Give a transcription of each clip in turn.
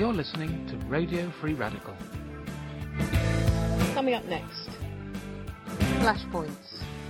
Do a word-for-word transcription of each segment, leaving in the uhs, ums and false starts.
You're listening to Radio Free Radical. Coming up next, Flashpoints.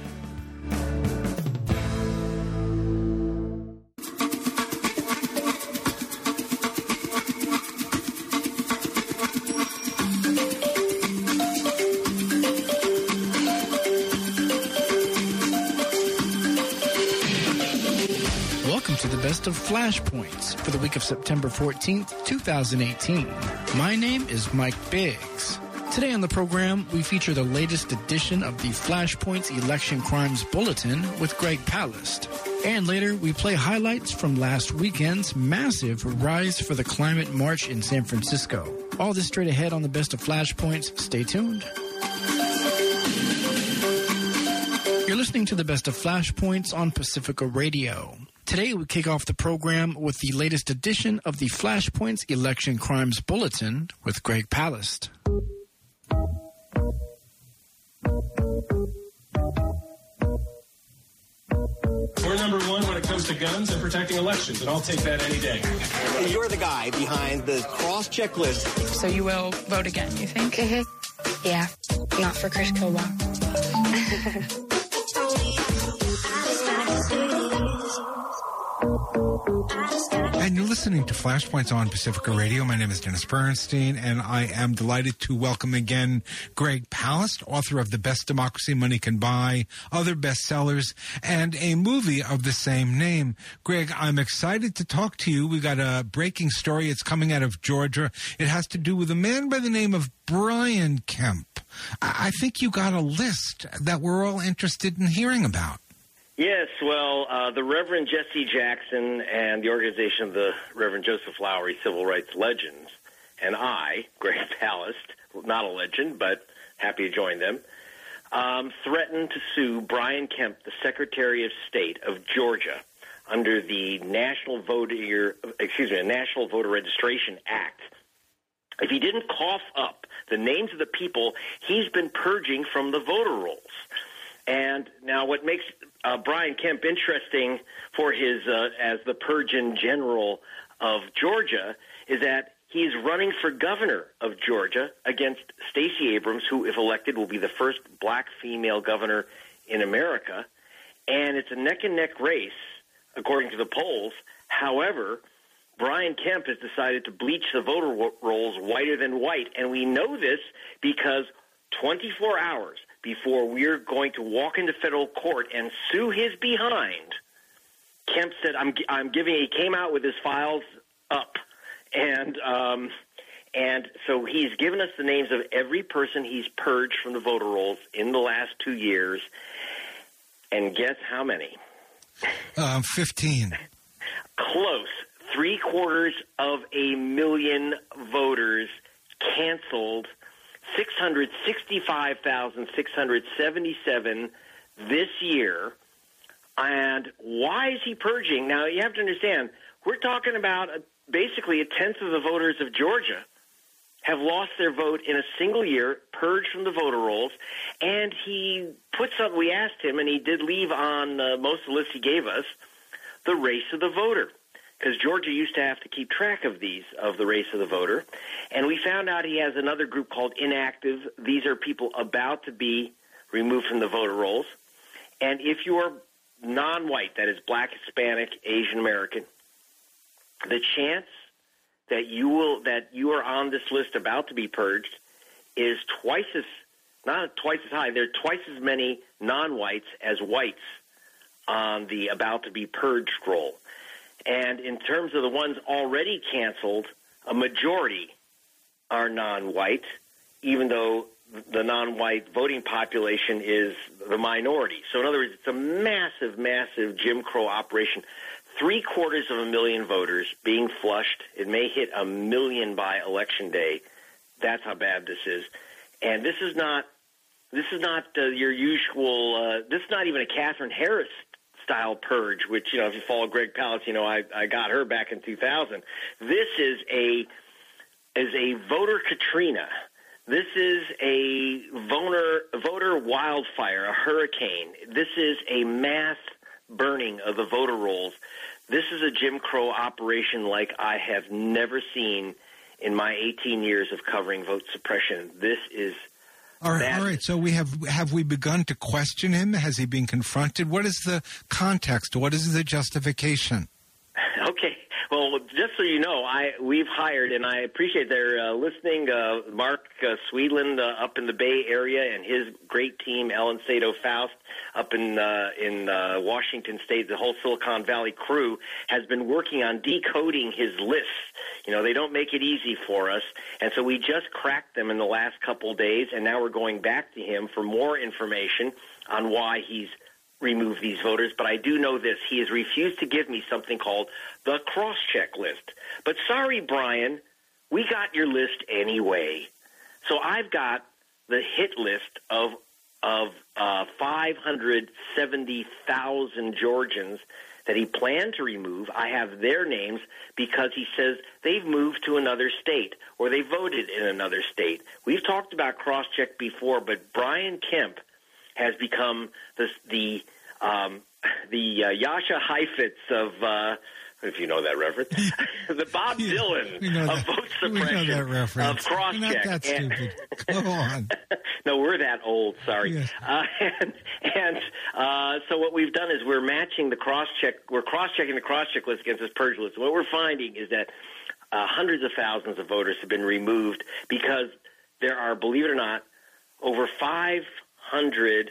Welcome to the best of Flashpoints for the week of September fourteenth, twenty eighteen. My name is Mike Biggs. Today on the program, we feature the latest edition of the Flashpoints Election Crimes Bulletin with Greg Palast. And later, we play highlights from last weekend's massive Rise for the Climate March in San Francisco. All this straight ahead on the best of Flashpoints. Stay tuned. You're listening to the best of Flashpoints on Pacifica Radio. Today, we kick off the program with the latest edition of the Flashpoints Election Crimes Bulletin with Greg Palast. We're number one when it comes to guns and protecting elections, and I'll take that any day. You're the guy behind the cross checklist. So you will vote again, you think? Mm-hmm. Yeah, not for Chris Kobach. And you're listening to Flashpoints on Pacifica Radio. My name is Dennis Bernstein, and I am delighted to welcome again Greg Palast, author of The Best Democracy Money Can Buy, other bestsellers, and a movie of the same name. Greg, I'm excited to talk to you. We got a breaking story. It's coming out of Georgia. It has to do with a man by the name of Brian Kemp. I think you got a list that we're all interested in hearing about. Yes, well, uh, the Reverend Jesse Jackson and the organization of the Reverend Joseph Lowery Civil Rights Legends, and I, Greg Palast, not a legend, but happy to join them, um, threatened to sue Brian Kemp, the Secretary of State of Georgia, under the National Voter, excuse me, National Voter Registration Act, if he didn't cough up the names of the people he's been purging from the voter rolls. And now what makes uh, Brian Kemp interesting for his, uh, as the Purgeon General of Georgia, is that he's running for governor of Georgia against Stacey Abrams, who, if elected, will be the first black female governor in America. And it's a neck-and-neck race, according to the polls. However, Brian Kemp has decided to bleach the voter rolls whiter than white. And we know this because twenty-four hours before we're going to walk into federal court and sue his behind, Kemp said, I'm, I'm giving, he came out with his files up. And, um, and so he's given us the names of every person he's purged from the voter rolls in the last two years. And guess how many? Uh, fifteen. Close. Three quarters of a million voters canceled. six hundred sixty-five thousand six hundred seventy-seven this year. And why is he purging? Now, you have to understand, we're talking about a, basically a tenth of the voters of Georgia have lost their vote in a single year, purged from the voter rolls. And he put something, we asked him, and he did leave on uh, most of the lists he gave us, the race of the voter. Because Georgia used to have to keep track of these, of the race of the voter. And we found out he has another group called inactive. These are people about to be removed from the voter rolls. And if you're non-white, that is black, Hispanic, Asian American, the chance that you will, that you are on this list about to be purged is twice as, not twice as high, there are twice as many non-whites as whites on the about to be purged roll. And in terms of the ones already canceled, a majority are non-white, even though the non-white voting population is the minority. So in other words, it's a massive, massive Jim Crow operation. Three quarters of a million voters being flushed. It may hit a million by Election Day. That's how bad this is. And this is not, this is not uh, your usual, uh, this is not even a Catherine Harris style purge, which, you know, if you follow Greg Palast, you know, I, I got her back in two thousand. This is a is a voter Katrina. This is a voter, voter wildfire, a hurricane. This is a mass burning of the voter rolls. This is a Jim Crow operation like I have never seen in my eighteen years of covering vote suppression. This is all right. All right. So we have have we begun to question him? Has he been confronted? What is the context? What is the justification? Okay. Well, just so you know, I we've hired, and I appreciate their uh, listening, uh, Mark uh, Sweedland uh, up in the Bay Area and his great team, Ellen Sato Faust up in uh, in uh, Washington State. The whole Silicon Valley crew has been working on decoding his lists. You know, they don't make it easy for us, and so we just cracked them in the last couple of days, and now we're going back to him for more information on why he's remove these voters, but I do know this. He has refused to give me something called the cross-check list. But sorry, Brian, we got your list anyway. So I've got the hit list of of uh, five hundred seventy thousand Georgians that he planned to remove. I have their names because he says they've moved to another state or they voted in another state. We've talked about cross-check before, but Brian Kemp has become the the um, the uh, Yasha Heifetz of, uh, if you know that reference, the Bob yeah, Dylan of vote suppression of cross-check. We're not that stupid. Go on. No, we're that old. Sorry. Yes. Uh, and and uh, so what we've done is we're matching the cross-check. We're cross-checking the cross-check list against this purge list. What we're finding is that uh, hundreds of thousands of voters have been removed because there are, believe it or not, over five hundred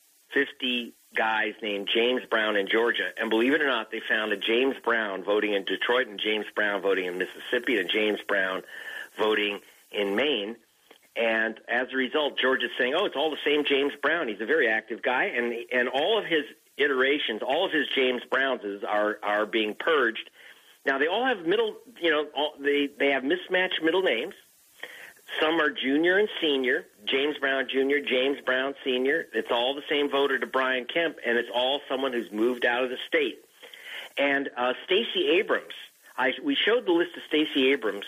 fifty guys named James Brown in Georgia. And believe it or not, they found a James Brown voting in Detroit and James Brown voting in Mississippi and James Brown voting in Maine. And as a result, Georgia's saying, oh, it's all the same James Brown. He's a very active guy. And and all of his iterations, all of his James Browns are, are being purged. Now, they all have middle, you know, all, they, they have mismatched middle names. Some are junior and senior, James Brown Junior, James Brown Senior. It's all the same voter to Brian Kemp, and it's all someone who's moved out of the state. And uh, Stacey Abrams, I, we showed the list of Stacey Abrams,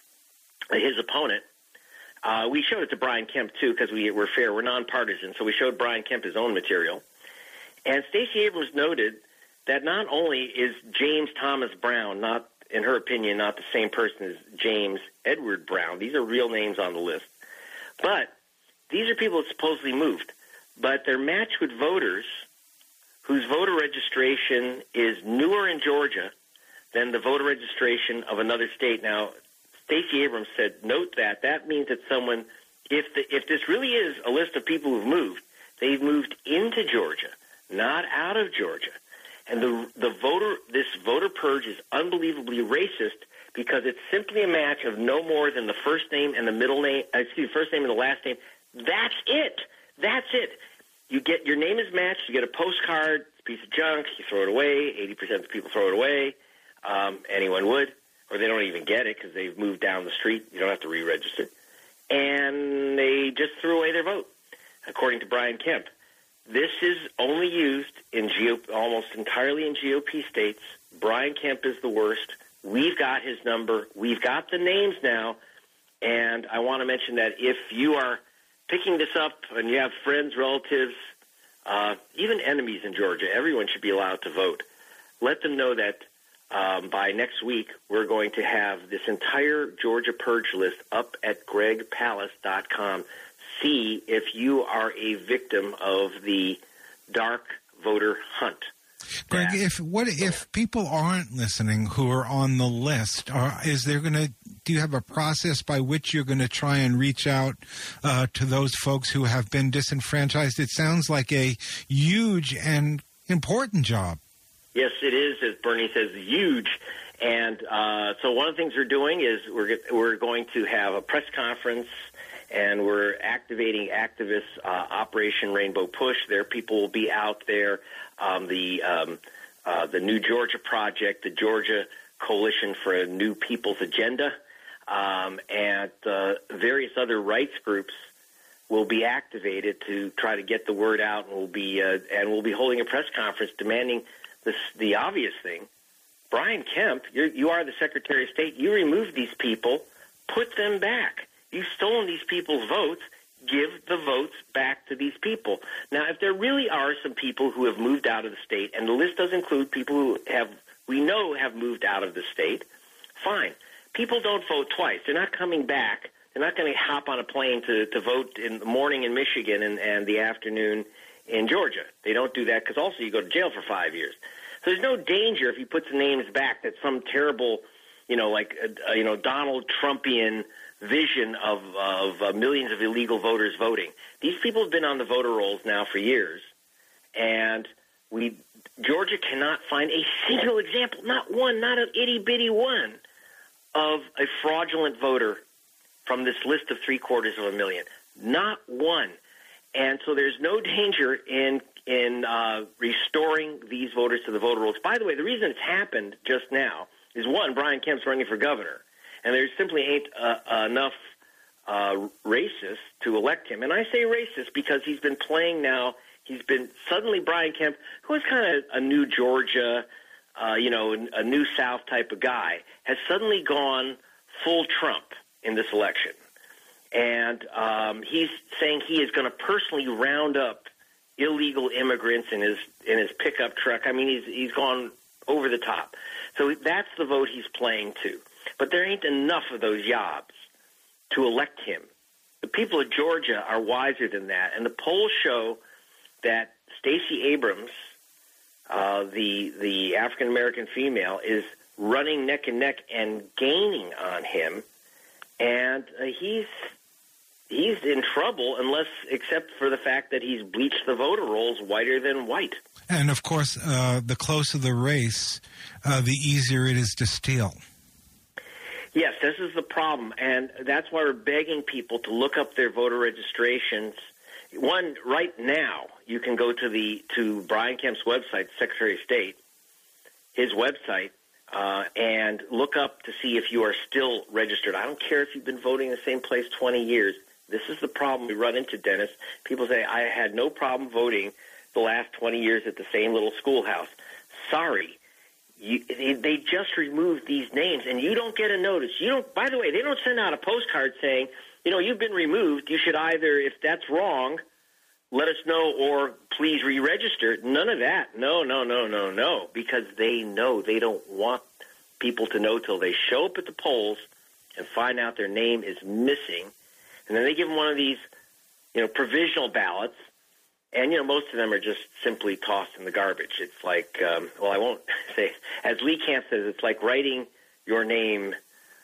his opponent. Uh, we showed it to Brian Kemp, too, because we, we're fair. We're nonpartisan, so we showed Brian Kemp his own material. And Stacey Abrams noted that not only is James Thomas Brown not, in her opinion, not the same person as James Edward Brown. These are real names on the list. But these are people that supposedly moved. But they're matched with voters whose voter registration is newer in Georgia than the voter registration of another state. Now, Stacey Abrams said, note that. That means that someone, if the, if this really is a list of people who've moved, they've moved into Georgia, not out of Georgia. And the the voter, this voter purge is unbelievably racist because it's simply a match of no more than the first name and the middle name, excuse me, first name and the last name. That's it. That's it. You get your name is matched. You get a postcard. It's a piece of junk. You throw it away. eighty percent of people throw it away. Um, anyone would, or they don't even get it because they've moved down the street. You don't have to re-register. And they just threw away their vote, according to Brian Kemp. This is only used in G O P, almost entirely in G O P states. Brian Kemp is the worst. We've got his number. We've got the names now. And I want to mention that if you are picking this up and you have friends, relatives, uh, even enemies in Georgia, everyone should be allowed to vote. Let them know that um, by next week we're going to have this entire Georgia purge list up at greg palast dot com. See if you are a victim of the dark voter hunt. Greg, if what if people aren't listening who are on the list? Or is there going to? Do you have a process by which you're going to try and reach out uh, to those folks who have been disenfranchised? It sounds like a huge and important job. Yes, it is. As Bernie says, huge. And uh, so one of the things we're doing is we're we're going to have a press conference. And we're activating activists, uh, Operation Rainbow Push. Their people will be out there. Um, the um, uh, the New Georgia Project, the Georgia Coalition for a New People's Agenda, um, and uh, various other rights groups will be activated to try to get the word out. And we'll be uh, and we'll be holding a press conference demanding this, the obvious thing. Brian Kemp, you're, you are the Secretary of State. You removed these people. Put them back. You've stolen these people's votes. Give the votes back to these people. Now, if there really are some people who have moved out of the state, and the list does include people who have, we know have moved out of the state, fine. people don't vote twice. They're not coming back. They're not going to hop on a plane to, to vote in the morning in Michigan and, and the afternoon in Georgia. They don't do that because also you go to jail for five years. So there's no danger if he puts the names back that some terrible, you know, like, uh, you know, Donald Trumpian vision of, of uh, millions of illegal voters voting. These people have been on the voter rolls now for years, and we Georgia cannot find a single example, not one, not an itty-bitty one, of a fraudulent voter from this list of three-quarters of a million. Not one. And so there's no danger in in uh, restoring these voters to the voter rolls. By the way, the reason it's happened just now is, one, Brian Kemp's running for governor, and there simply ain't uh, uh, enough uh, racists to elect him. And I say racist because he's been playing now. He's been suddenly Brian Kemp, who is kind of a new Georgia, uh, you know, a new South type of guy, has suddenly gone full Trump in this election. And um, he's saying he is going to personally round up illegal immigrants in his in his pickup truck. I mean, he's he's gone over the top. So that's the vote he's playing to. But there ain't enough of those yobs to elect him. The people of Georgia are wiser than that, and the polls show that Stacey Abrams, uh, the the African American female, is running neck and neck and gaining on him, and uh, he's he's in trouble unless, except for the fact that he's bleached the voter rolls whiter than white. And of course, uh, the closer the race, uh, the easier it is to steal. Yes, this is the problem, and that's why we're begging people to look up their voter registrations. One, right now, you can go to the to Brian Kemp's website, Secretary of State, his website, uh, and look up to see if you are still registered. I don't care if you've been voting in the same place twenty years. This is the problem we run into, Dennis. People say, I had no problem voting the last twenty years at the same little schoolhouse. Sorry. You, they, they just removed these names, and you don't get a notice. You don't. By the way, they don't send out a postcard saying, you know, you've been removed. You should either, if that's wrong, let us know, or please re-register. None of that. No, no, no, no, no, because they know they don't want people to know till they show up at the polls and find out their name is missing. And then they give them one of these, you know, provisional ballots. And, you know, most of them are just simply tossed in the garbage. It's like, um, well, I won't say, as Lee Camp says, it's like writing your name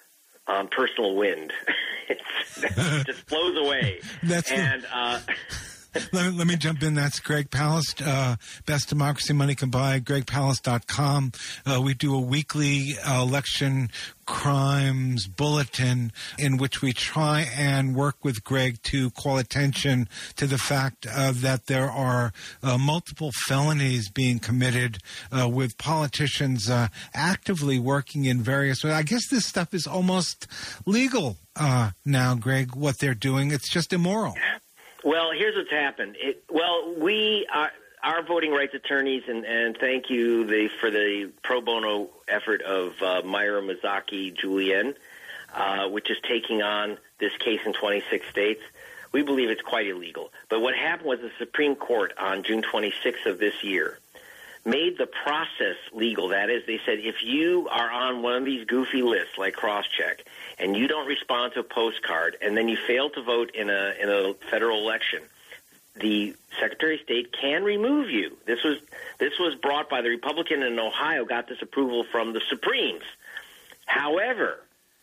on personal wind. It just flows away. That's and uh, let, me, let me jump in. That's Greg Palast, uh, Best Democracy Money Can Buy, greg palast dot com. Uh, we do a weekly uh, election crimes bulletin in which we try and work with Greg to call attention to the fact uh, that there are uh, multiple felonies being committed uh, with politicians uh, actively working in various ways. I guess this stuff is almost legal uh, now, Greg, what they're doing. It's just immoral. Well, here's what's happened. It, well, we are... Our voting rights attorneys, and, and thank you the, for the pro bono effort of uh, Myra Mazaki Julian, uh, which is taking on this case in twenty-six states. We believe it's quite illegal. But what happened was the Supreme Court on June twenty-sixth of this year made the process legal. That is, they said if you are on one of these goofy lists like Crosscheck and you don't respond to a postcard and then you fail to vote in a in a federal election, the Secretary of State can remove you. This was this was brought by the Republican in Ohio, got this approval from the Supremes. However,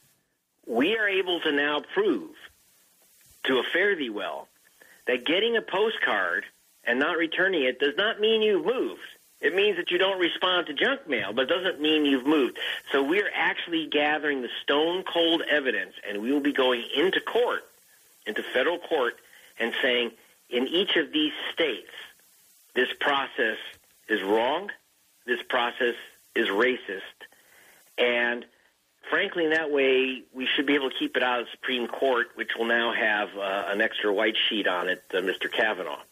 we are able to now prove to a fare thee well that getting a postcard and not returning it does not mean you've moved. It means that you don't respond to junk mail, but it doesn't mean you've moved. So we're actually gathering the stone-cold evidence, and we will be going into court, into federal court, and saying, in each of these states, this process is wrong, this process is racist, and frankly, in that way, we should be able to keep it out of the Supreme Court, which will now have uh, an extra white sheet on it, uh, Mister Kavanaugh.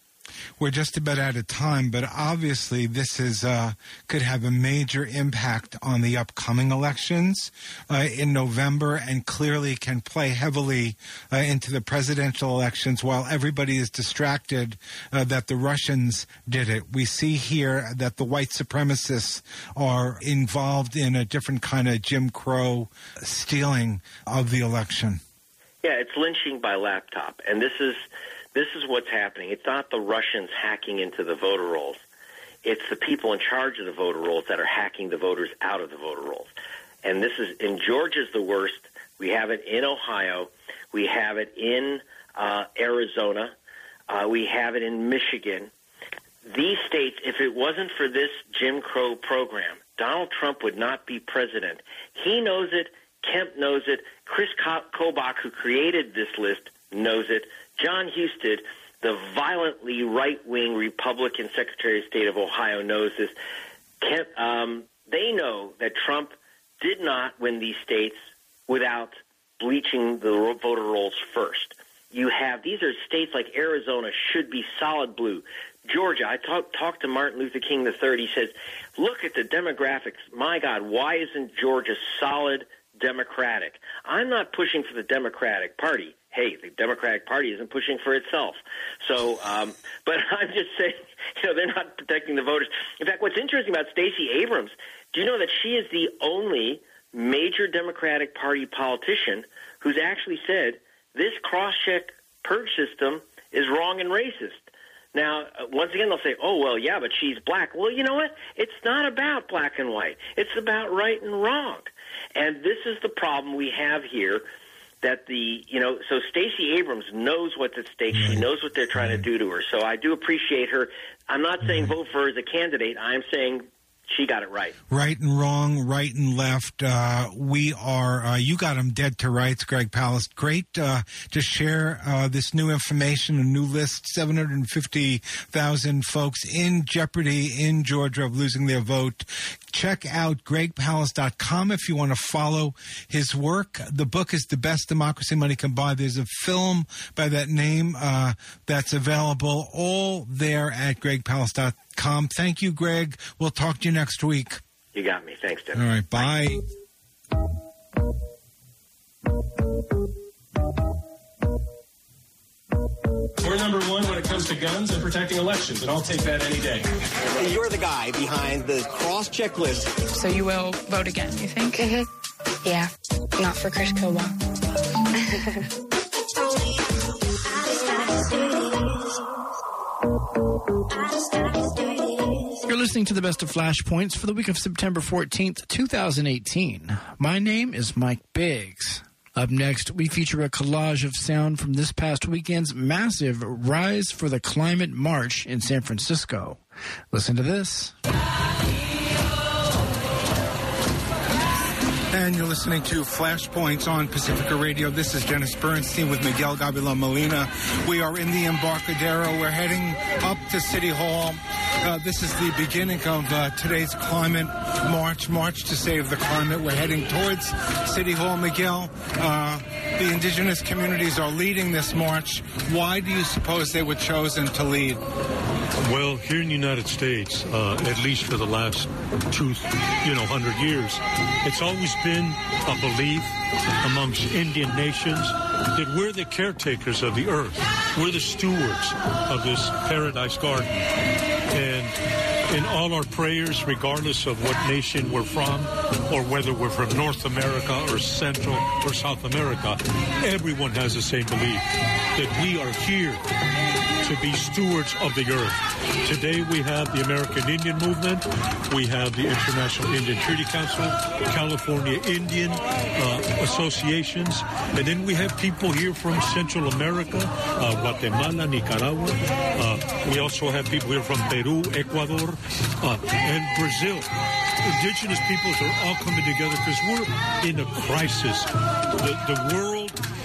we're just about out of time, but obviously this is uh, could have a major impact on the upcoming elections uh, in November, and clearly can play heavily uh, into the presidential elections while everybody is distracted uh, that the Russians did it. We see here that the white supremacists are involved in a different kind of Jim Crow stealing of the election. Yeah, it's lynching by laptop, and this is this is what's happening. It's not the Russians hacking into the voter rolls. It's the people in charge of the voter rolls that are hacking the voters out of the voter rolls. And this is, in Georgia's the worst. We have it in Ohio. We have it in uh, Arizona. Uh, we have it in Michigan. These states, if it wasn't for this Jim Crow program, Donald Trump would not be president. He knows it. Kemp knows it. Chris Kobach, who created this list, knows it. John Husted, the violently right-wing Republican Secretary of State of Ohio, knows this. Kemp, um, they know that Trump did not win these states without bleaching the voter rolls first. You have, these are states like Arizona should be solid blue. Georgia, I talk, talked to Martin Luther King the third. He says, look at the demographics. My God, why isn't Georgia solid Democratic? I'm not pushing for the Democratic Party. Hey, the Democratic Party isn't pushing for itself. So, um, but I'm just saying, you know, they're not protecting the voters. In fact, what's interesting about Stacey Abrams, do you know that she is the only major Democratic Party politician who's actually said this cross-check purge system is wrong and racist? Now, once again, they'll say, oh, well, yeah, but she's black. Well, you know what? It's not about black and white. It's about right and wrong. And this is the problem we have here, that the, you know, so Stacey Abrams knows what's at stake. She knows what they're trying to do to her. So I do appreciate her. I'm not saying vote for her as a candidate. I'm saying she got it right. Right and wrong, right and left. Uh, we are, uh, you got them dead to rights, Greg Palast. Great uh, to share uh, this new information, a new list, seven hundred fifty thousand folks in jeopardy in Georgia of losing their vote. Check out greg palast dot com if you want to follow his work. The book is The Best Democracy Money Can Buy. There's a film by that name uh, that's available, all there at greg palast dot com. Thank you, Greg. We'll talk to you next week. You got me. Thanks, Dennis. All right, bye. We're number one when it comes to guns and protecting elections, and I'll take that any day. You're the guy behind the cross-check list. So you will vote again, you think? Mm-hmm. Yeah, not for Chris Kobach. You're listening to the best of Flashpoints for the week of September fourteenth, twenty eighteen. My name is Mike Biggs. Up next, we feature a collage of sound from this past weekend's massive Rise for the Climate March in San Francisco. Listen to this. And you're listening to Flashpoints on Pacifica Radio. This is Dennis Bernstein with Miguel Gavilán Molina. We are in the Embarcadero. We're heading up to City Hall. Uh, this is the beginning of uh, today's climate march, March to Save the Climate. We're heading towards City Hall. Miguel, uh, the indigenous communities are leading this march. Why do you suppose they were chosen to lead? Well, here in the United States, uh, at least for the last two, you know, hundred years, it's always been a belief amongst Indian nations that we're the caretakers of the earth. We're the stewards of this paradise garden. And in all our prayers, regardless of what nation we're from, or whether we're from North America or Central or South America, everyone has the same belief that we are here to be stewards of the earth. Today we have the American Indian Movement, we have the International Indian Treaty Council, California Indian uh, associations, and then we have people here from Central America, uh, Guatemala, Nicaragua. Uh, we also have people here from Peru, Ecuador, uh, and Brazil. Indigenous peoples are all coming together because we're in a crisis. The, the world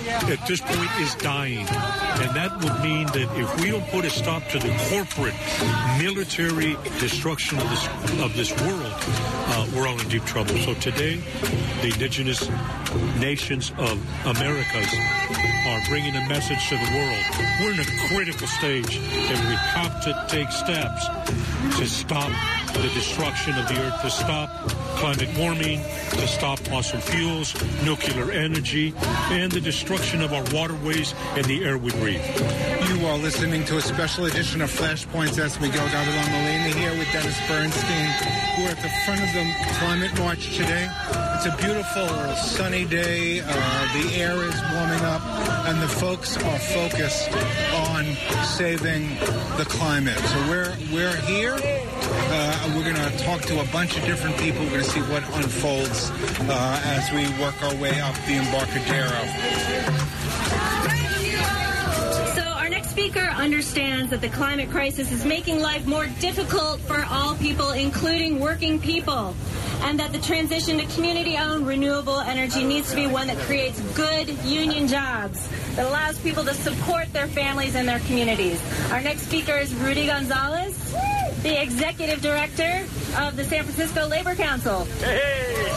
at this point is dying. And that would mean that if we don't put a stop to the corporate military destruction of this of this world, uh, we're all in deep trouble. So today, the indigenous nations of Americas are bringing a message to the world. We're in a critical stage, and we have to take steps to stop the destruction of the earth, to stop climate warming, to stop fossil fuels, nuclear energy, and the destruction of our waterways and the air we breathe. You are listening to a special edition of Flashpoints. That's Miguel Gavilan Molina here with Dennis Bernstein. We're at the front of the Climate March today. It's a beautiful sunny day. Uh, the air is warming up, and the folks are focused on saving the climate. So we're we're here. Uh, we're going to talk to a bunch of different people. We're going to see what unfolds uh, as we work our way up the Embarcadero. So our next speaker understands that the climate crisis is making life more difficult for all people, including working people, and that the transition to community-owned renewable energy needs to be one that creates good union jobs that allows people to support their families and their communities. Our next speaker is Rudy Gonzalez, the Executive Director of the San Francisco Labor Council. Hey!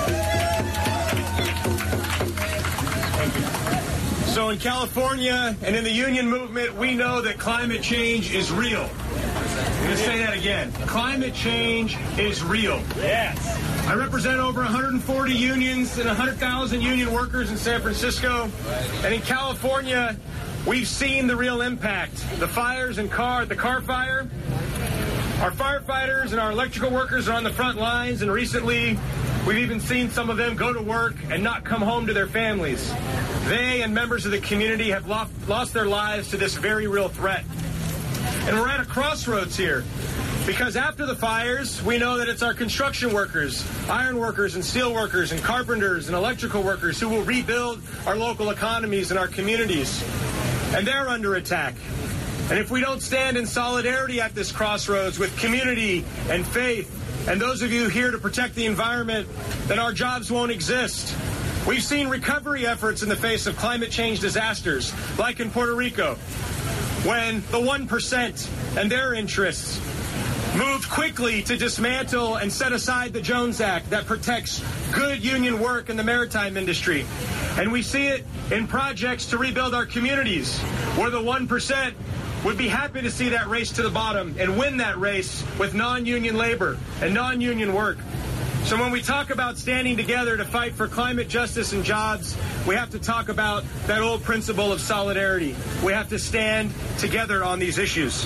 So in California and in the union movement, we know that climate change is real. I'm going to say that again. Climate change is real. Yes. I represent over one hundred forty unions and one hundred thousand union workers in San Francisco. And in California, we've seen the real impact. The fires in car, the car fire. Our firefighters and our electrical workers are on the front lines, and recently we've even seen some of them go to work and not come home to their families. They and members of the community have lost, lost their lives to this very real threat. And we're at a crossroads here, because after the fires, we know that it's our construction workers, iron workers and steel workers and carpenters and electrical workers who will rebuild our local economies and our communities. And they're under attack. And if we don't stand in solidarity at this crossroads with community and faith, and those of you here to protect the environment, then our jobs won't exist. We've seen recovery efforts in the face of climate change disasters, like in Puerto Rico, when the one percent and their interests moved quickly to dismantle and set aside the Jones Act that protects good union work in the maritime industry. And we see it in projects to rebuild our communities, where the one percent would be happy to see that race to the bottom and win that race with non-union labor and non-union work. So when we talk about standing together to fight for climate justice and jobs, we have to talk about that old principle of solidarity. We have to stand together on these issues.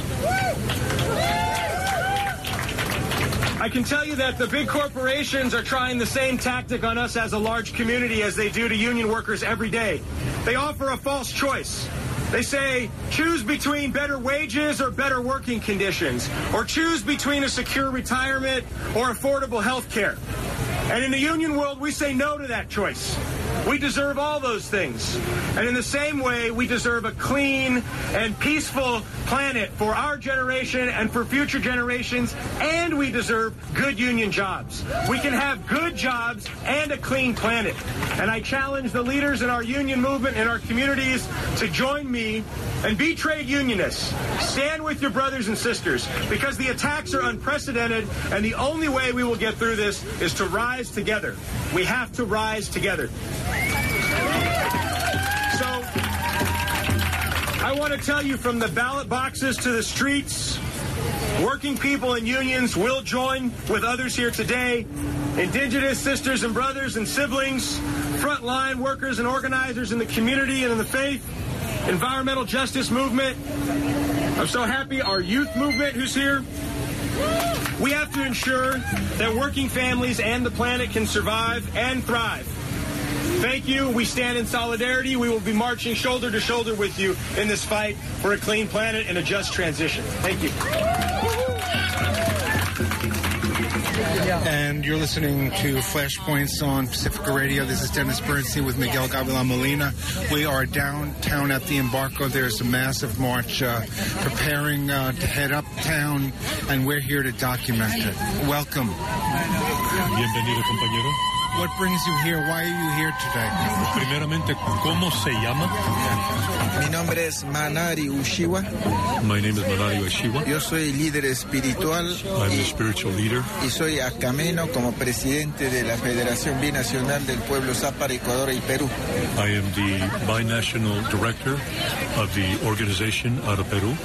I can tell you that the big corporations are trying the same tactic on us as a large community as they do to union workers every day. They offer a false choice. They say, choose between better wages or better working conditions, or choose between a secure retirement or affordable health care. And in the union world, we say no to that choice. We deserve all those things. And in the same way, we deserve a clean and peaceful planet for our generation and for future generations, and we deserve good union jobs. We can have good jobs and a clean planet. And I challenge the leaders in our union movement and our communities to join me and be trade unionists. Stand with your brothers and sisters, because the attacks are unprecedented, and the only way we will get through this is to rise together. We have to rise together. So, I want to tell you, from the ballot boxes to the streets, working people and unions will join with others here today. Indigenous sisters and brothers and siblings, frontline workers and organizers in the community and in the faith, environmental justice movement. I'm so happy our youth movement who's here. We have to ensure that working families and the planet can survive and thrive. Thank you. We stand in solidarity. We will be marching shoulder to shoulder with you in this fight for a clean planet and a just transition. Thank you. And you're listening to Flashpoints on Pacifica Radio. This is Dennis Bernstein with Miguel Gavilan Molina. We are downtown at the Embarco. There's a massive march uh, preparing uh, to head uptown, and we're here to document it. Welcome. Bienvenido, compañero. What brings you here? Why are you here today? Primeramente, ¿cómo se llama? Mi nombre es Manari Ushiwa. My name is Manari Ushiwa. Yo soy líder espiritual. I'm y, the spiritual leader. Y soy acameno como presidente de la Federación Binacional del Pueblo Zápara, Ecuador y Perú. I am the binational director of the organization out of Peru.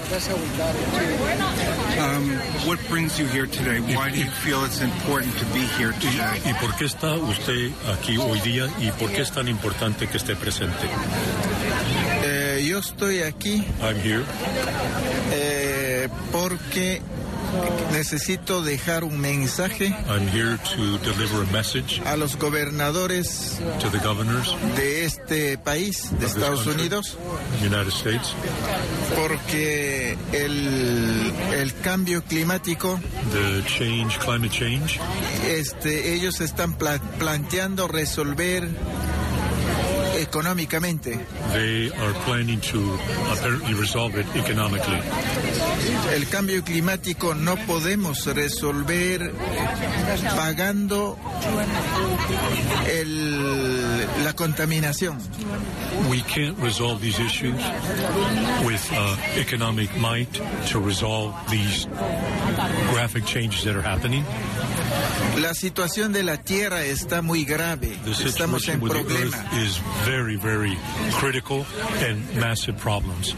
Um, what brings you here today? Why do you feel it's important to be here today? ¿Y por qué está usted aquí hoy día y por qué es tan importante que esté presente? Eh, yo estoy aquí I'm here. Eh, porque necesito dejar un mensaje I'm here to deliver a message a los gobernadores to the governors de este país, de Estados country, Unidos, United States, porque el, el cambio climático, the change, climate change, este, ellos están pla- planteando resolver económicamente. They are planning to apparently resolve it economically. El cambio climático no podemos resolver pagando el, la contaminación. We can't resolve these issues with uh, economic might to resolve these graphic changes that are happening. La situación de la Tierra está muy grave. The Estamos en situation with the problema. Earth is very, very critical and massive problems.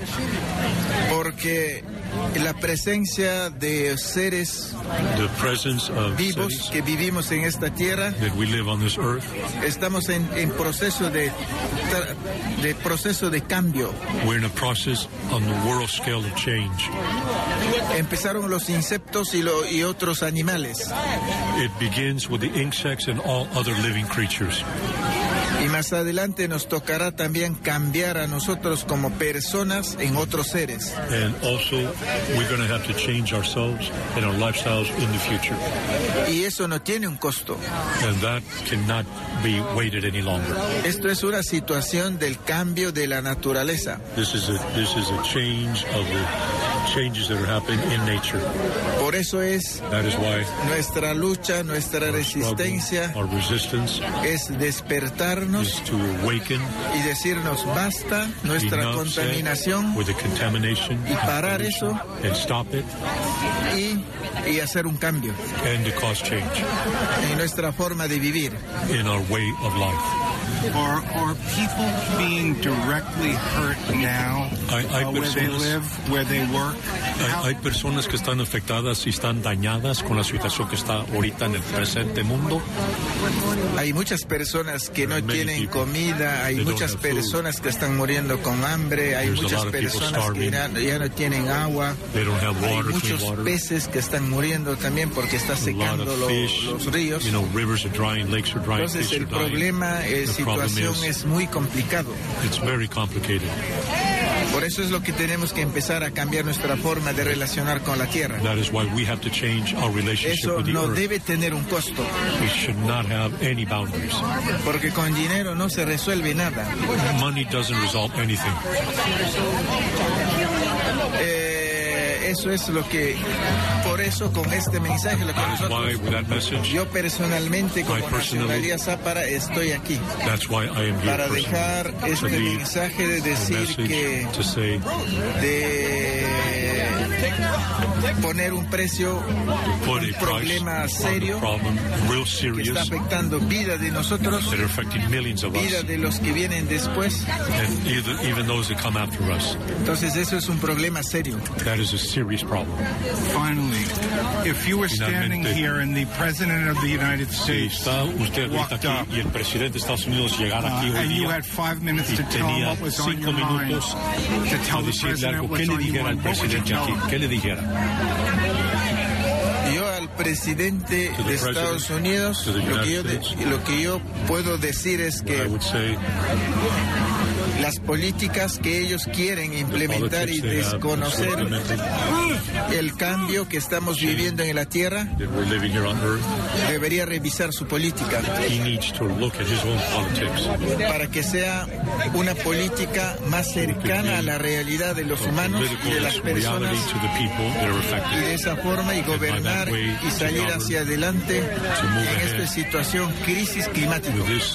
Porque la presencia de seres The presence of vivos cities que vivimos en esta tierra, that we live on this earth, estamos en, en proceso de, de proceso de cambio. we're in a process on the world scale of change. Empezaron los insectos y, lo, y otros animales. It begins with the insects and all other living creatures. Y más adelante nos tocará también cambiar a nosotros como personas en otros seres. And also, we're going to have to change ourselves and our lifestyles in the future. Y eso no tiene un costo. And that cannot be waited any longer. Esto es una situación del cambio de la naturaleza. This is a, this is a change of the changes that are happening in nature. Por eso es That is why nuestra lucha, nuestra our resistencia struggle, our resistance es despertarnos is to awaken, y decirnos basta nuestra enough said contaminación with the contamination y parar eso and stop it y, y hacer un cambio and to cause change en nuestra forma de vivir. in our way of life. Are, are people being directly hurt now Hay, hay, uh, where they personas, live, where they work? hay, hay personas que están afectadas y están dañadas con la situación que está ahorita en el presente mundo. Hay muchas personas que no Many tienen people, comida, hay they don't muchas have food. personas que están muriendo con hambre, hay There's a muchas lot of people personas que starving. ya, ya no tienen agua, They don't have hay water, clean muchos water. peces que están muriendo también porque está A lot secando of lo- fish, los ríos. you know, rivers are drying, lakes are drying, Entonces fish el are dying. problema, eh, The problem situación is, es muy complicado. it's very complicated. Por eso es lo que tenemos que empezar a cambiar nuestra forma de relacionar con la tierra. That is why we have to change our relationship Eso with the no earth. debe tener un costo, We should not have any boundaries. porque con dinero no se resuelve nada. Money doesn't resolve anything. Eh, eso es lo que, por eso con este mensaje, lo que That is why, nosotros, with that message, yo personalmente como I personally- Nacionalidad Zápara estoy aquí that's why I am here para personally, dejar to este leave mensaje de the decir message que to say, de poner un precio, put un a problema price on the serio problem, real que serious, está afectando vida de nosotros, that are affecting millions of vida us, de los que vienen después. and either, even those that come after us. Entonces eso es un problema serio. That is a serious problem. Finally, if you were standing Finalmente. here and the President of the United Si States está usted ahorita walked up aquí y el presidente de Estados Unidos llegara uh, aquí hoy and you día had five minutes y to tell him tenía what was on cinco your mind, minutos to tell a the decirle President algo, what's ¿qué le on your dijera al mind, what would you presidente tell aquí? him? ¿Qué le dijera? Yo al presidente To the de Estados president, Unidos to the lo que, yo United de- lo que yo puedo decir es What I que would say, las políticas que ellos quieren implementar y desconocer el cambio que estamos viviendo en la Tierra, debería revisar su política para que sea una política más cercana a la realidad de los humanos y de las personas, y de esa forma y gobernar y salir hacia adelante en esta situación crisis climática.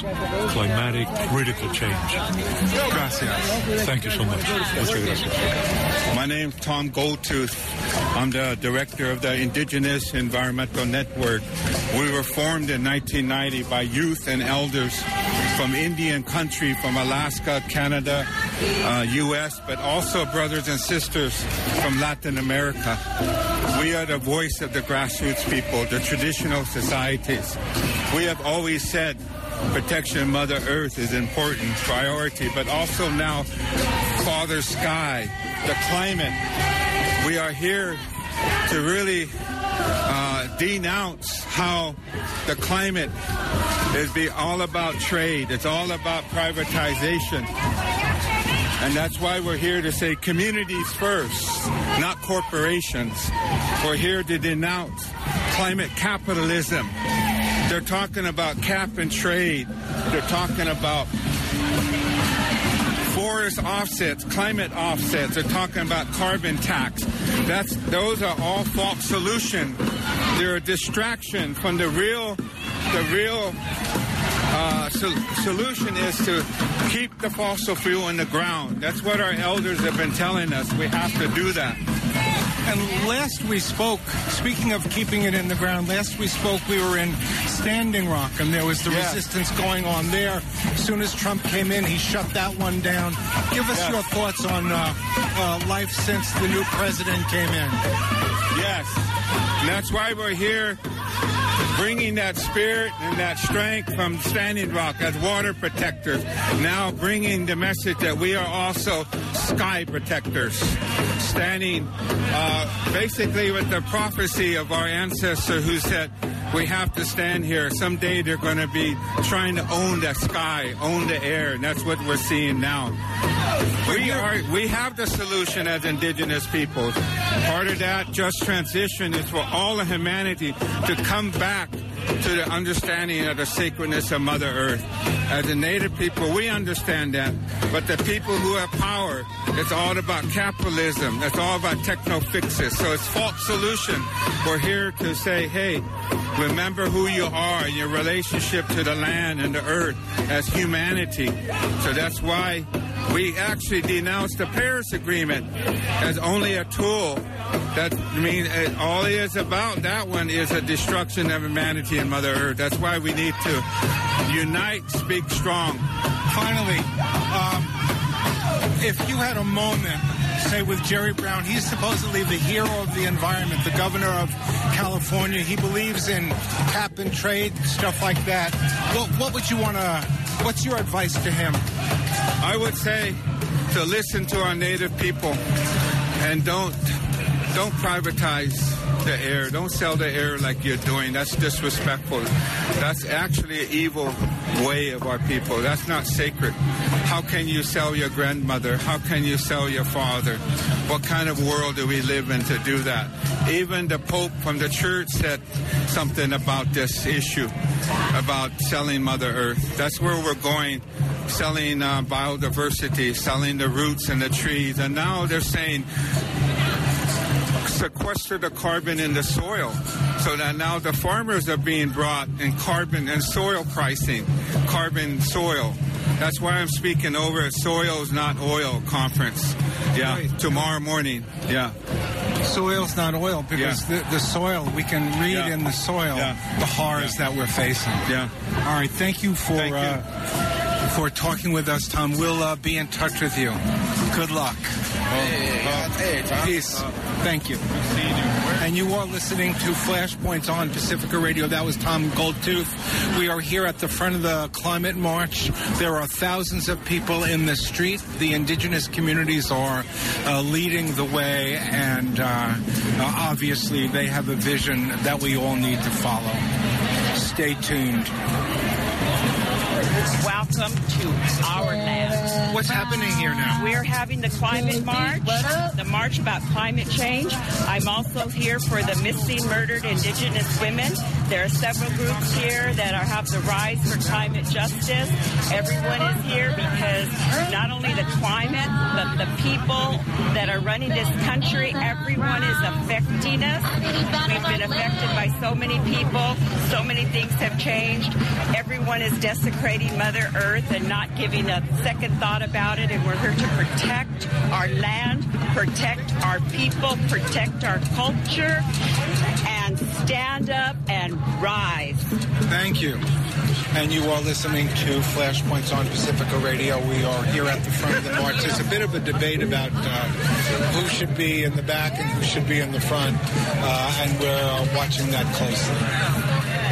Gracias. Thank you so much. Muchas gracias. My name's Tom Goldtooth. I'm the director of the Indigenous Environmental Network. We were formed in nineteen ninety by youth and elders from Indian country, from Alaska, Canada, uh, U S, but also brothers and sisters from Latin America. We are the voice of the grassroots people, the traditional societies. We have always said protection of Mother Earth is important, priority, but also now Father Sky, the climate. We are here to really uh, denounce how the climate is be all about trade. It's all about privatization. And that's why we're here to say communities first, not corporations. We're here to denounce climate capitalism. They're talking about cap and trade. They're talking about forest offsets, climate offsets. They're talking about carbon tax. That's those are all false solutions. They're a distraction from the real, the real uh, so, solution is to keep the fossil fuel in the ground. That's what our elders have been telling us. We have to do that. And last we spoke, speaking of keeping it in the ground, last we spoke we were in Standing Rock, and there was the yeah. resistance going on there. As soon as Trump came in, he shut that one down. Give us yeah. your thoughts on uh, uh, life since the new president came in. Yes, and that's why we're here, bringing that spirit and that strength from Standing Rock as water protectors, now bringing the message that we are also sky protectors, standing uh, basically with the prophecy of our ancestor who said we have to stand here. Someday they're going to be trying to own the sky, own the air, and that's what we're seeing now. We are. We have the solution as indigenous peoples. Part of that just transition is for all of humanity to come back to the understanding of the sacredness of Mother Earth. As a Native people, we understand that. But the people who have power, it's all about capitalism. It's all about techno-fixes. So it's false solution. We're here to say, hey, remember who you are and your relationship to the land and the earth as humanity. So that's why we actually denounce the Paris Agreement as only a tool. That I mean, it, all it is about that one is a destruction of humanity and Mother Earth. That's why we need to unite, speak strong. Finally, um, if you had a moment, say with Jerry Brown, he's supposedly the hero of the environment, the governor of California. He believes in cap and trade, stuff like that. What, what would you want to? What's your advice to him? I would say to listen to our Native people and don't don't privatize the air. Don't sell the air like you're doing. That's disrespectful. That's actually an evil way of our people. That's not sacred. How can you sell your grandmother? How can you sell your father? What kind of world do we live in to do that? Even the Pope from the church said something about this issue, about selling Mother Earth. That's where we're going. Selling uh, biodiversity, selling the roots and the trees. And now they're saying sequester the carbon in the soil. So that now the farmers are being brought in carbon and soil pricing, carbon soil. That's why I'm speaking over at Soils Not Oil conference. Yeah, right. Tomorrow morning. Yeah. Soil's not oil because yeah. the, the soil, we can read yeah. in the soil yeah. the horrors yeah. that we're facing. Yeah. All right. Thank you for thank you. Uh, for talking with us, Tom. We'll uh, be in touch with you. Good luck. Hey, uh, hey, Tom. Peace. Uh, Thank you. Good seeing you. And you are listening to Flashpoints on Pacifica Radio. That was Tom Goldtooth. We are here at the front of the Climate March. There are thousands of people in the street. The indigenous communities are uh, leading the way, and uh, uh, obviously they have a vision that we all need to follow. Stay tuned. welcome to our land. What's happening here now? We're having the climate march, the march about climate change. I'm also here for the missing, murdered Indigenous women. There are several groups here that are, have the Rise for Climate Justice. Everyone is here because not only the climate, but the people that are running this country, everyone is affecting us. We've been affected by so many people. So many things have changed. Everyone is desecrating Mother Earth and not giving a second thought about it. And we're here to protect our land, protect our people, protect our culture, and stand up and rise. Thank you. And you are listening to Flashpoints on Pacifica Radio. We are here at the front of the march. There's a bit of a debate about uh, who should be in the back and who should be in the front, uh, and we're uh, watching that closely.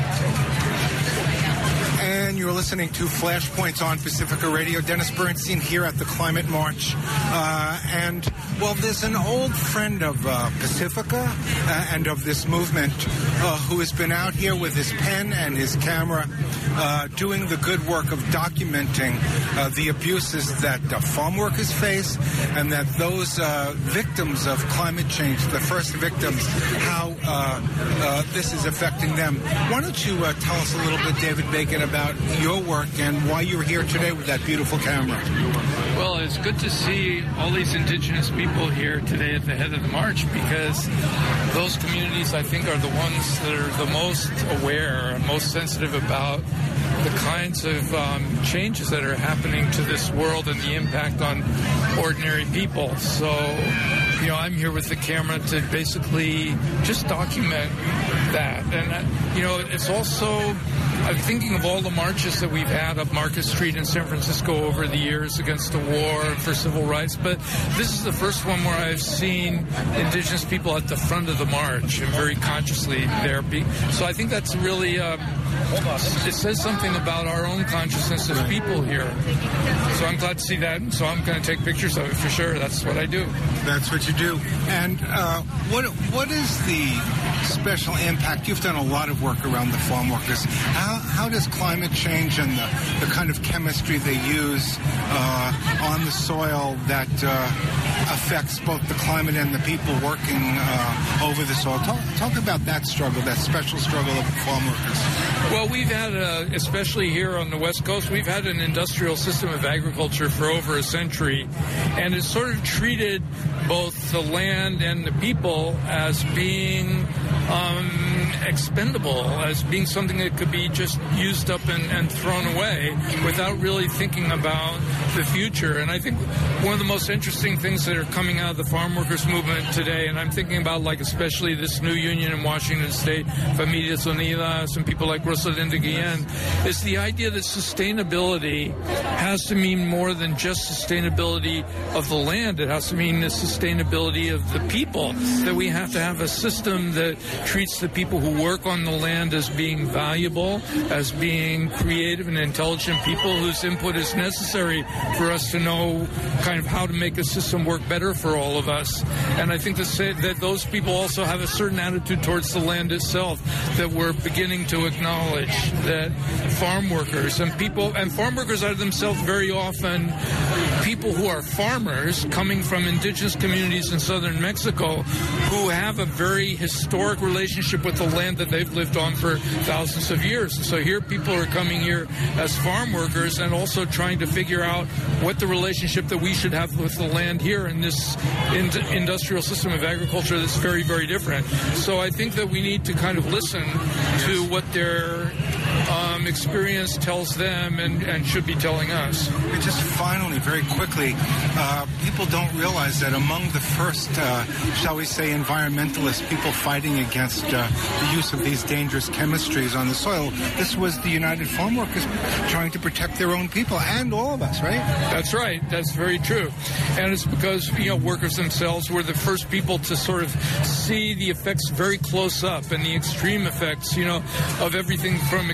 And you're listening to Flashpoints on Pacifica Radio. Dennis Bernstein here at the Climate March. Uh, and, well, there's an old friend of uh, Pacifica uh, and of this movement uh, who has been out here with his pen and his camera uh, doing the good work of documenting uh, the abuses that uh, farm workers face and that those uh, victims of climate change, the first victims, how uh, uh, this is affecting them. Why don't you uh, tell us a little bit, David Bacon, about your work and why you're here today with that beautiful camera? Well, it's good to see all these indigenous people here today at the head of the march, because those communities, I think, are the ones that are the most aware and most sensitive about the kinds of um, changes that are happening to this world and the impact on ordinary people. So, you know, I'm here with the camera to basically just document that. And, uh, you know, it's also, I'm thinking of all the marches that we've had up Market Street in San Francisco over the years against the war and for civil rights, but this is the first one where I've seen indigenous people at the front of the march and very consciously there. So I think that's really, um, it says something about our own consciousness as people here. So I'm glad to see that, so I'm going to take pictures of it for sure. That's what I do. That's what you do. And uh, what what is the special impact? You've done a lot of work around the farm workers. How, how does climate change and the, the kind of chemistry they use uh, on the soil that uh, affects both the climate and the people working uh, over the soil? Talk, talk about that struggle, that special struggle of farm workers. Well, we've had, a, especially here on the West Coast, we've had an industrial system of agriculture for over a century, and it's sort of treated both the land and the people as being um, expendable, as being something that could be just used up and, and thrown away without really thinking about the future. And I think one of the most interesting things that are coming out of the farm workers movement today, and I'm thinking about like especially this new union in Washington State, Familias Unidas, and people like Rosalinda Guillen, is the idea that sustainability has to mean more than just sustainability of the land. It has to mean the sustainability of the people, that we have to have a system that treats the people who work on the land as being valuable, as being creative and intelligent people whose input is necessary for us to know kind of how to make a system work better for all of us. And I think to say that those people also have a certain attitude towards the land itself that we're beginning to acknowledge, that farm workers and people, and farm workers are themselves very often people who are farmers coming from indigenous communities in southern Mexico who have a very historic relationship with the land that they've lived on for thousands of years. So here people are coming here as farm workers and also trying to figure out what the relationship that we should have with the land here in this in- industrial system of agriculture that's very, very different. So I think that we need to kind of listen to what their um, experience tells them and, and should be telling us. Just finally, very quickly, uh, people don't realize that among the first, uh, shall we say, environmentalists, people fighting against uh, the use of these dangerous chemistries on the soil, this was the United Farm Workers trying to protect their own people and all of us, right? That's right. That's very true. And it's because, you know, workers themselves were the first people to sort of see the effects very close up and the extreme effects, you know, of everything from extreme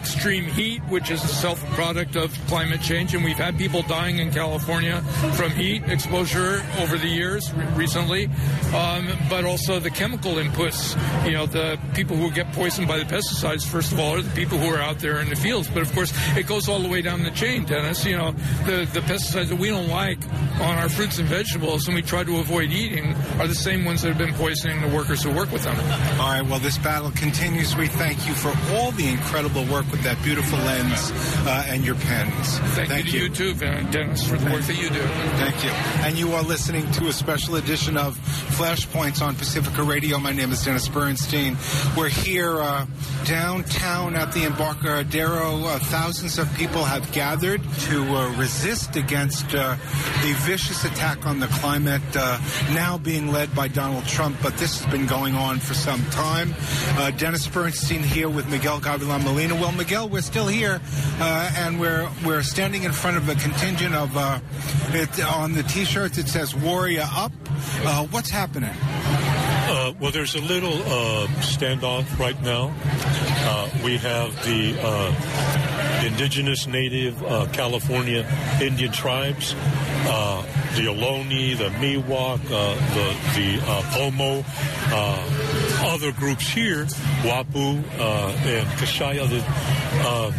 heat, which is a self-product of climate change, and we've had people dying in California from heat exposure over the years re- recently, um, but also the chemical inputs. You know, the people who get poisoned by the pesticides, first of all, are the people who are out there in the fields. But, of course, it goes all the way down the chain, Dennis. You know, the, the pesticides that we don't like on our fruits and vegetables and we try to avoid eating are the same ones that have been poisoning the workers who work with them. All right, well, this battle continues. We thank you for all the incredible work with that beautiful lens uh, and your pens. Thank, thank you to you, you too, Dennis, for the thank work that you do. Thank you. And you are listening to a special edition of Flashpoints on Pacifica Radio. My name is Dennis Bernstein. We're here uh, downtown at the Embarcadero. Uh, thousands of people have gathered to uh, resist against uh, the vicious attack on the climate, uh, now being led by Donald Trump, but this has been going on for some time. Uh, Dennis Bernstein here with Miguel Gavilan Molina. Well, Miguel, we're still here, uh, and we're we're standing in front of a contingent of, uh, it, on the T-shirts it says Warrior Up. Uh, what's happening? Uh, well, there's a little uh, standoff right now. Uh, we have the uh, indigenous native uh, California Indian tribes, uh, the Ohlone, the Miwok, uh, the, the uh, Pomo, uh, other groups here, Wapu uh, and Kashaya, the, uh,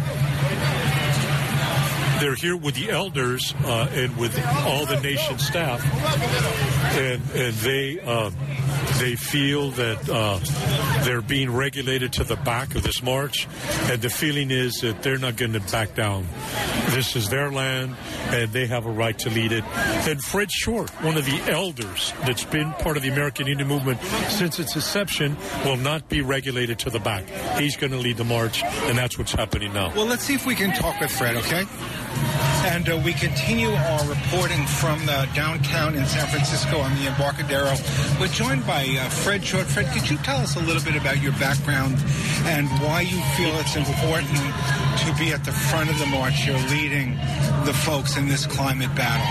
they're here with the elders uh, and with all the nation staff, and and they uh, they feel that uh, they're being regulated to the back of this march, and the feeling is that they're not going to back down. This is their land, and they have a right to lead it. And Fred Short, one of the elders that's been part of the American Indian movement since its inception, will not be regulated to the back. He's going to lead the march, and that's what's happening now. Well, let's see if we can talk with Fred, okay? And uh, we continue our reporting from the downtown in San Francisco on the Embarcadero. We're joined by uh, Fred Short. Fred, could you tell us a little bit about your background and why you feel it's important to be at the front of the march? You're leading the folks in this climate battle.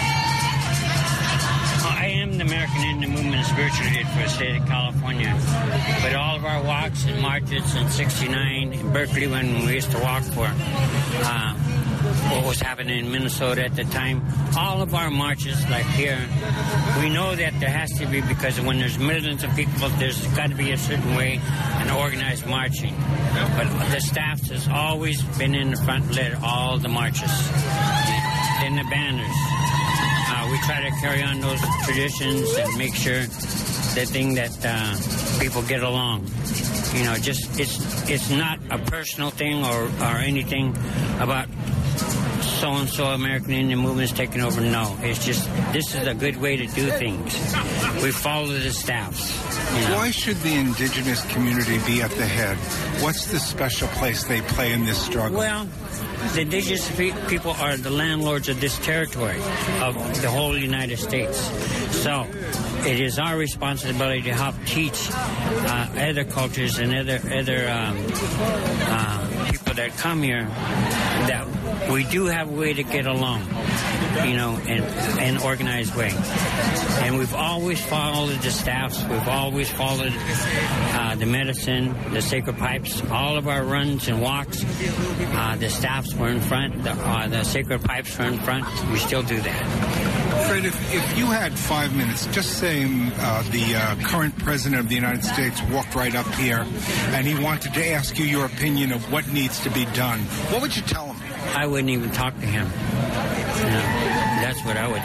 I am the American Indian Movement spiritual leader for the state of California. But all of our walks and marches in sixty-nine in Berkeley, when we used to walk for uh, what was happening in Minnesota at the time, all of our marches, like here, we know that there has to be, because when there's millions of people, there's got to be a certain way and organized marching. But the staff has always been in the front, led all the marches. Then the banners. Uh, we try to carry on those traditions and make sure the thing that uh, people get along. You know, just it's it's not a personal thing or, or anything about so-and-so American Indian Movement is taking over. No, it's just this is a good way to do things. We follow the staffs. You know. Why should the indigenous community be at the head? What's the special place they play in this struggle? Well, the indigenous people are the landlords of this territory, of the whole United States. So it is our responsibility to help teach uh, other cultures and other other um, uh, people that come here that we do have a way to get along, you know, in an organized way. And we've always followed the staffs. We've always followed uh, the medicine, the sacred pipes. All of our runs and walks, uh, the staffs were in front. The, uh, the sacred pipes were in front. We still do that. Fred, if, if you had five minutes, just say uh, the uh, current president of the United States walked right up here and he wanted to ask you your opinion of what needs to be done, what would you tell him? I wouldn't even talk to him. You know, that's what I would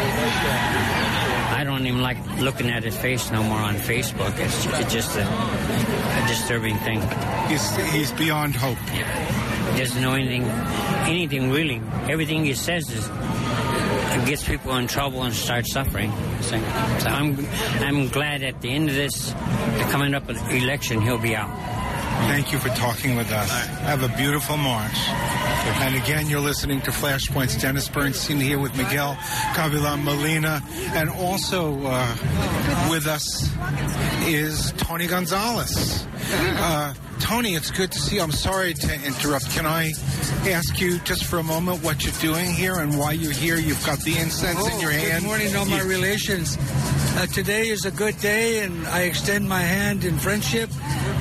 say. I don't even like looking at his face no more on Facebook. It's, it's just a, a disturbing thing. He's, he's beyond hope. Yeah. He doesn't know anything, anything really. Everything he says is it gets people in trouble and starts suffering. So, so I'm, I'm glad at the end of this, the coming up election, he'll be out. Thank you for talking with us. Have a beautiful march. And again, you're listening to Flashpoints. Dennis Bernstein here with Miguel Gavilan Molina. And also uh, with us is Tony Gonzalez. Uh, Tony, it's good to see you. I'm sorry to interrupt. Can I ask you just for a moment what you're doing here and why you're here? You've got the incense oh, in your hand. Good morning, all my you- relations. Uh, today is a good day, and I extend my hand in friendship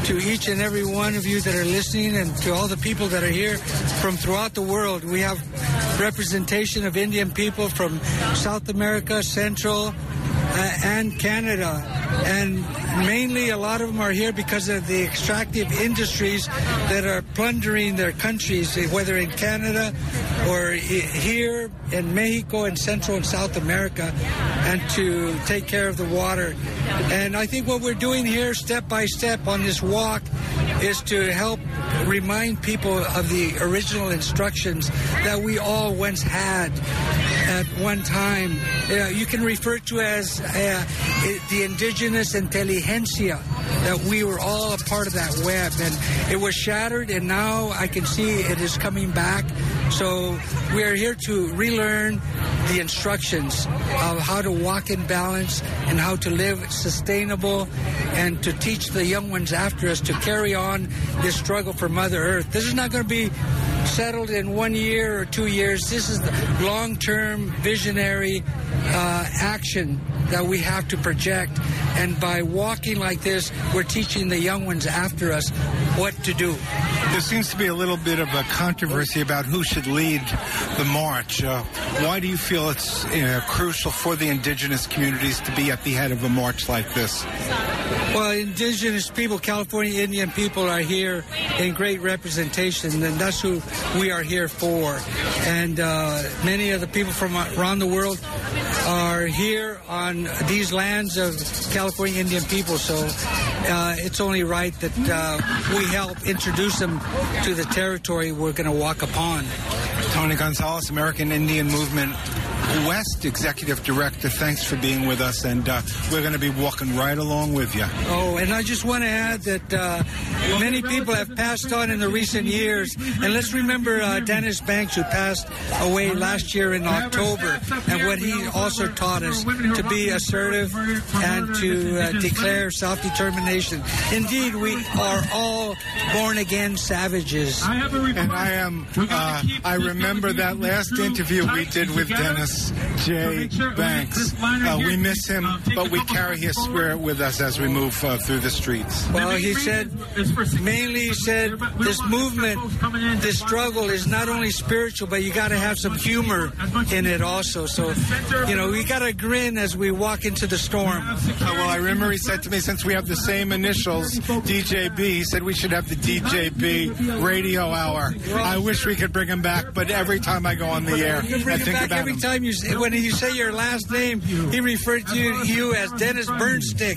to each and every one of you that are listening, and to all the people that are here from throughout the world. We have representation of Indian people from South America, Central, uh, and Canada. And mainly a lot of them are here because of the extractive industries that are plundering their countries, whether in Canada or here in Mexico and Central and South America, and to take care of the water. And I think what we're doing here step by step on this walk is to help remind people of the original instructions that we all once had at one time. Uh, you can refer to as uh, the indigenous intelligentsia, that we were all a part of that web, and it was shattered, and now I can see it is coming back. So we are here to relearn the instructions of how to walk in balance and how to live sustainable, and to teach the young ones after us to carry on this struggle for Mother Earth. This is not going to be settled in one year or two years. This is the long-term visionary uh, action that we have to project. And by walking like this, we're teaching the young ones after us what to do. There seems to be a little bit of a controversy about who should lead the march. Uh, why do you feel it's uh, crucial for the indigenous communities to be at the head of a march like this? Well, indigenous people, California Indian people, are here in great representation, and that's who we are here for. And uh, many of the people from around the world are here on these lands of California Indian people, so uh, it's only right that uh, we help introduce them to the territory we're going to walk upon. Tony Gonzalez, American Indian Movement West Executive Director, thanks for being with us, and uh, we're going to be walking right along with you. Oh, and I just want to add that uh, many people have passed on in the recent years, and let's remember uh, Dennis Banks, who passed away last year in October, and what he also taught us, to be assertive and to uh, declare self-determination. Indeed, we are all born-again savages. And I am, uh, I remember that last interview we did with Dennis J. Banks. Uh, we miss him, but we carry his spirit with us as we move uh, through the streets. Well, he said, mainly he said, this movement, this struggle is not only spiritual, but you got to have some humor in it also. So, you know, we got to grin as we walk into the storm. Uh, well, I remember he said to me, since we have the same initials, D J B, he said we should have the D J B radio hour. I wish we could bring him back, but every time I go on the air, I think about every him. time you say, when you say your last name, he referred to you, you as Dennis Burnstick.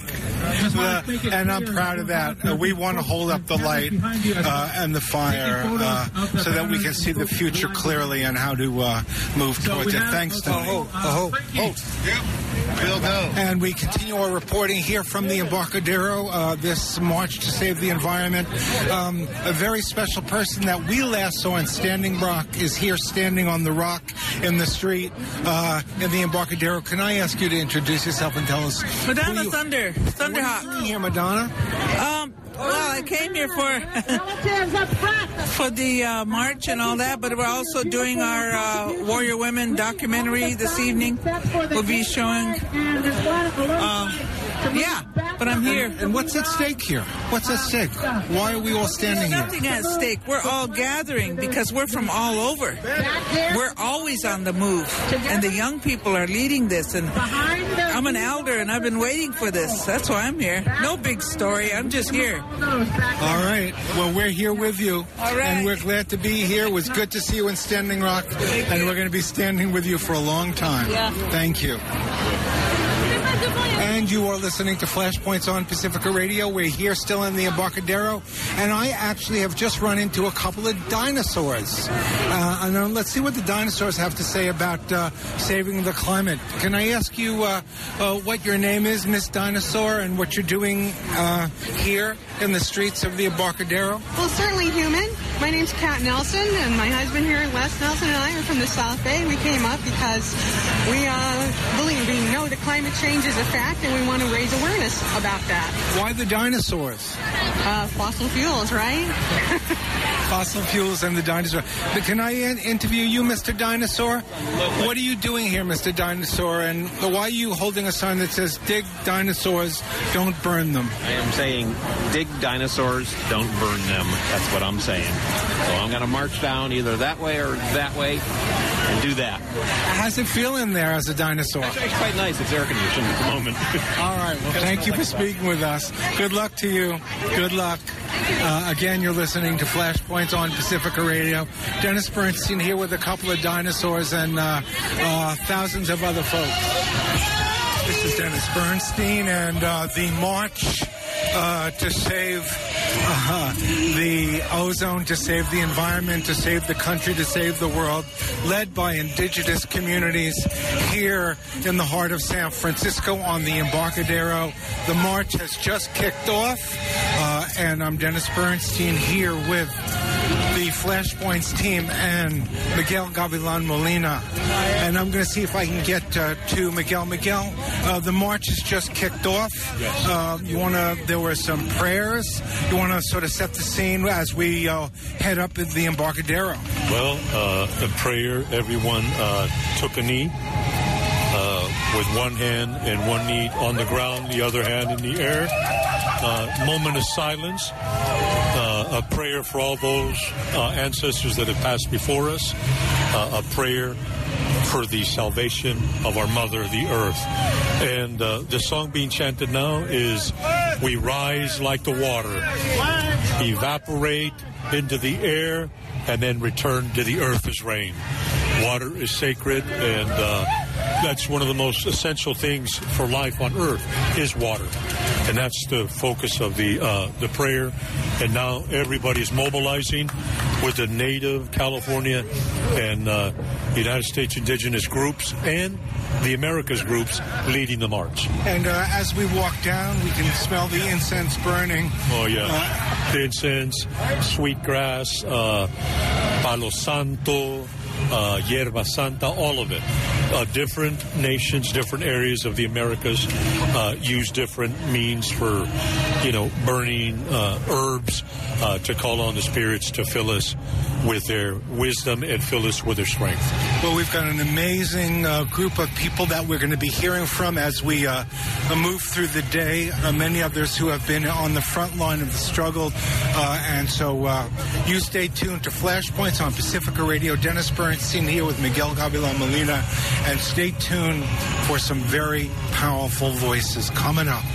Uh, and I'm proud of that. Uh, we want to hold up the light uh, and the fire uh, so that we can see the future clearly and how to uh, move towards it. Thanks, Tony. Oh, oh, oh, oh. We'll go. And we continue our reporting here from the Embarcadero, uh, this march to save the environment. Um, a very special person that we last saw in Standing Rock is here standing on the rock in the street uh, in the Embarcadero. Can I ask you to introduce yourself and tell us? Madonna Thunder, Thunderhawk. What are you here, Madonna? Um, well, I came here for for the uh, march and all that, but we're also doing our uh, Warrior Women documentary this evening. We'll be showing, uh, yeah, but I'm here. And what's at stake here? What's at stake? Why are we all standing There's here? nothing at stake. We're all gathering because we're from all over. We're always on the move, and the young people are leading this. And I'm an elder, and I've been waiting for this. That's why I'm here. No big story. I'm just here. All right. Well, we're here with you. All right. And we're glad to be here. It was good to see you in Standing Rock. And we're going to be standing with you for a long time. Yeah. Thank you. And you are listening to Flashpoints on Pacifica Radio. We're here still in the Embarcadero, and I actually have just run into a couple of dinosaurs. Uh, and uh, let's see what the dinosaurs have to say about uh, saving the climate. Can I ask you uh, uh, what your name is, Miss Dinosaur, and what you're doing uh, here in the streets of the Embarcadero? Well, certainly human. My name's Kat Nelson, and my husband here, Les Nelson, and I are from the South Bay. We came up up because we uh, believe, we know that climate change is a fact, and we want to raise awareness about that. Why the dinosaurs? Uh, fossil fuels, right? Fossil fuels and the dinosaur. But can I in- interview you, Mister Dinosaur? What are you doing here, Mister Dinosaur? And why are you holding a sign that says, dig dinosaurs, don't burn them? I am saying, dig dinosaurs, don't burn them. That's what I'm saying. So I'm going to march down either that way or that way and do that. How's it feel in there as a dinosaur? It's actually quite nice. It's air conditioned at the moment. All right. Well, thank you for speaking with us. Good luck to you. Good luck. Uh, again, you're listening to Flashpoints on Pacifica Radio. Dennis Bernstein here with a couple of dinosaurs and uh, uh, thousands of other folks. This is Dennis Bernstein, and uh, the march uh, to save uh, the ozone, to save the environment, to save the country, to save the world, led by indigenous communities here in the heart of San Francisco on the Embarcadero. The march has just kicked off, uh, and I'm Dennis Bernstein here with the Flashpoints team and Miguel Gavilan Molina. And I'm going to see if I can get uh, to Miguel. Miguel, uh, the march has just kicked off. Yes. Uh, you want to? There were some prayers. You want to sort of set the scene as we uh, head up at the Embarcadero. Well, uh, the prayer, everyone uh, took a knee uh, with one hand and one knee on the ground, the other hand in the air. Uh, moment of silence. Uh, a prayer for all those uh, ancestors that have passed before us. Uh, a prayer for the salvation of our mother, the earth. And uh, the song being chanted now is, we rise like the water, evaporate into the air, and then return to the earth as rain. Water is sacred, and uh, that's one of the most essential things for life on earth is water. And that's the focus of the uh, the prayer. And now everybody's mobilizing with the Native, California, and uh, United States indigenous groups and the Americas groups leading the march. And uh, as we walk down, we can smell the incense burning. Oh, yeah. Uh, the incense, sweetgrass, uh, palo santo, uh, hierba santa, all of it. Uh, different nations, different areas of the Americas uh, use different means for, you know, burning uh, herbs uh, to call on the spirits to fill us with their wisdom and fill us with their strength. Well, we've got an amazing uh, group of people that we're going to be hearing from as we uh, move through the day. Uh, many others who have been on the front line of the struggle. Uh, and so uh, you stay tuned to Flashpoints on Pacifica Radio. Dennis Bernstein here with Miguel Gavilan Molina. And stay tuned for some very powerful voices coming up.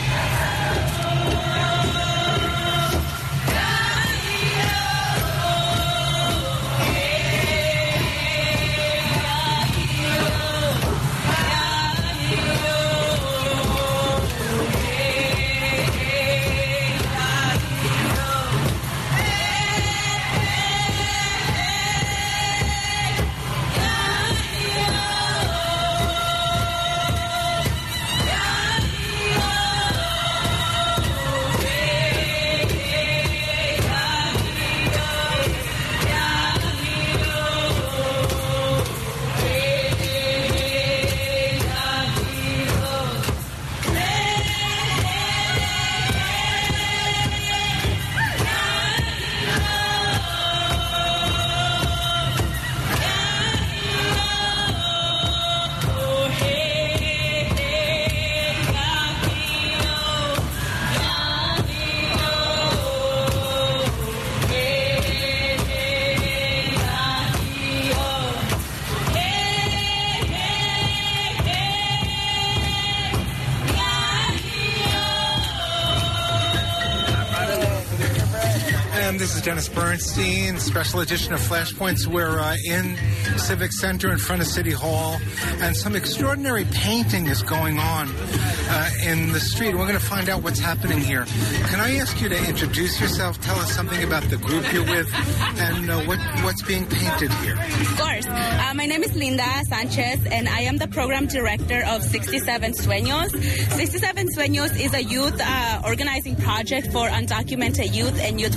This is Dennis Bernstein, special edition of Flashpoints. We're uh, in Civic Center in front of City Hall, and some extraordinary painting is going on uh, in the street. We're going to find out what's happening here. Can I ask you to introduce yourself, tell us something about the group you're with, and uh, what, what's being painted here? Of course. Uh, my name is Linda Sanchez, and I am the program director of sixty-seven Sueños. sixty-seven Sueños is a youth uh, organizing project for undocumented youth and youth from ecstatic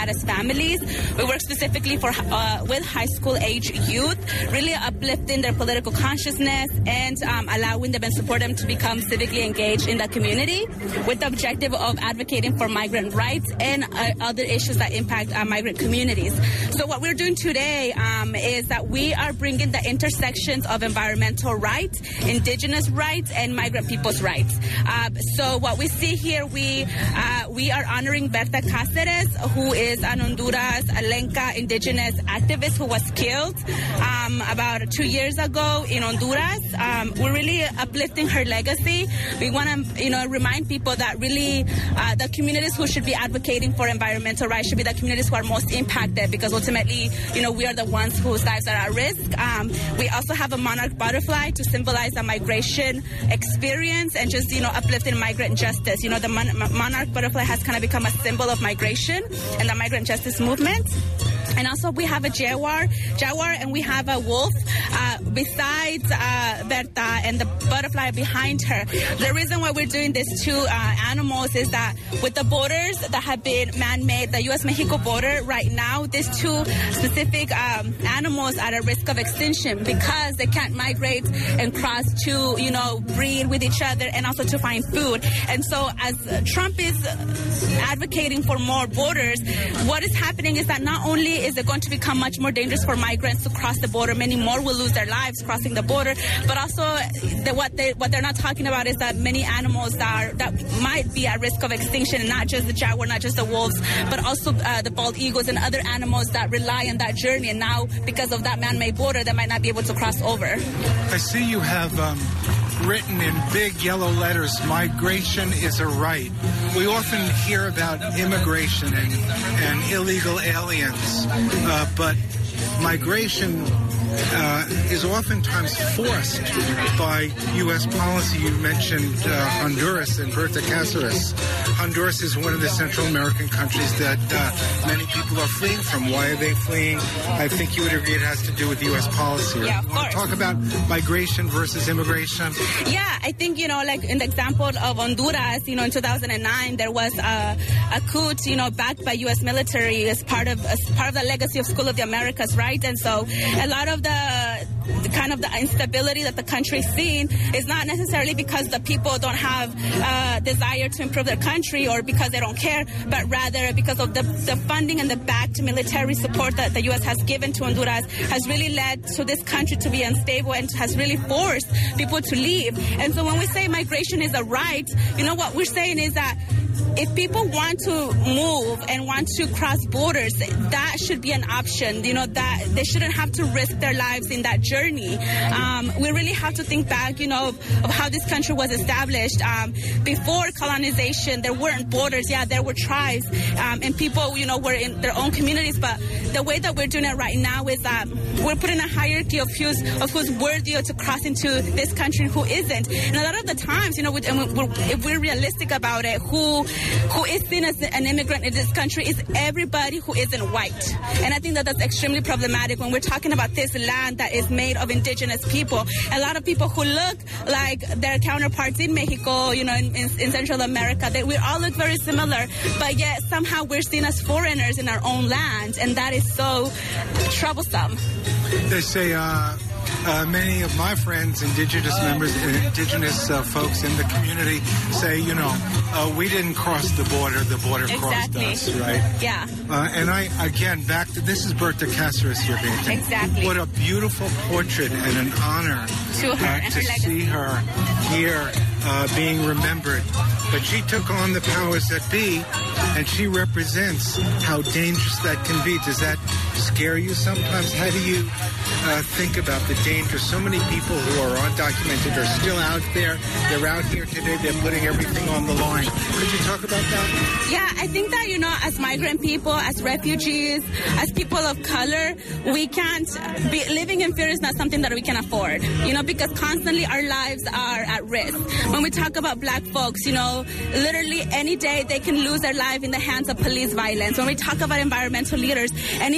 status families. We work specifically for uh, with high school age youth, really uplifting their political consciousness and um, allowing them and support them to become civically engaged in the community with the objective of advocating for migrant rights and uh, other issues that impact uh, migrant communities. So what we're doing today um, is that we are bringing the intersections of environmental rights, indigenous rights, and migrant people's rights. Uh, so what we see here, we uh, we are honoring Berta Cáceres, who is an Honduras Lenca indigenous activist who was killed um, about two years ago in Honduras. Um, we're really uplifting her legacy. We want to, you know, remind people that really uh, the communities who should be advocating for environmental rights should be the communities who are most impacted, because ultimately, you know, we are the ones whose lives are at risk. Um, we also have a monarch butterfly to symbolize the migration experience and just, you know, uplifting migrant justice. You know, the mon- monarch butterfly has kind of become a symbol of migration and the migrant justice movement. And also we have a jaguar, jaguar, and we have a wolf uh, besides uh, Berta and the butterfly behind her. The reason why we're doing these two uh, animals is that with the borders that have been man-made, the U S Mexico border right now, these two specific um, animals are at risk of extinction because they can't migrate and cross to, you know, breed with each other and also to find food. And so as Trump is advocating for more borders, what is happening is that not only is it going to become much more dangerous for migrants to cross the border, many more will lose their lives crossing the border, but also the, what, they, what they're not talking about is that many animals that, are, that might be at risk of extinction, and not just the jaguar, not just the wolves, but also uh, the bald eagles and other animals that rely on that journey, and now because of that man-made border, they might not be able to cross over. I see you have um, written in big yellow letters, migration is a right. We often hear about immigration and, and illegal aliens, uh, but migration uh, is oftentimes forced by U S policy. You mentioned uh, Honduras and Berta Cáceres. Honduras is one of the Central American countries that uh, many people are fleeing from. Why are they fleeing? I think you would agree it has to do with U S policy. Yeah, of course. Talk about migration versus immigration. Yeah, I think, you know, like in the example of Honduras, you know, in two thousand nine, there was a, a coup, you know, backed by U S military as part of as part of the legacy of School of the Americas, right? And so a lot of the, the kind of the instability that the country's seen is not necessarily because the people don't have a desire to improve their country or because they don't care, but rather because of the, the funding and the backed military support that the U S has given to Honduras has really led to this country to be unstable and has really forced people to leave. And so when we say migration is a right, you know, what we're saying is that if people want to move and want to cross borders, that should be an option. You know, that they shouldn't have to risk their lives in that journey. Um, we really have to think back, you know, of, of how this country was established. Um, before colonization, there weren't borders. Yeah, there were tribes, um, and people, you know, were in their own communities. But the way that we're doing it right now is that we're putting a hierarchy of who's of who's worthy to cross into this country and who isn't. And a lot of the times, you know, we, and we're, if we're realistic about it, who who is seen as an immigrant in this country is everybody who isn't white. And I think that that's extremely problematic when we're talking about this land that is made of indigenous people. A lot of people who look like their counterparts in Mexico, you know, in, in, in Central America, they, we all look very similar, but yet somehow we're seen as foreigners in our own land, and that is so troublesome. They say, uh, Uh, many of my friends, indigenous members, indigenous uh, folks in the community say, you know, uh, we didn't cross the border, the border exactly. crossed us, right? Yeah. Uh, and I, again, back to, this is Berta Cáceres you're painting. Exactly. What a beautiful portrait and an honor to her uh, and to her see her here uh, being remembered. But she took on the powers that be, and she represents how dangerous that can be. Does that scare you sometimes? How do you uh, think about the danger? So many people who are undocumented are still out there. They're out here today. They're putting everything on the line. Could you talk about that? Yeah, I think that, you know, as migrant people, as refugees, as people of color, we can't be living in fear is not something that we can afford, you know, because constantly our lives are at risk. When we talk about black folks, you know, literally any day they can lose their life in the hands of police violence. When we talk about environmental leaders, any day they can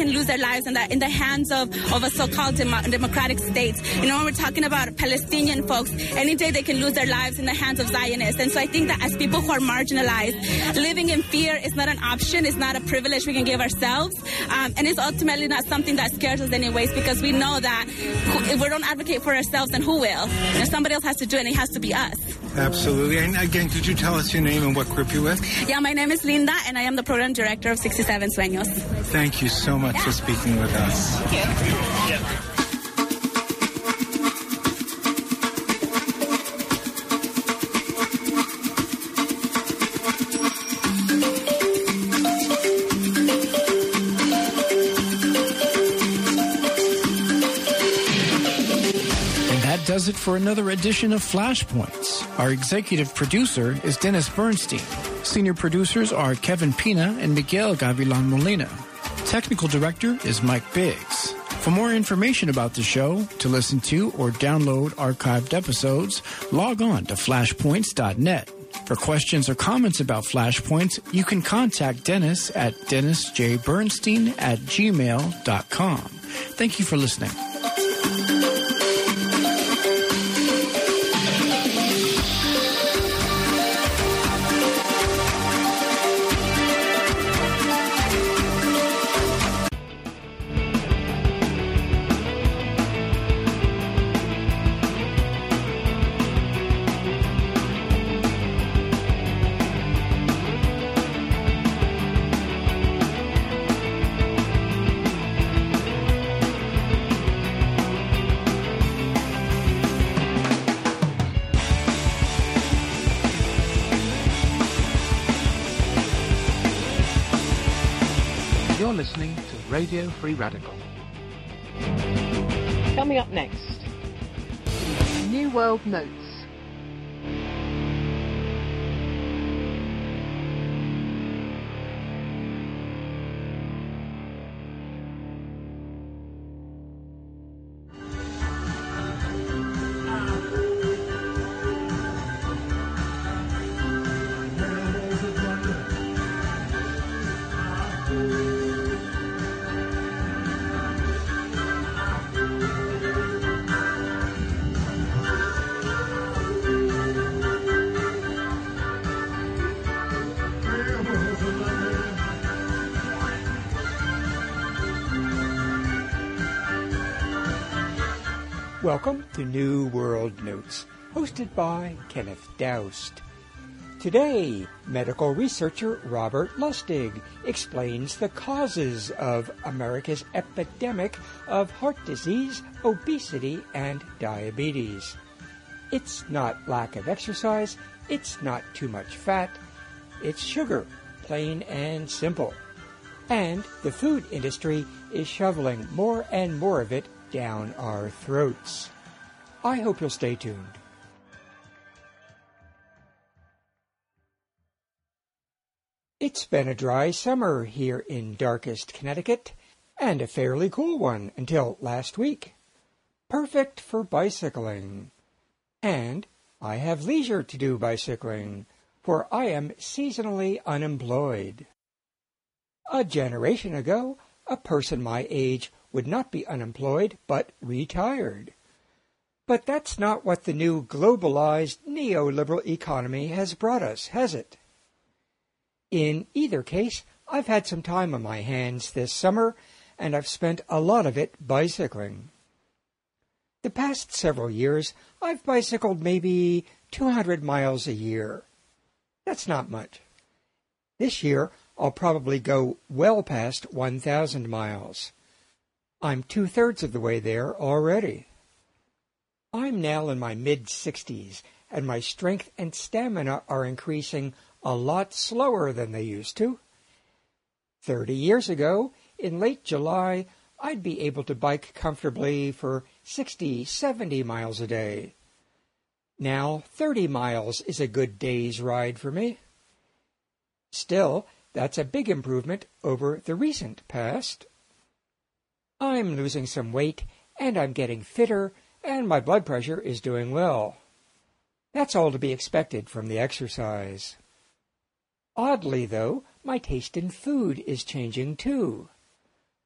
can lose their lives in the, in the hands of, of a so-called demo, democratic state. You know, when we're talking about Palestinian folks, any day they can lose their lives in the hands of Zionists. And so I think that as people who are marginalized, living in fear is not an option, it's not a privilege we can give ourselves, um, and it's ultimately not something that scares us anyways, because we know that if we don't advocate for ourselves, then who will? And somebody else has to do it, and it has to be us. Absolutely. And again, could you tell us your name and what group you're with? Yeah, my name is Linda, and I am the program director of sixty-seven Sueños. Thank you so much yeah. for speaking with us. Thank you. Yeah. Does it for another edition of Flashpoints. Our executive producer is Dennis Bernstein. Senior producers are Kevin Pina and Miguel Gavilan Molina. Technical director is Mike Biggs. For more information about the show, to listen to or download archived episodes, log on to flashpoints dot net. For questions or comments about Flashpoints, you can contact Dennis at dennis j bernstein at gmail dot com. Thank you for listening. Listening to Radio Free Radical. Coming up next, New World Notes. Welcome to New World Notes, hosted by Kenneth Doust. Today, medical researcher Robert Lustig explains the causes of America's epidemic of heart disease, obesity, and diabetes. It's not lack of exercise, it's not too much fat, it's sugar, plain and simple. And the food industry is shoveling more and more of it down our throats. I hope you'll stay tuned. It's been a dry summer here in darkest Connecticut, and a fairly cool one until last week. Perfect for bicycling. And I have leisure to do bicycling, for I am seasonally unemployed. A generation ago, a person my age would not be unemployed, but retired. But that's not what the new globalized neoliberal economy has brought us, has it? In either case, I've had some time on my hands this summer, and I've spent a lot of it bicycling. The past several years, I've bicycled maybe two hundred miles a year. That's not much. This year, I'll probably go well past one thousand miles. I'm two-thirds of the way there already. I'm now in my mid-sixties, and my strength and stamina are increasing a lot slower than they used to. Thirty years ago, in late July, I'd be able to bike comfortably for sixty, seventy miles a day. Now, thirty miles is a good day's ride for me. Still, that's a big improvement over the recent past. I'm losing some weight, and I'm getting fitter, and my blood pressure is doing well. That's all to be expected from the exercise. Oddly, though, my taste in food is changing too.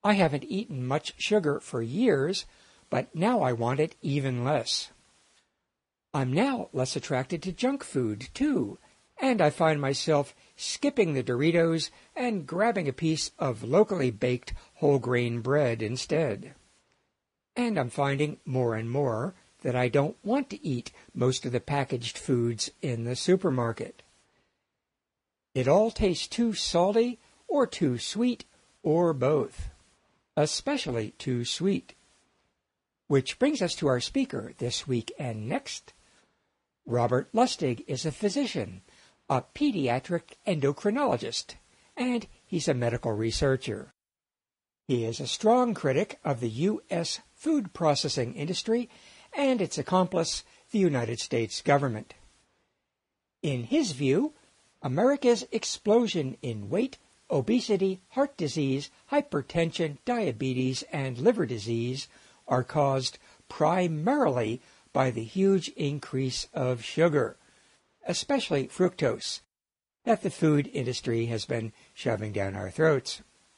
I haven't eaten much sugar for years, but now I want it even less. I'm now less attracted to junk food, too, and I find myself skipping the Doritos and grabbing a piece of locally baked whole grain bread instead. And I'm finding more and more that I don't want to eat most of the packaged foods in the supermarket. It all tastes too salty or too sweet or both, especially too sweet. Which brings us to our speaker this week and next. Robert Lustig is a physician, a pediatric endocrinologist, and he's a medical researcher. He is a strong critic of the U S food processing industry and its accomplice, the United States government. In his view, America's explosion in weight, obesity, heart disease, hypertension, diabetes, and liver disease are caused primarily by the huge increase of sugar, especially fructose, that the food industry has been shoving down our throats.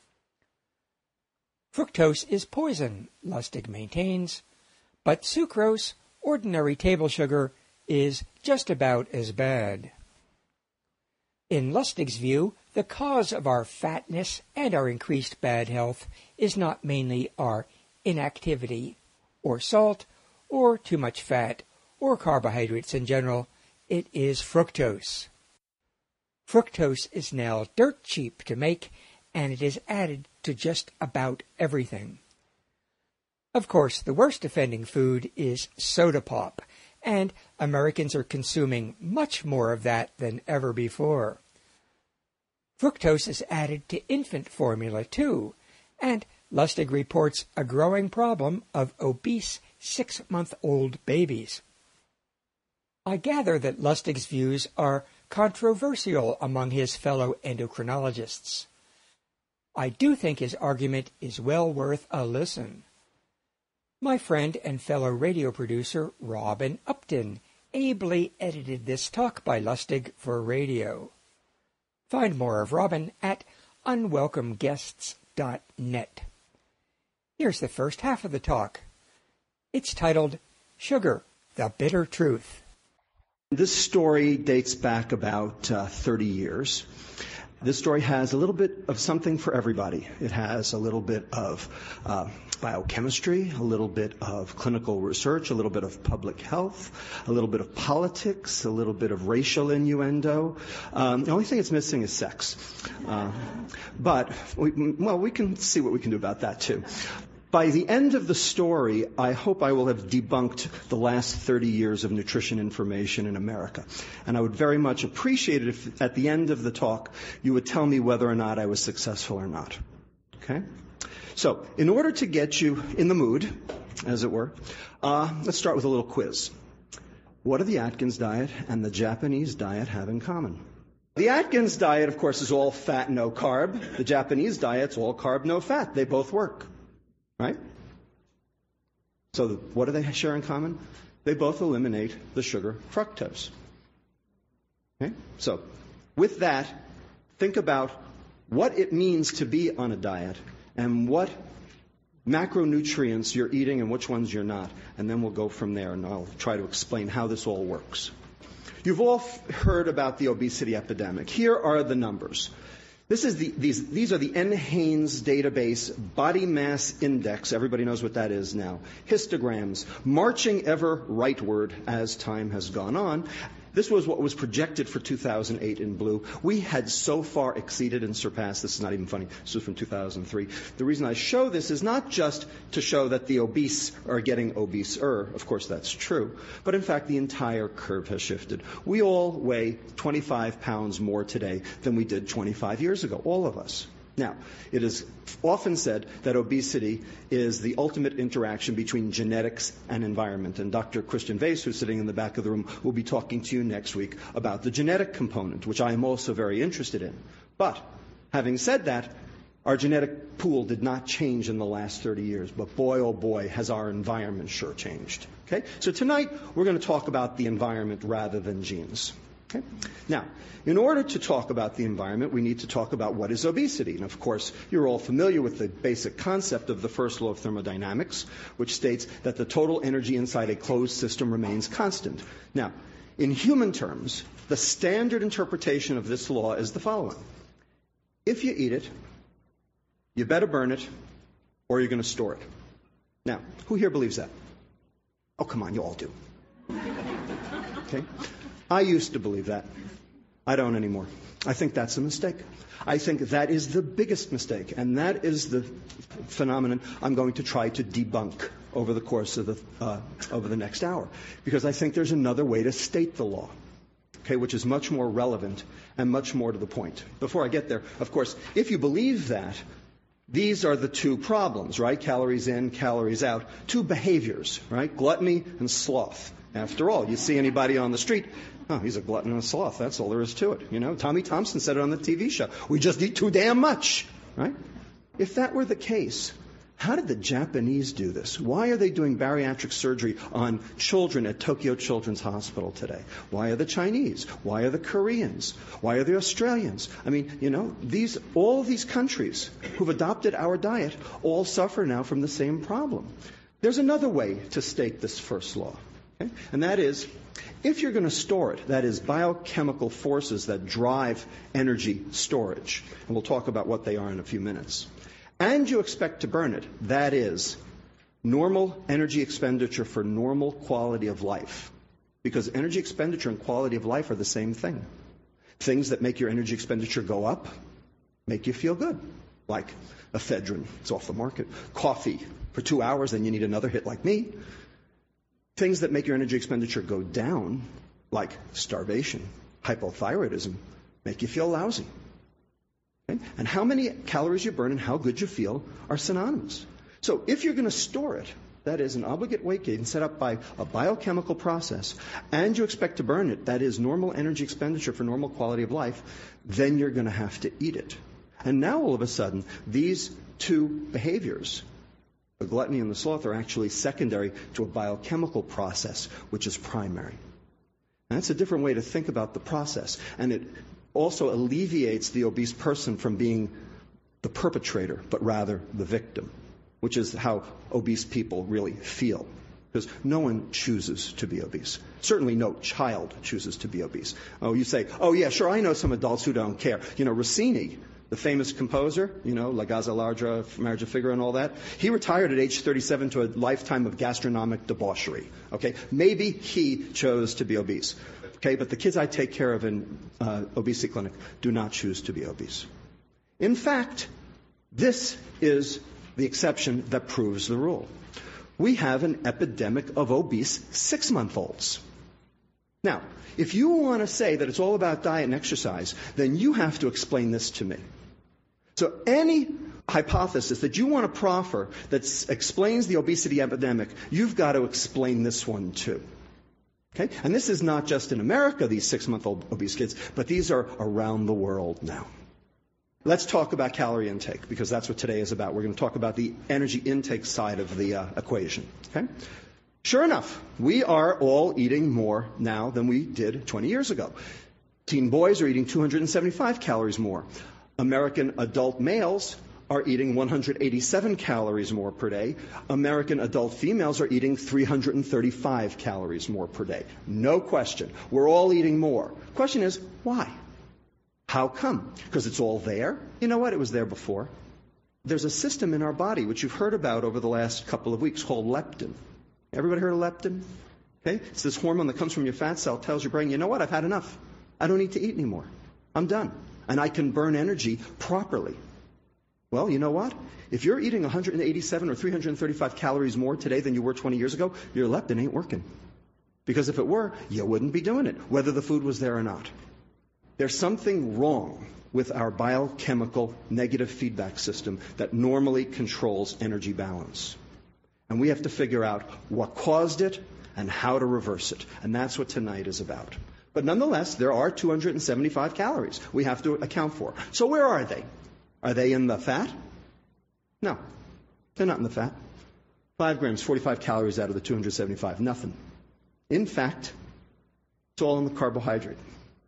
Fructose is poison, Lustig maintains, but sucrose, ordinary table sugar, is just about as bad. In Lustig's view, the cause of our fatness and our increased bad health is not mainly our inactivity, or salt, or too much fat, or carbohydrates in general. It is fructose. Fructose is now dirt cheap to make, and it is added to just about everything. Of course, the worst offending food is soda pop, and Americans are consuming much more of that than ever before. Fructose is added to infant formula, too, and Lustig reports a growing problem of obese six-month-old babies. I gather that Lustig's views are controversial among his fellow endocrinologists. I do think his argument is well worth a listen. My friend and fellow radio producer Robin Upton ably edited this talk by Lustig for radio. Find more of Robin at unwelcome guests dot net. Here's the first half of the talk. It's titled, Sugar, the Bitter Truth. This story dates back about uh, thirty years. This story has a little bit of something for everybody. It has a little bit of uh, biochemistry, a little bit of clinical research, a little bit of public health, a little bit of politics, a little bit of racial innuendo. Um, the only thing it's missing is sex. Uh, but, we, well, we can see what we can do about that, too. By the end of the story, I hope I will have debunked the last thirty years of nutrition information in America. And I would very much appreciate it if at the end of the talk you would tell me whether or not I was successful or not. Okay? So, in order to get you in the mood, as it were, uh, let's start with a little quiz. What do the Atkins diet and the Japanese diet have in common? The Atkins diet, of course, is all fat, no carb. The Japanese diet's all carb, no fat. They both work. Right? So what do they share in common? They both eliminate the sugar fructose. Okay? So with that, think about what it means to be on a diet and what macronutrients you're eating and which ones you're not. And then we'll go from there, and I'll try to explain how this all works. You've all f- heard about the obesity epidemic. Here are the numbers. This is the, these, these are the NHANES database body mass index. Everybody knows what that is now. Histograms, marching ever rightward as time has gone on. This was what was projected for two thousand eight in blue. We had so far exceeded and surpassed. This is not even funny. This was from two thousand three. The reason I show this is not just to show that the obese are getting obese-er. Of course, that's true. But in fact, the entire curve has shifted. We all weigh twenty-five pounds more today than we did twenty-five years ago, all of us. Now, it is often said that obesity is the ultimate interaction between genetics and environment. And Doctor Christian Vase, who's sitting in the back of the room, will be talking to you next week about the genetic component, which I am also very interested in. But, having said that, our genetic pool did not change in the last thirty years. But boy, oh boy, has our environment sure changed. Okay? So tonight, we're going to talk about the environment rather than genes. Okay? Now, in order to talk about the environment, we need to talk about what is obesity. And of course, you're all familiar with the basic concept of the first law of thermodynamics, which states that the total energy inside a closed system remains constant. Now, in human terms, the standard interpretation of this law is the following. If you eat it, you better burn it, or you're going to store it. Now, who here believes that? Oh, come on, you all do. Okay? I used to believe that. I don't anymore. I think that's a mistake. I think that is the biggest mistake, and that is the phenomenon I'm going to try to debunk over the course of the uh, over the next hour, because I think there's another way to state the law, okay, which is much more relevant and much more to the point. Before I get there, of course, if you believe that, these are the two problems, right? Calories in, calories out. Two behaviors, right? Gluttony and sloth. After all, you see anybody on the street, oh, he's a glutton and a sloth. That's all there is to it. You know, Tommy Thompson said it on the T V show. We just eat too damn much, right? If that were the case, how did the Japanese do this? Why are they doing bariatric surgery on children at Tokyo Children's Hospital today? Why are the Chinese? Why are the Koreans? Why are the Australians? I mean, you know, these all of these countries who've adopted our diet all suffer now from the same problem. There's another way to state this first law. Okay? And that is, if you're going to store it, that is biochemical forces that drive energy storage, and we'll talk about what they are in a few minutes, and you expect to burn it, that is normal energy expenditure for normal quality of life, because energy expenditure and quality of life are the same thing. Things that make your energy expenditure go up make you feel good, like ephedrine, it's off the market, coffee for two hours, then you need another hit like me. Things that make your energy expenditure go down, like starvation, hypothyroidism, make you feel lousy. Okay? And how many calories you burn and how good you feel are synonymous. So if you're going to store it, that is an obligate weight gain set up by a biochemical process, and you expect to burn it, that is normal energy expenditure for normal quality of life, then you're going to have to eat it. And now all of a sudden, these two behaviors, the gluttony and the sloth, are actually secondary to a biochemical process, which is primary. And that's a different way to think about the process. And it also alleviates the obese person from being the perpetrator, but rather the victim, which is how obese people really feel. Because no one chooses to be obese. Certainly no child chooses to be obese. Oh, you say, oh yeah, sure, I know some adults who don't care. You know, Rossini, the famous composer, you know, La Gazza Ladra, Marriage of Figaro and all that, he retired at age thirty-seven to a lifetime of gastronomic debauchery. Okay? Maybe he chose to be obese. Okay? But the kids I take care of in uh, obesity clinic do not choose to be obese. In fact, this is the exception that proves the rule. We have an epidemic of obese six-month-olds. Now, if you want to say that it's all about diet and exercise, then you have to explain this to me. So any hypothesis that you want to proffer that s- explains the obesity epidemic, you've got to explain this one too. Okay? And this is not just in America, these six-month-old obese kids, but these are around the world now. Let's talk about calorie intake, because that's what today is about. We're going to talk about the energy intake side of the uh, equation. Okay? Sure enough, we are all eating more now than we did twenty years ago. Teen boys are eating two hundred seventy-five calories more. American adult males are eating one hundred eighty-seven calories more per day. American adult females are eating three hundred thirty-five calories more per day. No question. We're all eating more. Question is, why? How come? Because it's all there? You know what? It was there before. There's a system in our body, which you've heard about over the last couple of weeks, called leptin. Everybody heard of leptin? Okay? It's this hormone that comes from your fat cell, tells your brain, you know what? I've had enough. I don't need to eat anymore. I'm done. And I can burn energy properly. Well, you know what? If you're eating one hundred eighty-seven or three hundred thirty-five calories more today than you were twenty years ago, your leptin ain't working. Because if it were, you wouldn't be doing it, whether the food was there or not. There's something wrong with our biochemical negative feedback system that normally controls energy balance. And we have to figure out what caused it and how to reverse it. And that's what tonight is about. But nonetheless, there are two hundred seventy-five calories we have to account for. So where are they? Are they in the fat? No, they're not in the fat. Five grams, forty-five calories out of the two hundred seventy-five, nothing. In fact, it's all in the carbohydrate.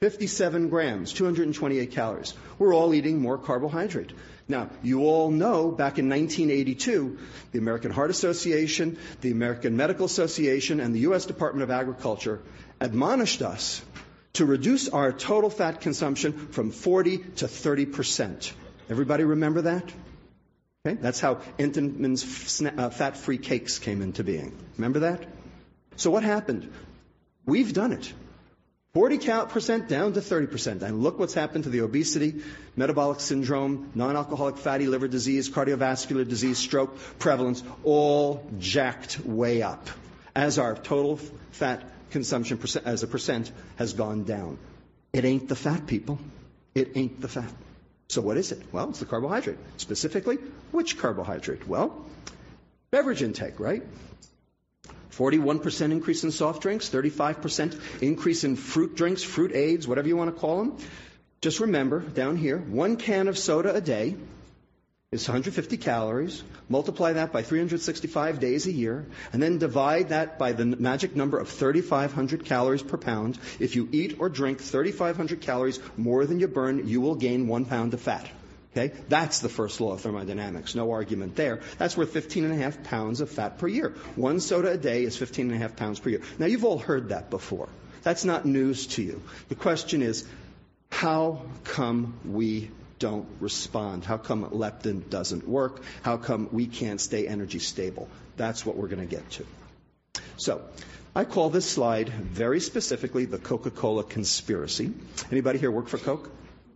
fifty-seven grams, two hundred twenty-eight calories. We're all eating more carbohydrate. Now, you all know back in nineteen eighty-two, the American Heart Association, the American Medical Association, and the U S Department of Agriculture admonished us to reduce our total fat consumption from forty to thirty percent. Everybody remember that? Okay? That's how Entenmann's uh, fat-free cakes came into being. Remember that? So what happened? We've done it. forty percent down to thirty percent. And look what's happened to the obesity, metabolic syndrome, non-alcoholic fatty liver disease, cardiovascular disease, stroke, prevalence, all jacked way up as our total fat consumption percent, as a percent has gone down. It ain't the fat, people. It ain't the fat. So what is it? Well, it's the carbohydrate. Specifically, which carbohydrate? Well, beverage intake, right? forty-one percent increase in soft drinks, thirty-five percent increase in fruit drinks, fruit aids, whatever you want to call them. Just remember, down here, one can of soda a day is one hundred fifty calories. Multiply that by three hundred sixty-five days a year, and then divide that by the magic number of thirty-five hundred calories per pound. If you eat or drink thirty-five hundred calories more than you burn, you will gain one pound of fat. Okay? That's the first law of thermodynamics. No argument there. That's worth fifteen and a half pounds of fat per year. One soda a day is fifteen and a half pounds per year. Now, you've all heard that before. That's not news to you. The question is, how come we don't respond? How come leptin doesn't work? How come we can't stay energy stable? That's what we're going to get to. So, I call this slide very specifically the Coca-Cola conspiracy. Anybody here work for Coke?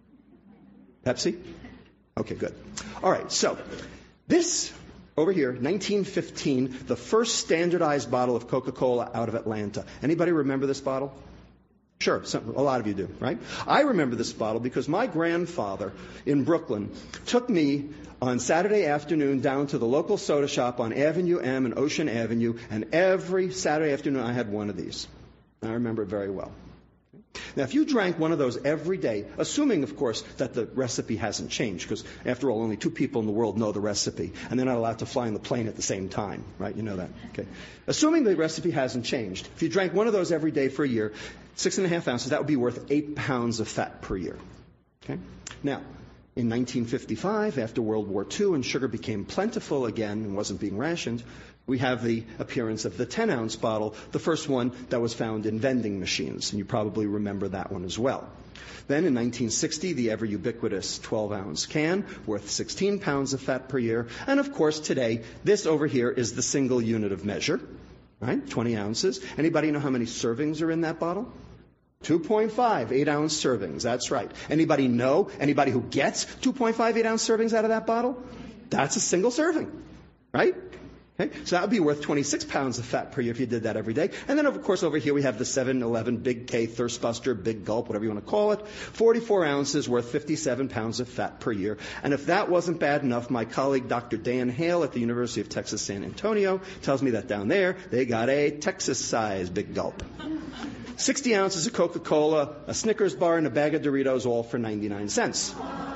Pepsi? Okay, good. All right, so this over here, nineteen fifteen, the first standardized bottle of Coca-Cola out of Atlanta. Anybody remember this bottle? Sure, some, a lot of you do, right? I remember this bottle because my grandfather in Brooklyn took me on Saturday afternoon down to the local soda shop on Avenue M and Ocean Avenue, and every Saturday afternoon I had one of these. I remember it very well. Now, if you drank one of those every day, assuming, of course, that the recipe hasn't changed, because, after all, only two people in the world know the recipe, and they're not allowed to fly in the plane at the same time, right? You know that. Okay. Assuming the recipe hasn't changed, if you drank one of those every day for a year, six and a half ounces, that would be worth eight pounds of fat per year. Okay. Now, in nineteen fifty-five, after World War Two, and sugar became plentiful again and wasn't being rationed, we have the appearance of the ten-ounce bottle, the first one that was found in vending machines, and you probably remember that one as well. Then in nineteen sixty, the ever-ubiquitous twelve-ounce can, worth sixteen pounds of fat per year. And of course, today, this over here is the single unit of measure, right? twenty ounces. Anybody know how many servings are in that bottle? two point five eight-ounce servings, that's right. Anybody know? Anybody who gets two point five eight-ounce servings out of that bottle? That's a single serving, right? Okay, so that would be worth twenty-six pounds of fat per year if you did that every day. And then, of course, over here we have the seven eleven Big K Thirst Buster, Big Gulp, whatever you want to call it. forty-four ounces worth fifty-seven pounds of fat per year. And if that wasn't bad enough, my colleague Doctor Dan Hale at the University of Texas San Antonio tells me that down there they got a Texas-sized Big Gulp. sixty ounces of Coca-Cola, a Snickers bar, and a bag of Doritos, all for ninety-nine cents.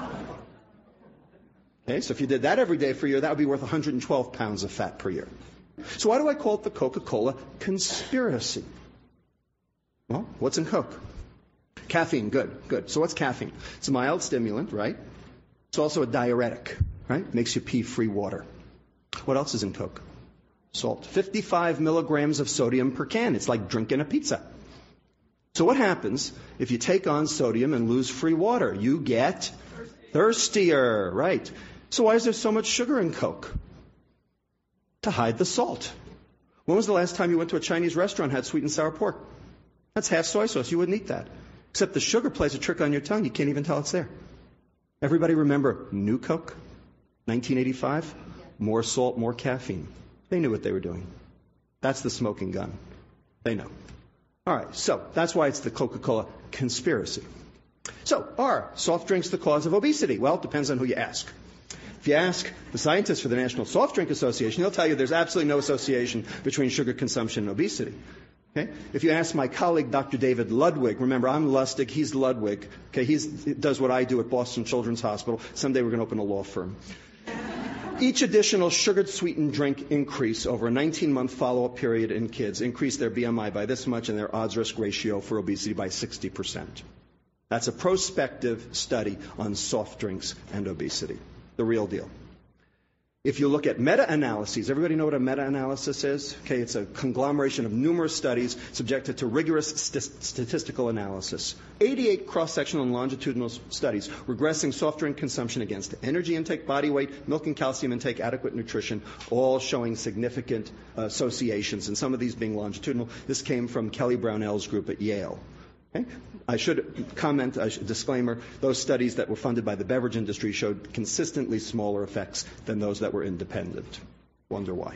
Okay, so if you did that every day for a year, that would be worth one hundred twelve pounds of fat per year. So why do I call it the Coca-Cola conspiracy? Well, what's in Coke? Caffeine, good, good. So what's caffeine? It's a mild stimulant, right? It's also a diuretic, right? Makes you pee free water. What else is in Coke? Salt. fifty-five milligrams of sodium per can. It's like drinking a pizza. So what happens if you take on sodium and lose free water? You get thirstier, right? So why is there so much sugar in Coke? To hide the salt. When was the last time you went to a Chinese restaurant and had sweet and sour pork? That's half soy sauce. You wouldn't eat that. Except the sugar plays a trick on your tongue. You can't even tell it's there. Everybody remember New Coke? nineteen eighty-five? More salt, more caffeine. They knew what they were doing. That's the smoking gun. They know. All right, so that's why it's the Coca-Cola conspiracy. So, are soft drinks the cause of obesity? Well, it depends on who you ask. If you ask the scientists for the National Soft Drink Association, they'll tell you there's absolutely no association between sugar consumption and obesity. Okay? If you ask my colleague, Doctor David Ludwig, remember, I'm Lustig, he's Ludwig. Okay, he does what I do at Boston Children's Hospital. Someday we're going to open a law firm. Each additional sugared sweetened drink increase over a nineteen-month follow-up period in kids increased their B M I by this much and their odds-risk ratio for obesity by sixty percent. That's a prospective study on soft drinks and obesity, the real deal. If you look at meta-analyses, everybody know what a meta-analysis is? Okay, it's a conglomeration of numerous studies subjected to rigorous st- statistical analysis. eighty-eight cross-sectional and longitudinal studies regressing soft drink consumption against energy intake, body weight, milk and calcium intake, adequate nutrition, all showing significant uh, associations, and some of these being longitudinal. This came from Kelly Brownell's group at Yale. Okay? I should comment, a disclaimer, those studies that were funded by the beverage industry showed consistently smaller effects than those that were independent. Wonder why.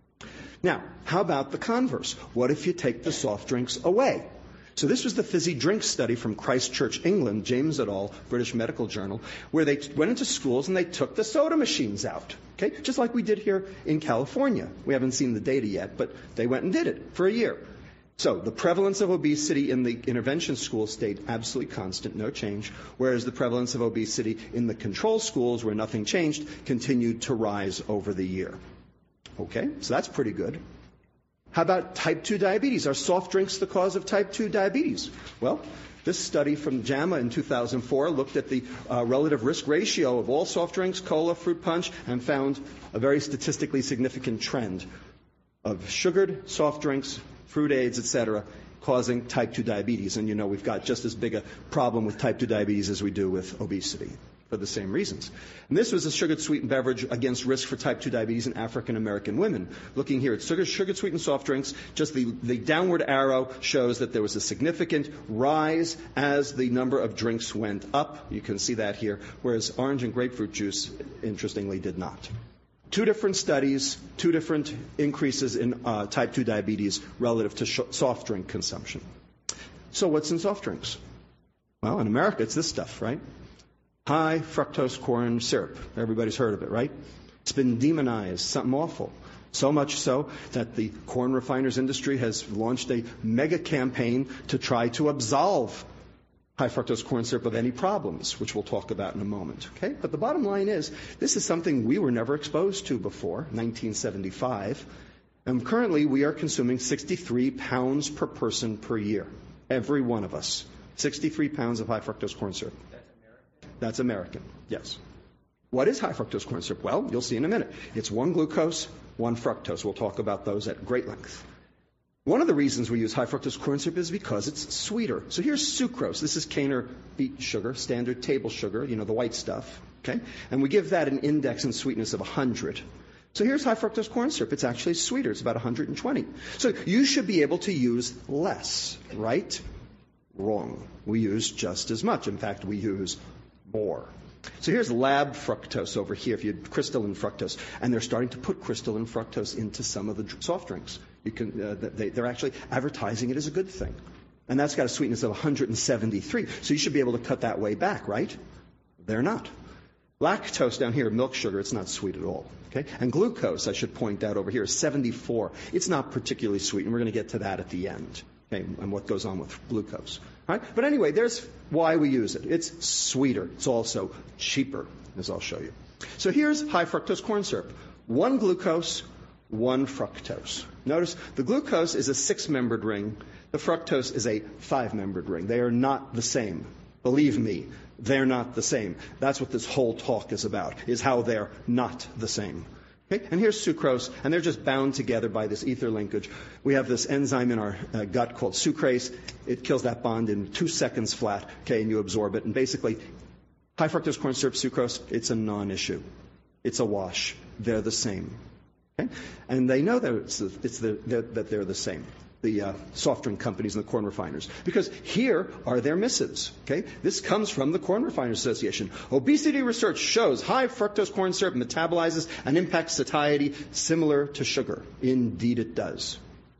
Now, how about the converse? What if you take the soft drinks away? So this was the fizzy drink study from Christchurch, England, James et al., British Medical Journal, where they went into schools and they took the soda machines out. Okay? Just like we did here in California. We haven't seen the data yet, but they went and did it for a year. So the prevalence of obesity in the intervention schools stayed absolutely constant, no change, whereas the prevalence of obesity in the control schools, where nothing changed, continued to rise over the year. Okay, so that's pretty good. How about type two diabetes? Are soft drinks the cause of type two diabetes? Well, this study from JAMA in two thousand four looked at the uh, relative risk ratio of all soft drinks, cola, fruit punch, and found a very statistically significant trend of sugared soft drinks, fruit aids, et cetera, causing type two diabetes. And you know we've got just as big a problem with type two diabetes as we do with obesity for the same reasons. And this was a sugared sweetened beverage against risk for type two diabetes in African American women. Looking here at sugar, sugared sweetened soft drinks, just the, the downward arrow shows that there was a significant rise as the number of drinks went up. You can see that here, whereas orange and grapefruit juice, interestingly, did not. Two different studies, two different increases in uh, type two diabetes relative to sh- soft drink consumption. So what's in soft drinks? Well, in America, it's this stuff, right? High fructose corn syrup. Everybody's heard of it, right? It's been demonized, something awful. So much so that the corn refiners industry has launched a mega campaign to try to absolve high fructose corn syrup of any problems, which we'll talk about in a moment. Okay? But the bottom line is, this is something we were never exposed to before, nineteen seventy-five. And currently, we are consuming sixty-three pounds per person per year. Every one of us. sixty-three pounds of high fructose corn syrup. That's American? That's American, yes. What is high fructose corn syrup? Well, you'll see in a minute. It's one glucose, one fructose. We'll talk about those at great length. One of the reasons we use high fructose corn syrup is because it's sweeter. So here's sucrose. This is cane or beet sugar, standard table sugar, you know, the white stuff. Okay? And we give that an index in sweetness of one hundred. So here's high fructose corn syrup. It's actually sweeter. It's about one hundred twenty. So you should be able to use less, right? Wrong. We use just as much. In fact, we use more. So here's lab fructose over here, if you had crystalline fructose. And they're starting to put crystalline fructose into some of the soft drinks. You can, uh, they, they're actually advertising it as a good thing. And that's got a sweetness of one hundred seventy-three. So you should be able to cut that way back, right? They're not. Lactose down here, milk sugar, it's not sweet at all. Okay? And glucose, I should point out over here, is seventy-four. It's not particularly sweet, and we're going to get to that at the end. Okay? And what goes on with glucose. All right? But anyway, there's why we use it. It's sweeter. It's also cheaper, as I'll show you. So here's high fructose corn syrup. One glucose, one fructose. Notice the glucose is a six-membered ring. The fructose is a five-membered ring. They are not the same. Believe me, they're not the same. That's what this whole talk is about, is how they're not the same. Okay? And here's sucrose, and they're just bound together by this ether linkage. We have this enzyme in our uh, gut called sucrase. It kills that bond in two seconds flat, okay, and you absorb it. And basically, high fructose corn syrup, sucrose, it's a non-issue. It's a wash. They're the same. Okay? And they know that, it's the, it's the, that they're the same, the uh, soft drink companies and the corn refiners. Because here are their missives. Okay? This comes from the Corn Refiners Association. Obesity research shows high fructose corn syrup metabolizes and impacts satiety similar to sugar. Indeed it does.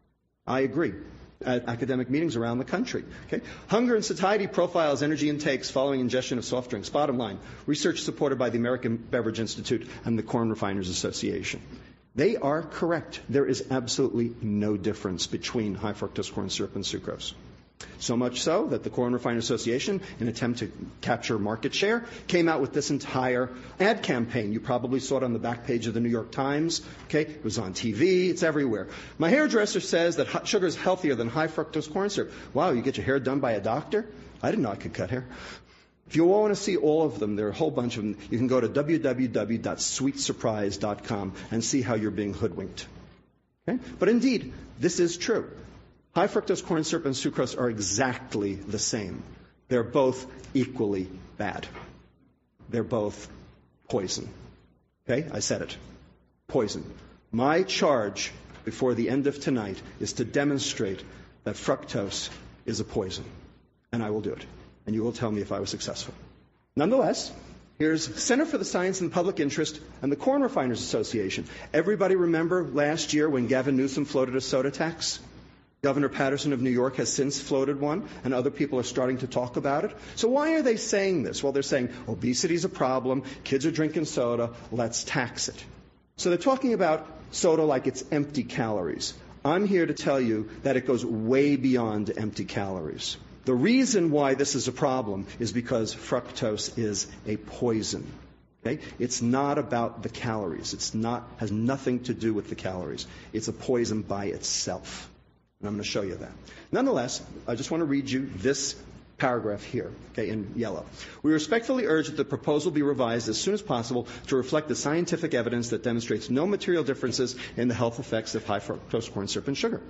I agree. At academic meetings around the country. Okay? Hunger and satiety profiles energy intakes following ingestion of soft drinks. Bottom line, research supported by the American Beverage Institute and the Corn Refiners Association. They are correct. There is absolutely no difference between high fructose corn syrup and sucrose. So much so that the Corn Refiners Association, in an attempt to capture market share, came out with this entire ad campaign. You probably saw it on the back page of the New York Times. Okay, it was on T V. It's everywhere. My hairdresser says that sugar is healthier than high fructose corn syrup. Wow, you get your hair done by a doctor? I didn't know I could cut hair. If you want to see all of them, there are a whole bunch of them. You can go to w w w dot sweet surprise dot com and see how you're being hoodwinked. Okay? But indeed, this is true. High fructose corn syrup and sucrose are exactly the same. They're both equally bad. They're both poison. Okay? I said it. Poison. My charge before the end of tonight is to demonstrate that fructose is a poison. And I will do it. And you will tell me if I was successful. Nonetheless, here's Center for the Science and the Public Interest and the Corn Refiners Association. Everybody remember last year when Gavin Newsom floated a soda tax? Governor Patterson of New York has since floated one, and other people are starting to talk about it. So why are they saying this? Well, they're saying obesity is a problem, kids are drinking soda, let's tax it. So they're talking about soda like it's empty calories. I'm here to tell you that it goes way beyond empty calories. The reason why this is a problem is because fructose is a poison. Okay? It's not about the calories. It's not has nothing to do with the calories. It's a poison by itself. And I'm going to show you that. Nonetheless, I just want to read you this paragraph here, okay, in yellow. We respectfully urge that the proposal be revised as soon as possible to reflect the scientific evidence that demonstrates no material differences in the health effects of high fructose corn syrup and sugar.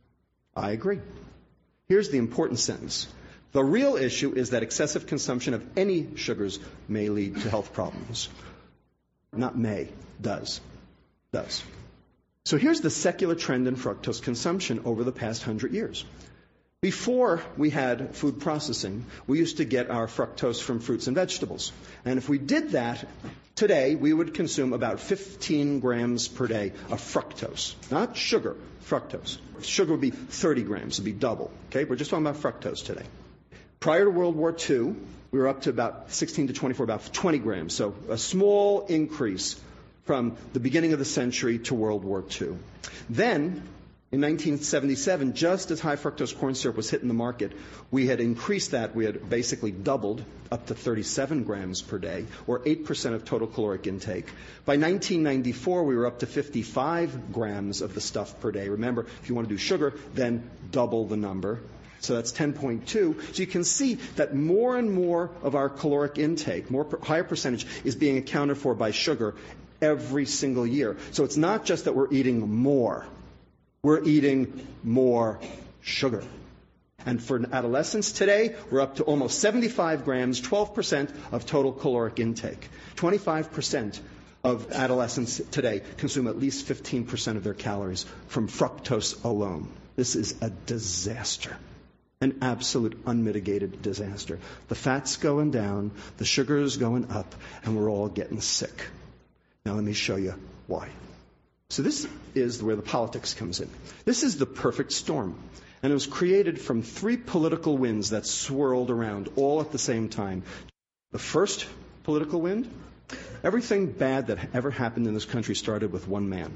I agree. Here's the important sentence. The real issue is that excessive consumption of any sugars may lead to health problems. Not may, does. Does. So here's the secular trend in fructose consumption over the past hundred years. Before we had food processing, we used to get our fructose from fruits and vegetables. And if we did that, today we would consume about fifteen grams per day of fructose. Not sugar, fructose. Sugar would be thirty grams, it would be double. Okay, we're just talking about fructose today. Prior to World War Two, we were up to about sixteen to twenty-four, about twenty grams. So a small increase from the beginning of the century to World War Two. Then, in nineteen seventy-seven, just as high fructose corn syrup was hitting the market, we had increased that. We had basically doubled up to thirty-seven grams per day, or eight percent of total caloric intake. By nineteen ninety-four, we were up to fifty-five grams of the stuff per day. Remember, if you want to do sugar, then double the number. So that's ten point two. So you can see that more and more of our caloric intake, more higher percentage, is being accounted for by sugar every single year. So it's not just that we're eating more. We're eating more sugar. And for adolescents today, we're up to almost seventy-five grams, twelve percent of total caloric intake. twenty-five percent of adolescents today consume at least fifteen percent of their calories from fructose alone. This is a disaster. An absolute unmitigated disaster. The fat's going down, the sugar is going up, and we're all getting sick. Now let me show you why. So this is where the politics comes in. This is the perfect storm. And it was created from three political winds that swirled around all at the same time. The first political wind, everything bad that ever happened in this country started with one man.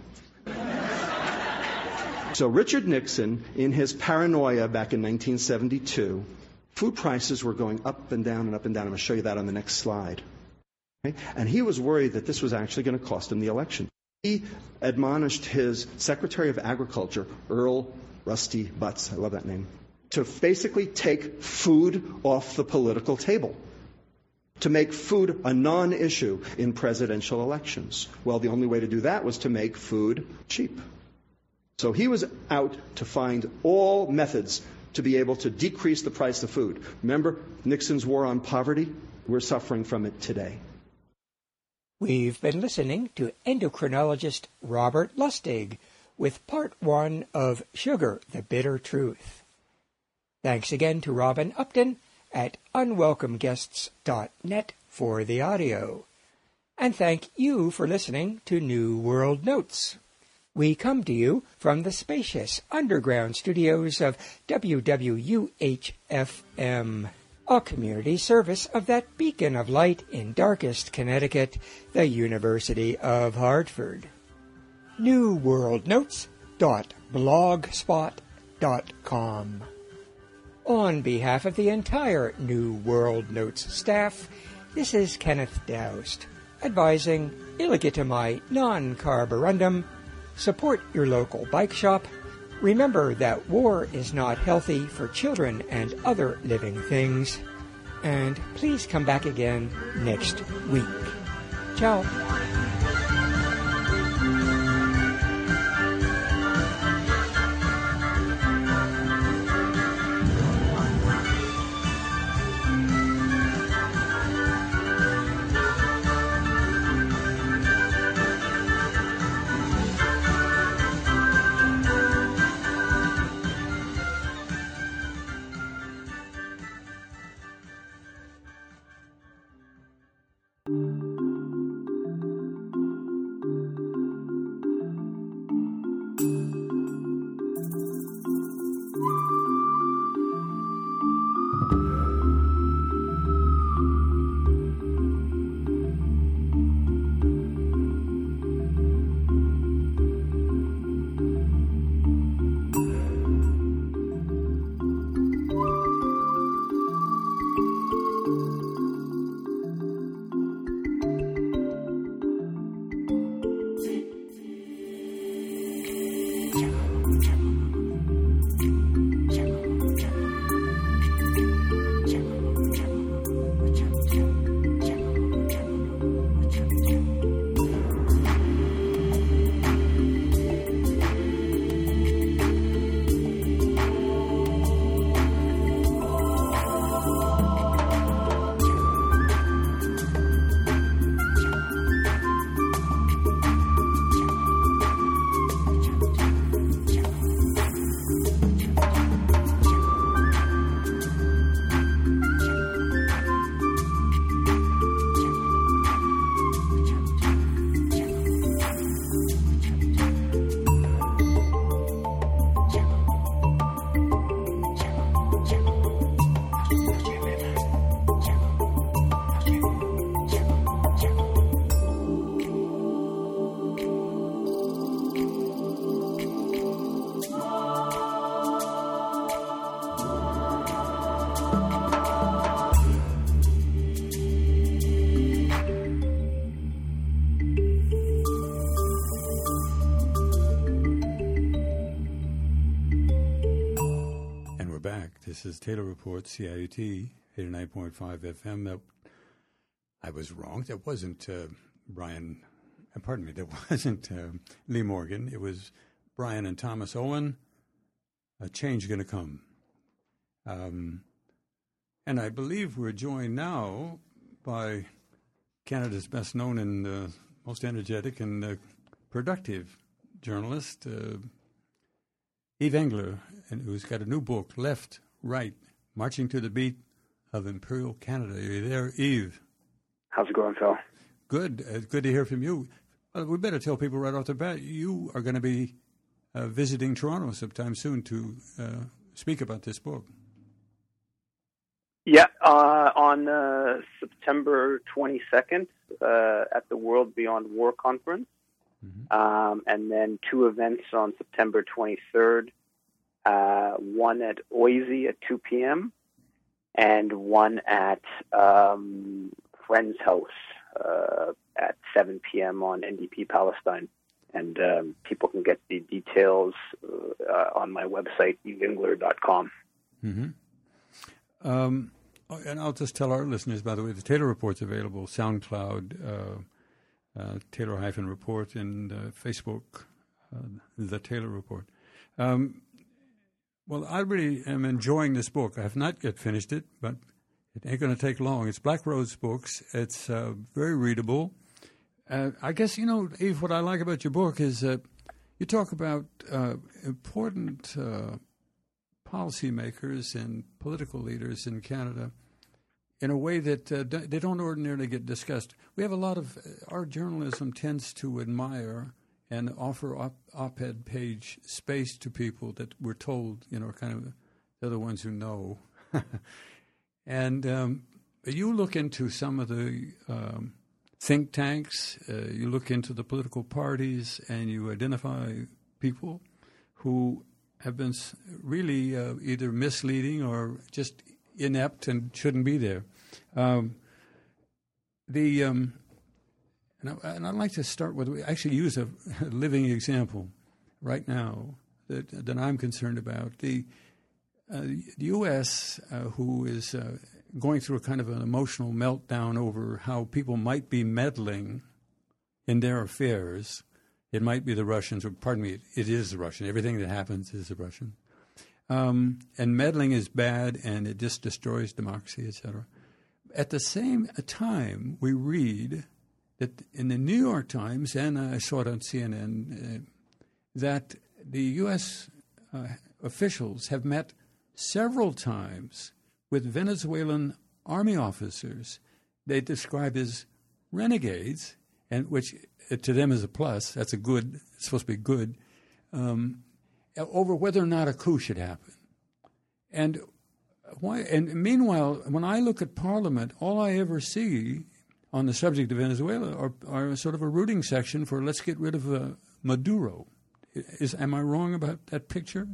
So Richard Nixon, in his paranoia back in nineteen seventy-two, food prices were going up and down and up and down. I'm going to show you that on the next slide. Okay? And he was worried that this was actually going to cost him the election. He admonished his Secretary of Agriculture, Earl Rusty Butz, I love that name, to basically take food off the political table, to make food a non-issue in presidential elections. Well, the only way to do that was to make food cheap. So he was out to find all methods to be able to decrease the price of food. Remember Nixon's war on poverty? We're suffering from it today. We've been listening to endocrinologist Robert Lustig with part one of Sugar, the Bitter Truth. Thanks again to Robin Upton at unwelcome guests dot net for the audio. And thank you for listening to New World Notes. We come to you from the spacious underground studios of W W U H F M, a community service of that beacon of light in darkest Connecticut, the University of Hartford. New World Notes dot blogspot dot com. On behalf of the entire New World Notes staff, this is Kenneth Doust, advising illegitimate non-carborundum, support your local bike shop, Remember that war is not healthy for children and other living things. And please come back again next week. Ciao. This is Taylor Report, C I U T, eighty-nine point five F M. That, I was wrong. That wasn't uh, Brian, uh, pardon me, that wasn't uh, Lee Morgan. It was Brian and Thomas Owen. A change going to come. Um, and I believe we're joined now by Canada's best known and uh, most energetic and uh, productive journalist, uh, Eve Engler, and who's got a new book, Left, Right, Marching to the Beat of Imperial Canada. Are you there, Eve? How's it going, Phil? Good. Uh, good to hear from you. Uh, we better tell people right off the bat, you are going to be uh, visiting Toronto sometime soon to uh, speak about this book. Yeah, uh, on uh, September twenty-second uh, at the World Beyond War Conference, mm-hmm. um, and then two events on September twenty-third, uh, one at Oise at two p.m. and one at um, Friend's House uh, at seven p.m. on N D P Palestine. And um, people can get the details uh, on my website, eve engler dot com. Mm-hmm. Um, and I'll just tell our listeners, by the way, the Taylor Report's available, SoundCloud, uh, uh, Taylor-Report, and uh, Facebook, uh, The Taylor Report. Um, well, I really am enjoying this book. I have not yet finished it, but it ain't going to take long. It's Black Rose Books. It's uh, very readable. Uh, I guess, you know, Eve, what I like about your book is that you talk about uh, important uh, policymakers and political leaders in Canada in a way that uh, they don't ordinarily get discussed. We have a lot of, our journalism tends to admire and offer op- op-ed page space to people that we're told, you know, kind of they're the ones who know. And um, you look into some of the um, think tanks, uh, you look into the political parties, and you identify people who have been really uh, either misleading or just inept and shouldn't be there. Um, the um, and, I, and I'd like to start with, actually use a living example right now. that, that I'm concerned about. The, uh, the U S, uh, who is uh, going through a kind of an emotional meltdown over how people might be meddling in their affairs. It might be the Russians, or pardon me, it is the Russian. Everything that happens is the Russian. Um, and meddling is bad, and it just destroys democracy, et cetera. At the same time, we read that in the New York Times, and I saw it on C N N, uh, that the U S uh, officials have met several times with Venezuelan army officers they describe as renegades, and which uh, to them is a plus. That's a good, it's supposed to be good, um, over whether or not a coup should happen. And why? And meanwhile, when I look at Parliament, all I ever see on the subject of Venezuela are, are sort of a rooting section for let's get rid of uh, Maduro. Is am I wrong about that picture?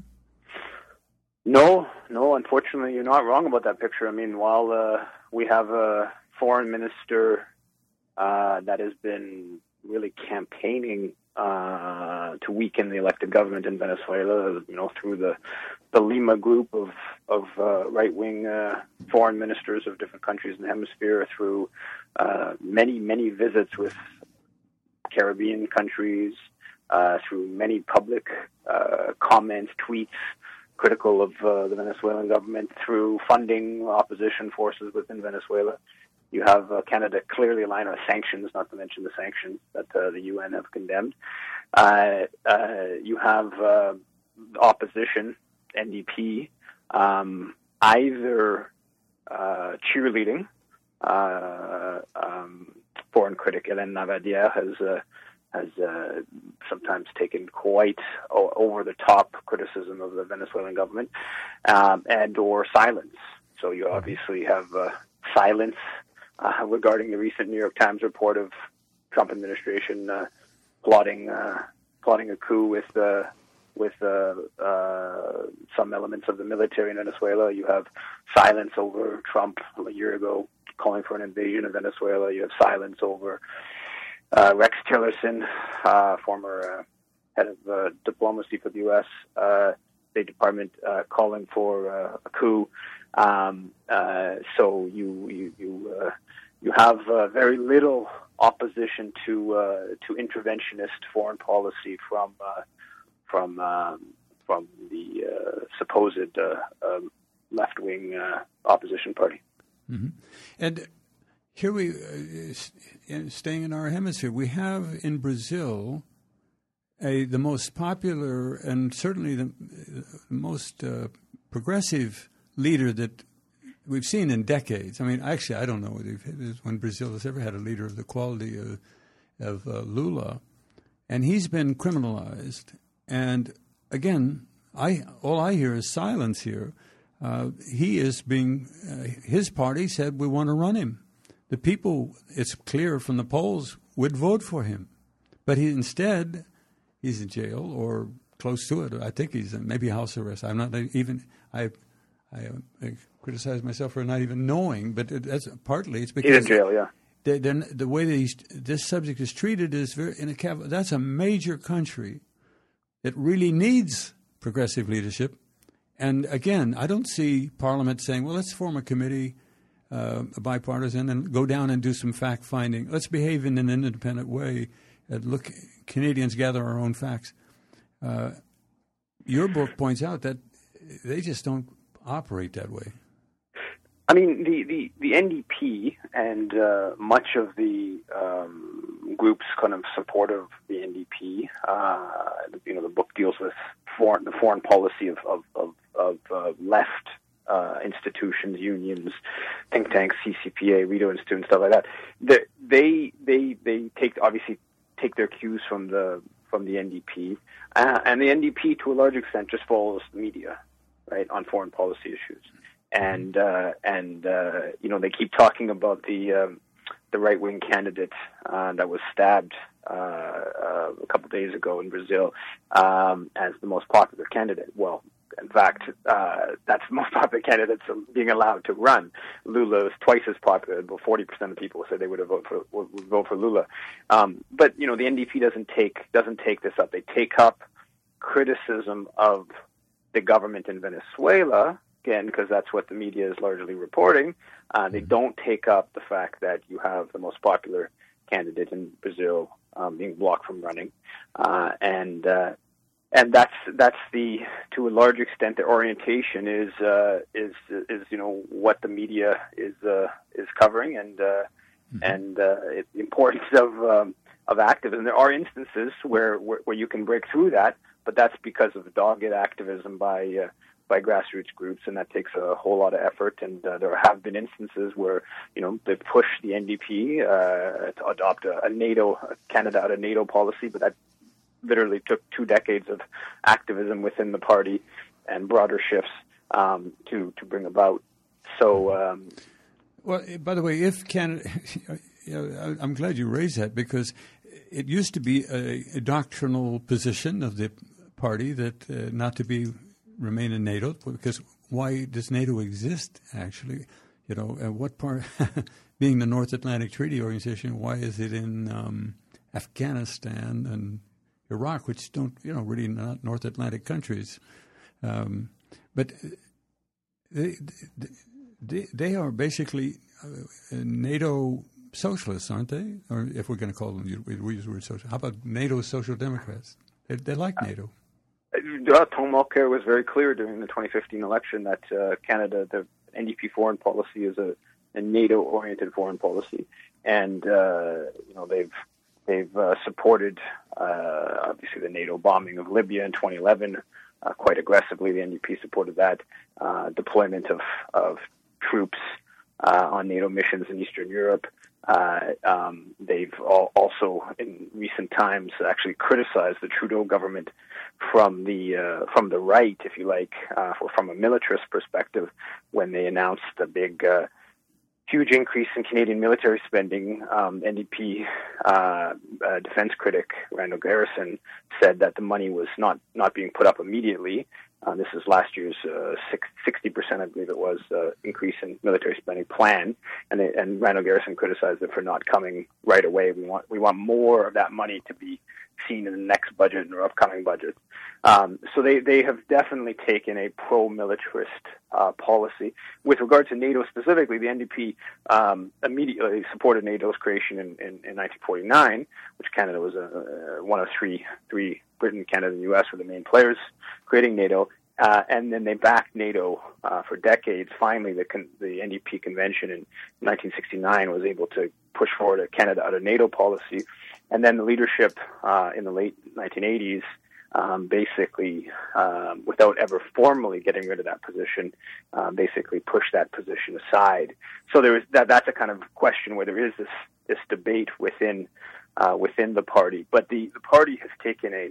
No, no. Unfortunately, you're not wrong about that picture. I mean, while uh, we have a foreign minister uh, that has been really campaigning uh, to weaken the elected government in Venezuela, you know, through the the Lima group of of uh, right-wing uh, foreign ministers of different countries in the hemisphere, through uh, many, many visits with Caribbean countries, uh, through many public uh, comments, tweets critical of uh, the Venezuelan government, through funding opposition forces within Venezuela. You have uh, Canada clearly aligned on sanctions, not to mention the sanctions that uh, the U N have condemned. Uh, uh, you have uh, opposition, N D P, um, either uh, cheerleading. Uh, um, foreign critic Hélène Navadière has uh, has uh, sometimes taken quite o- over-the-top criticism of the Venezuelan government, um, and or silence. So you obviously have uh, silence uh, regarding the recent New York Times report of Trump administration uh, plotting uh, plotting a coup with uh, with uh, uh, some elements of the military in Venezuela. You have silence over Trump a year ago calling for an invasion of Venezuela. You have silence over uh, Rex Tillerson, uh, former uh, head of uh, diplomacy for the U S uh, State Department, uh, calling for uh, a coup. Um, uh, so you you you, uh, you have uh, very little opposition to uh, to interventionist foreign policy from uh, from um, from the uh, supposed uh, um, left wing uh, opposition party. Mm-hmm. And here we, uh, staying in our hemisphere, we have in Brazil a the most popular and certainly the, the most uh, progressive leader that we've seen in decades. I mean, actually, I don't know when Brazil has ever had a leader of the quality of, of uh, Lula, and he's been criminalized. And again, I all I hear is silence here. Uh, he is being, uh, his party said, we want to run him. The people, it's clear from the polls, would vote for him. But he instead, he's in jail or close to it. I think he's in maybe house arrest. I'm not even, I I, I criticize myself for not even knowing, but it, that's partly, it's because. He's in jail, yeah. They, the way that he's, this subject is treated is very, in a that's a major country that really needs progressive leadership. And again, I don't see Parliament saying, well, let's form a committee, uh, a bipartisan, and go down and do some fact-finding. Let's behave in an independent way. And look, Canadians gather our own facts. Uh, your book points out that they just don't operate that way. I mean, the, the, the N D P and uh, much of the um, groups kind of supportive of the N D P, uh, you know, the book deals with foreign, the foreign policy of, of, of, of uh, left uh, institutions, unions, think tanks, C C P A, Rideau Institute, and stuff like that. The, they they they take obviously take their cues from the from the N D P, uh, and the N D P to a large extent just follows the media, right, on foreign policy issues. And uh, and uh, you know, they keep talking about the um, the right wing candidate uh, that was stabbed uh, uh, a couple of days ago in Brazil um, as the most popular candidate. Well, in fact, uh, that's the most popular candidate being allowed to run. Lula is twice as popular. About forty percent of people said they would have vote for would vote for Lula. Um, but you know, the N D P doesn't take doesn't take this up. They take up criticism of the government in Venezuela, again, because that's what the media is largely reporting. Uh, they don't take up the fact that you have the most popular candidate in Brazil um, being blocked from running, uh, and uh, and that's that's the to a large extent the orientation is uh, is is you know what the media is uh, is covering, and uh, mm-hmm. and uh, it, the importance of um, of activism. There are instances where, where where you can break through that, but that's because of dogged activism by uh, by grassroots groups, and that takes a whole lot of effort. And uh, there have been instances where, you know, they pushed the N D P uh, to adopt a, a NATO, a Canada out of NATO policy, but that literally took two decades of activism within the party and broader shifts um, to to bring about. So, um, well, by the way, if Canada, you know, I'm glad you raised that, because it used to be a, a doctrinal position of the party that uh, not to be remain in NATO, because why does NATO exist, actually? You know, and what part, being the North Atlantic Treaty Organization, why is it in um, Afghanistan and Iraq, which don't, you know, really not North Atlantic countries? Um, but they, they, they are basically uh, NATO socialists, aren't they? Or if we're going to call them, we use the word social. How about NATO social democrats? They, they like NATO. Uh, Tom Mulcair was very clear during the twenty fifteen election that uh, Canada, the N D P foreign policy is a, a NATO-oriented foreign policy, and uh, you know they've they've uh, supported uh, obviously the NATO bombing of Libya in twenty eleven uh, quite aggressively. The N D P supported that uh, deployment of of troops uh, on NATO missions in Eastern Europe. Uh, um, they've all, also, in recent times, actually criticized the Trudeau government from the uh, from the right, if you like, uh, or from a militarist perspective, when they announced a big, uh, huge increase in Canadian military spending. Um, N D P uh, uh, defense critic Randall Garrison said that the money was not not being put up immediately. Uh, this is last year's uh, sixty percent, I believe it was, uh, increase in military spending plan, and they, and Randall Garrison criticized it for not coming right away. We want we want more of that money to be seen in the next budget or upcoming budget. Um, so they, they have definitely taken a pro-militarist uh, policy. With regard to NATO specifically, the N D P um, immediately supported NATO's creation in, in, in nineteen forty-nine, which Canada was a, uh, one of three three. Britain, Canada, and the U S were the main players creating NATO, uh, and then they backed NATO uh, for decades. Finally, the con- the N D P convention in nineteen sixty-nine was able to push forward a Canada out of NATO policy, and then the leadership uh, in the late nineteen eighties um, basically, um, without ever formally getting rid of that position, uh, basically pushed that position aside. So there was that. That's a kind of question where there is this this debate within uh, within the party, but the, the party has taken a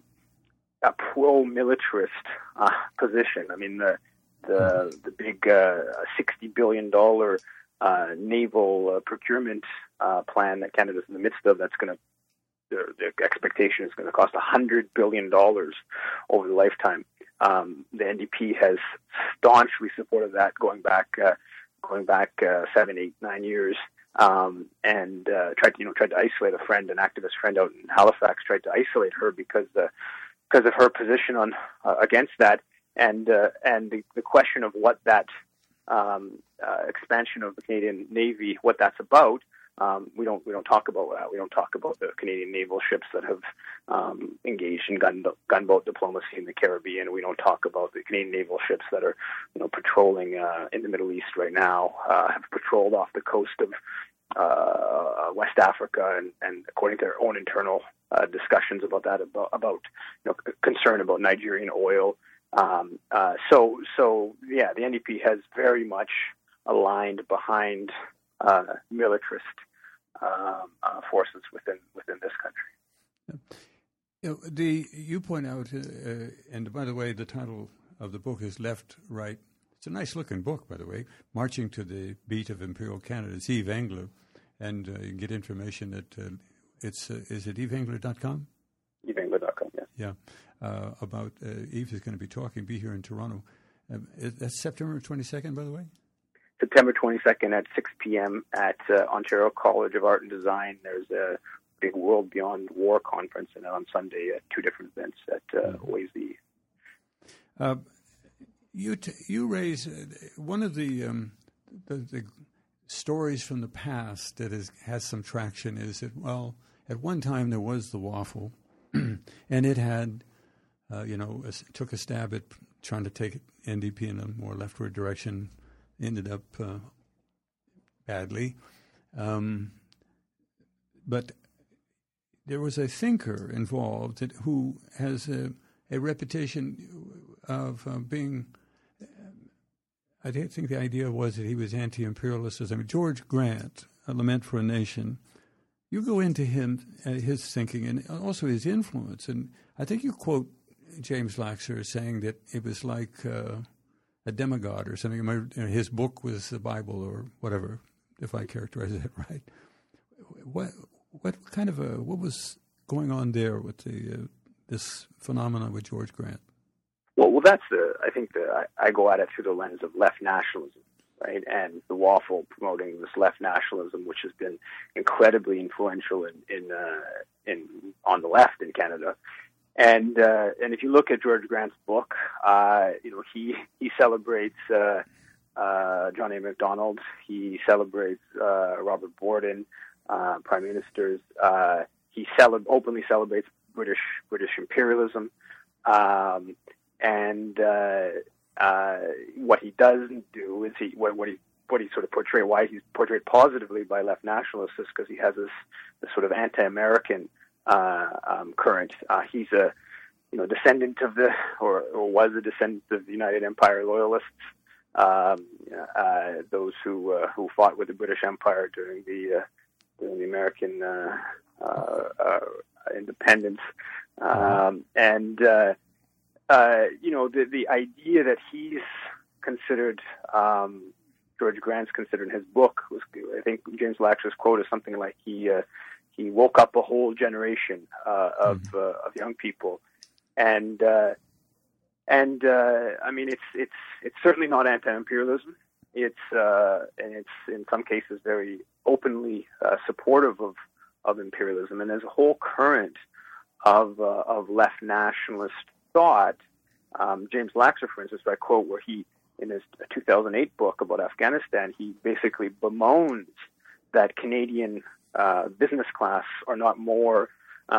a pro-militarist uh, position. I mean, the the the big uh, sixty billion dollars uh, naval uh, procurement uh, plan that Canada's in the midst of, that's going to, the, the expectation is going to cost one hundred billion dollars over the lifetime. Um, the N D P has staunchly supported that going back uh, going back uh, seven, eight, nine years. Um, and uh, tried to, you know, tried to isolate a friend, an activist friend out in Halifax, tried to isolate her because uh, because of her position on uh, against that, and uh, and the, the question of what that um, uh, expansion of the Canadian Navy, what that's about. Um, we don't we don't talk about that. We don't talk about the Canadian naval ships that have um, engaged in gun gunboat diplomacy in the Caribbean. We don't talk about the Canadian naval ships that are, you know, patrolling uh, in the Middle East right now. Uh, have patrolled off the coast of uh, West Africa, and, and according to their own internal uh, discussions about that, about, about you know, concern about Nigerian oil. Um, uh, so so yeah, the N D P has very much aligned behind uh, militarist Um, uh, forces within within this country. You know, the you point out, uh, and by the way, the title of the book is Left, Right. It's a nice looking book, by the way. Marching to the Beat of Imperial Canada. It's Yves Engler, and uh, you can get information at uh, it's uh, is it yves engler dot com? yves engler dot com. Yes. Yeah. Uh, about uh, Yves is going to be talking. Be here in Toronto. Uh, that's September twenty-second, by the way. September twenty-second at six p.m. at uh, Ontario College of Art and Design. There's a big World Beyond War conference, and on Sunday at two different events at uh, Oise. Uh, you t- you raise uh, one of the, um, the the stories from the past that is, has some traction is that, well, at one time there was the waffle, and it had, uh, you know, a, took a stab at trying to take N D P in a more leftward direction, ended up uh, badly. Um, but there was a thinker involved that, who has a, a reputation of uh, being, I think the idea was that he was anti-imperialist. I mean, George Grant, A Lament for a Nation. You go into him, uh, his thinking, and also his influence. And I think you quote James Laxer as saying that it was like uh, a demigod or something. You know, his book was the Bible or whatever, if I characterize it right. What what kind of a what was going on there with the uh, this phenomenon with George Grant? Well, well, that's the. I think the. I, I go at it through the lens of left nationalism, right? And the waffle promoting this left nationalism, which has been incredibly influential in in, uh, in on the left in Canada. And uh, and if you look at George Grant's book, uh, you know he he celebrates uh, uh, John A. Macdonald. He celebrates uh, Robert Borden, uh, prime ministers. Uh, he cele- openly celebrates British British imperialism. Um, and uh, uh, what he doesn't do is he what, what he what he sort of portray why he's portrayed positively by left nationalists is because he has this this sort of anti-American uh, um, current. Uh, he's a you know descendant of the or, or was a descendant of the United Empire loyalists, um, uh, those who uh, who fought with the British Empire during the uh, during the American uh, uh, uh, independence, um, and. Uh, Uh, you know, the the idea that he's considered, um, George Grant's considered in his book was, I think James Laxer's quote is something like he uh, he woke up a whole generation uh, of mm-hmm. uh, of young people, and uh, and uh, I mean it's it's it's certainly not anti-imperialism. It's uh, and it's in some cases very openly uh, supportive of of imperialism, and there's a whole current of uh, of left nationalist thought. Um, James Laxer, for instance, I quote where he, in his two thousand eight book about Afghanistan, he basically bemoans that Canadian uh, business class are not more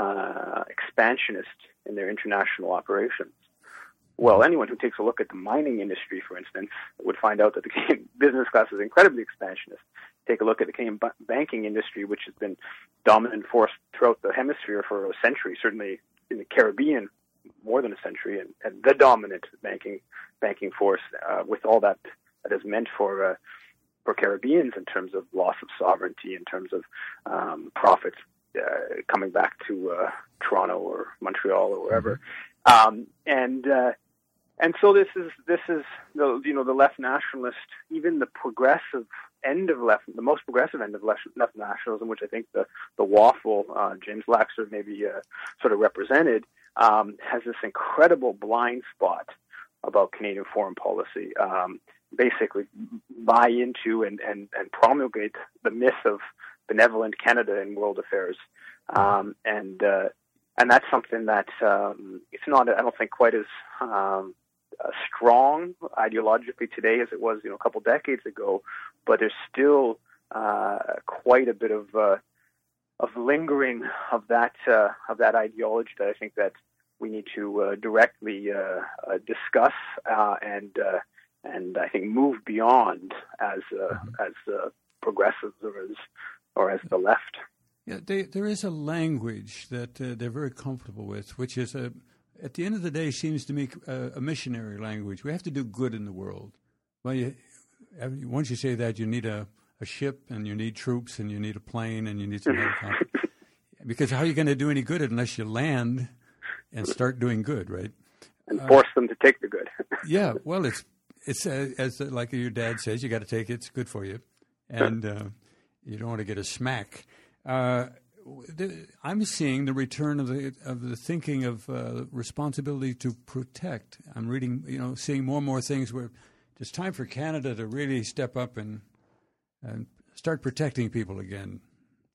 uh, expansionist in their international operations. Well, anyone who takes a look at the mining industry, for instance, would find out that the Canadian business class is incredibly expansionist. Take a look at the Canadian b- banking industry, which has been dominant force throughout the hemisphere for a century, certainly in the Caribbean, more than a century, and, and the dominant banking banking force, uh, with all that that is meant for uh, for Caribbeans in terms of loss of sovereignty, in terms of um, profits uh, coming back to uh, Toronto or Montreal or wherever, um, and uh, and so this is this is the you know the left nationalist, even the progressive end of left, the most progressive end of left, left nationalism, which I think the the waffle uh, James Laxer maybe uh, sort of represented. Um, has this incredible blind spot about Canadian foreign policy, um, basically buy into and, and, and promulgate the myth of benevolent Canada in world affairs. Um, and uh, and that's something that um, it's not, I don't think, quite as um, uh, strong ideologically today as it was you know, a couple decades ago, but there's still uh, quite a bit of uh, of lingering of that uh, of that ideology that I think that we need to uh, directly uh, uh, discuss uh, and uh, and I think move beyond as uh, as uh, progressives or as or as the left. Yeah, they, there is a language that uh, they're very comfortable with, which is a at the end of the day seems to me a, a missionary language. We have to do good in the world. Well, you, once you say that, you need a, a ship and you need troops and you need a plane and you need some helicopter. Because how are you going to do any good unless you land and start doing good, right? And force uh, them to take the good. Yeah, well, it's it's uh, as uh, like your dad says, you got to take it. It's good for you, and uh, you don't want to get a smack. Uh, the, I'm seeing the return of the of the thinking of uh, responsibility to protect. I'm reading, you know, seeing more and more things where it's time for Canada to really step up and and start protecting people again.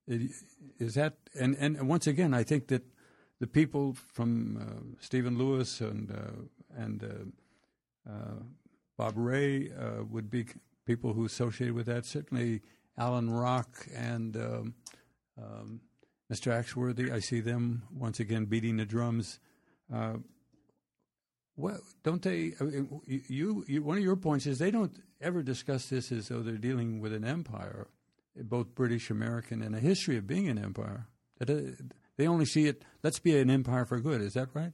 is that, and, and once again, I think that the people from uh, Stephen Lewis and uh, and uh, uh, Bob Ray uh, would be people who associated with that. Certainly, Alan Rock and um, um, Mister Axworthy. I see them once again beating the drums. Uh, well, don't they? I mean, you, you, one of your points is they don't ever discuss this as though they're dealing with an empire, both British, American, and a history of being an empire. That uh, they only see it. Let's be an empire for good. Is that right?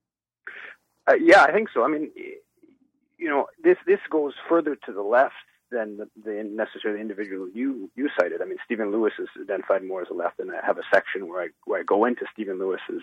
Uh, yeah, I think so. I mean, you know, this this goes further to the left than the, the necessarily individual you you cited. I mean, Stephen Lewis is identified more as a left, and I have a section where I where I go into Stephen Lewis's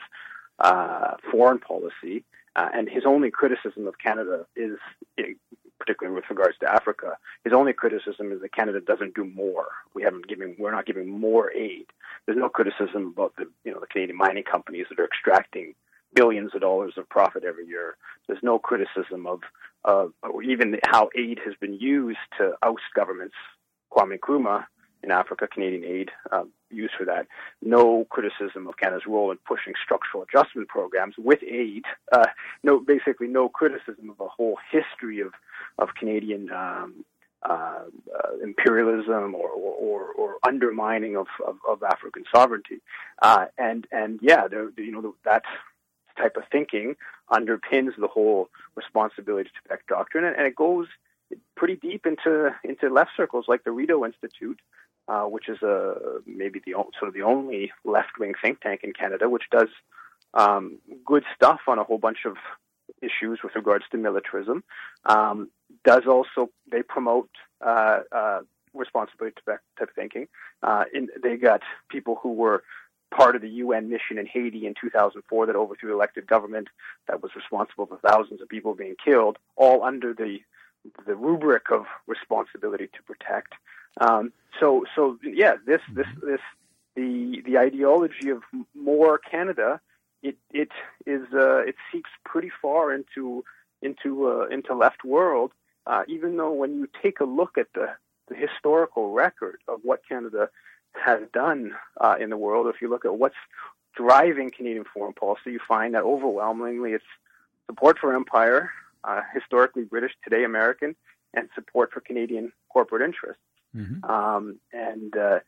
uh, foreign policy, uh, and his only criticism of Canada is, particularly with regards to Africa, his only criticism is that Canada doesn't do more. We haven't given, we're not giving more aid. There's no criticism about the, you know, the Canadian mining companies that are extracting billions of dollars of profit every year. There's no criticism of, uh, or even how aid has been used to oust governments. Kwame Nkrumah in Africa, Canadian aid uh, used for that. No criticism of Canada's role in pushing structural adjustment programs with aid. Uh, no, basically no criticism of a whole history of of Canadian um, uh, uh, imperialism or, or, or undermining of, of, of African sovereignty. Uh, and and yeah, there, you know that type of thinking underpins the whole responsibility to protect doctrine, and, and it goes pretty deep into into left circles like the Rideau Institute, uh, which is a maybe the sort of the only left-wing think tank in Canada, which does um, good stuff on a whole bunch of issues with regards to militarism. Um, does also they promote uh, uh, responsibility to type of thinking. Uh, in, they got people who were part of the U N mission in Haiti in two thousand four that overthrew elected government that was responsible for thousands of people being killed, all under the the rubric of responsibility to protect. Um, so, so yeah, this, this, this, the the ideology of more Canada, it it is uh, it seeps pretty far into into uh, into left world. Uh, even though when you take a look at the, the historical record of what Canada has done uh, in the world, if you look at what's driving Canadian foreign policy, you find that overwhelmingly it's support for empire, uh, historically British, today American, and support for Canadian corporate interests. Mm-hmm. Um, and uh,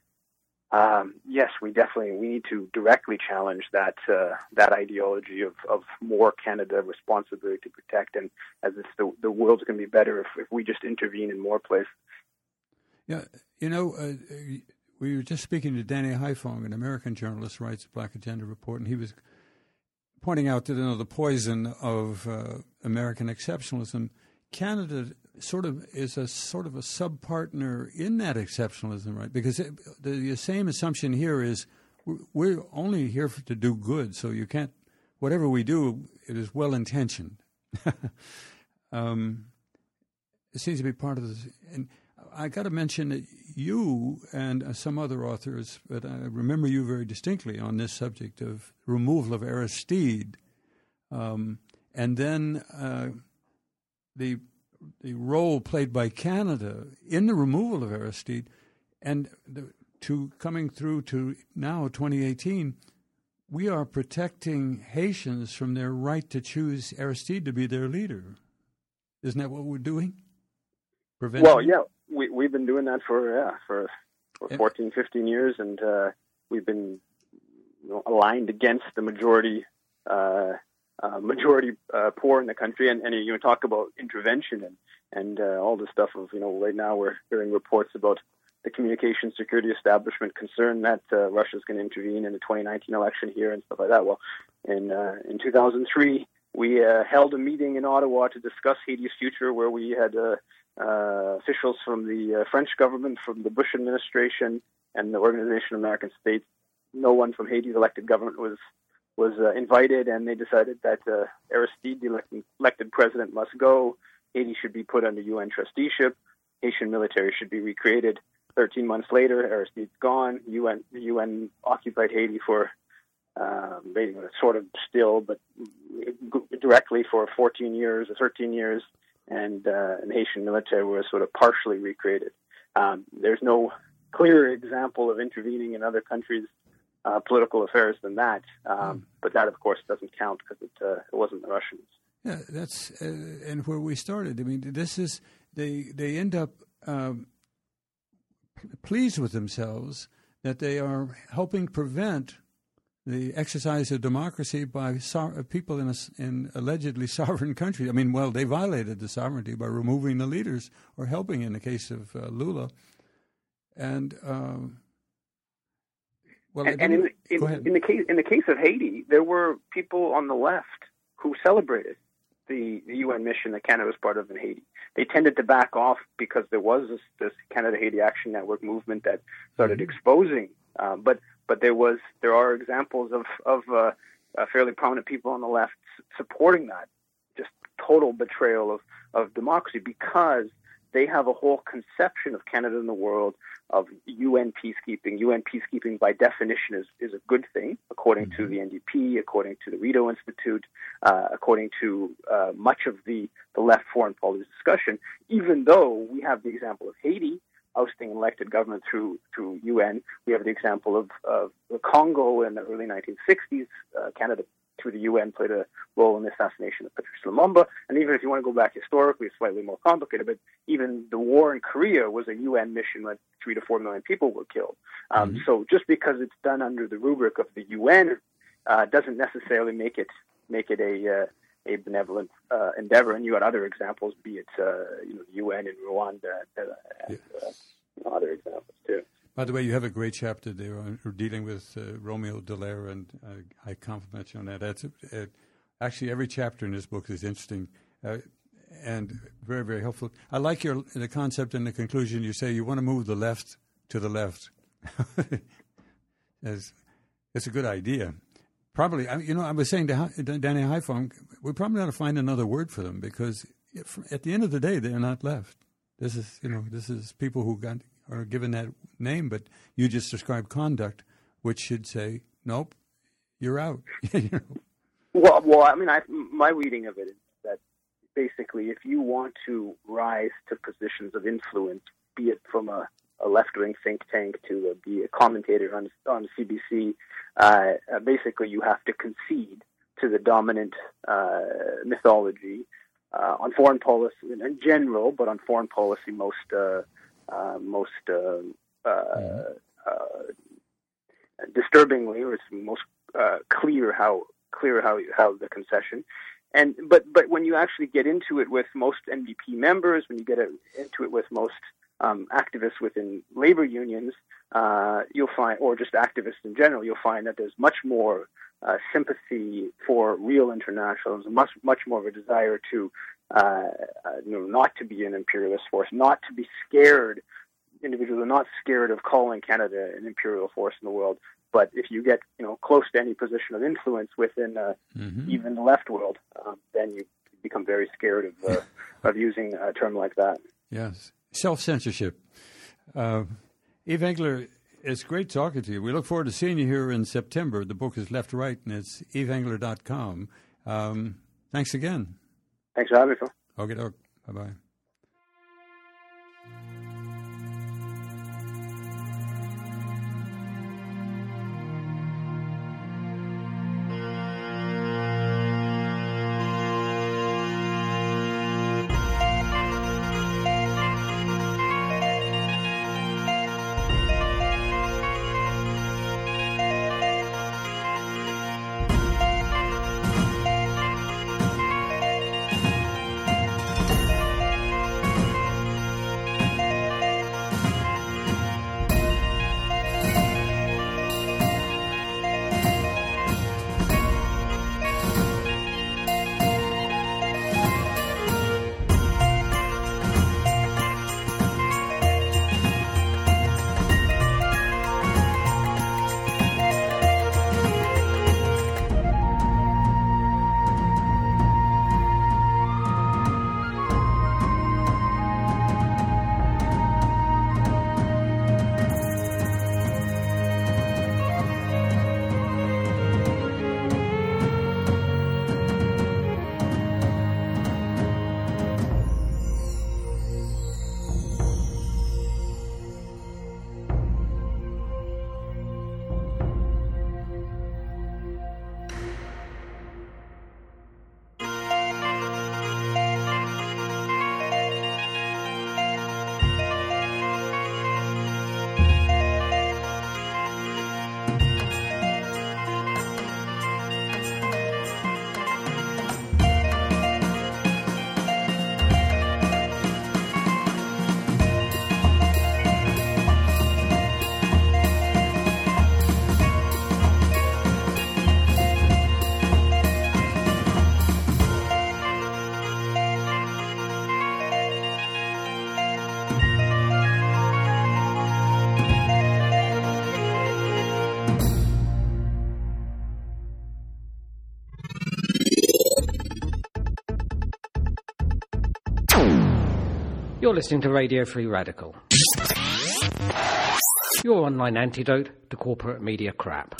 um, yes, we definitely we need to directly challenge that uh, that ideology of, of more Canada, responsibility to protect, and as if the the world's going to be better if, if we just intervene in more places. Yeah, you know, uh, we were just speaking to Danny Haiphong, an American journalist, writes a Black Agenda report, and he was pointing out that, you know, the poison of uh, American exceptionalism. Canada sort of is a sort of a sub-partner in that exceptionalism, right? Because it, the, the same assumption here is we're, we're only here for, to do good, so you can't, whatever we do, it is well-intentioned. um, it seems to be part of this. And I got to mention that you and uh, some other authors, but I remember you very distinctly on this subject of removal of Aristide, um, and then uh, the the role played by Canada in the removal of Aristide, and the, to coming through to now twenty eighteen, we are protecting Haitians from their right to choose Aristide to be their leader. Isn't that what we're doing? Preventing? Well, yeah, we, we've been doing that for yeah for, for fourteen, fifteen years, and uh, we've been you know, aligned against the majority uh, uh, majority uh, poor in the country. And, and you talk about intervention and and uh, all this stuff of you know right now we're hearing reports about the communication security establishment concerned that uh, Russia's going to intervene in the twenty nineteen election here and stuff like that. Well, in uh, in two thousand three, we uh, held a meeting in Ottawa to discuss Haiti's future, where we had uh, uh, officials from the uh, French government, from the Bush administration, and the Organization of American States. No one from Haiti's elected government was was uh, invited, and they decided that uh, Aristide, the elected, elected president, must go. Haiti should be put under U N trusteeship. Haitian military should be recreated. Thirteen months later, Aristide's gone. U N the U N occupied Haiti for uh, maybe sort of still, but directly for fourteen years or thirteen years, and uh, the Haitian military was sort of partially recreated. Um, there's no clearer example of intervening in other countries' uh, political affairs than that. Um, mm. But that, of course, doesn't count because it, uh, it wasn't the Russians. Yeah, that's uh, and where we started. I mean, this is they they end up um, pleased with themselves that they are helping prevent the exercise of democracy by so- people in a, in allegedly sovereign countries. I mean, well, they violated the sovereignty by removing the leaders or helping in the case of uh, Lula. And um, well, and, and in, the, in, in the case in the case of Haiti, there were people on the left who celebrated the, the U N mission that Canada was part of in Haiti. They tended to back off because there was this, this Canada-Haiti Action Network movement that started mm-hmm. exposing. Uh, but but there was there are examples of of uh, uh, fairly prominent people on the left supporting that, just total betrayal of, of democracy, because they have a whole conception of Canada in the world of U N peacekeeping. U N peacekeeping, by definition, is, is a good thing, according mm-hmm. to the N D P, according to the Rideau Institute, uh, according to uh, much of the, the left foreign policy discussion, even though we have the example of Haiti ousting an elected government through through U N. We have the example of, of the Congo in the early nineteen sixties. Uh, Canada, through the U N, played a role in the assassination of Patrice Lumumba. And even if you want to go back historically, it's slightly more complicated, but even the war in Korea was a U N mission when three to four million people were killed. Um, mm-hmm. So just because it's done under the rubric of the U N uh, doesn't necessarily make it make it a uh, a benevolent uh, endeavor. And you got other examples, be it uh, you know the U N in Rwanda uh, and uh, you know, other examples too. By the way, you have a great chapter there on dealing with uh, Romeo Dallaire, and uh, I compliment you on that. That's uh, actually every chapter in this book is interesting uh, and very, very helpful. I like your the concept and the conclusion. You say you want to move the left to the left. it's, it's a good idea. Probably, you know, I was saying to Danny Haiphong, we probably ought to find another word for them, because at the end of the day, they're not left. This is, you know, this is people who got are given that name, but you just described conduct, which should say, nope, you're out. you know? Well, well, I mean, I, my reading of it is that basically, if you want to rise to positions of influence, be it from a, a left-wing think tank to uh, be a commentator on on C B C, uh, uh, basically you have to concede to the dominant uh, mythology uh, on foreign policy in general, but on foreign policy most uh, uh, most uh, uh, uh, disturbingly, or it's most uh, clear how clear how how the concession. And but but when you actually get into it with most N D P members, when you get into it with most um, activists within labor unions, uh, you'll find, or just activists in general, you'll find that there's much more uh, sympathy for real internationals, much much more of a desire to uh, uh, you know, not to be an imperialist force, not to be scared. Individuals are not scared of calling Canada an imperial force in the world. But if you get, you know, close to any position of influence within uh, mm-hmm. even the left world, um, then you become very scared of uh, of using a term like that. Yes, self-censorship. Uh, Eve Engler, it's great talking to you. We look forward to seeing you here in September. The book is Left Right, and it's eve engler dot com. Um, thanks again. Thanks for having me, Phil. Okay, doke. Bye-bye. You're listening to Radio Free Radical, your online antidote to corporate media crap.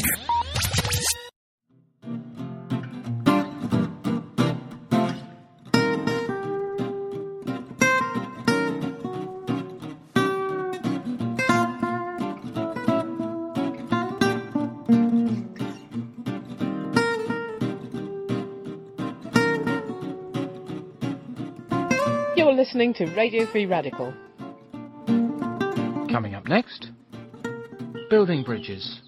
You're listening to Radio Free Radical. Coming up next, building bridges.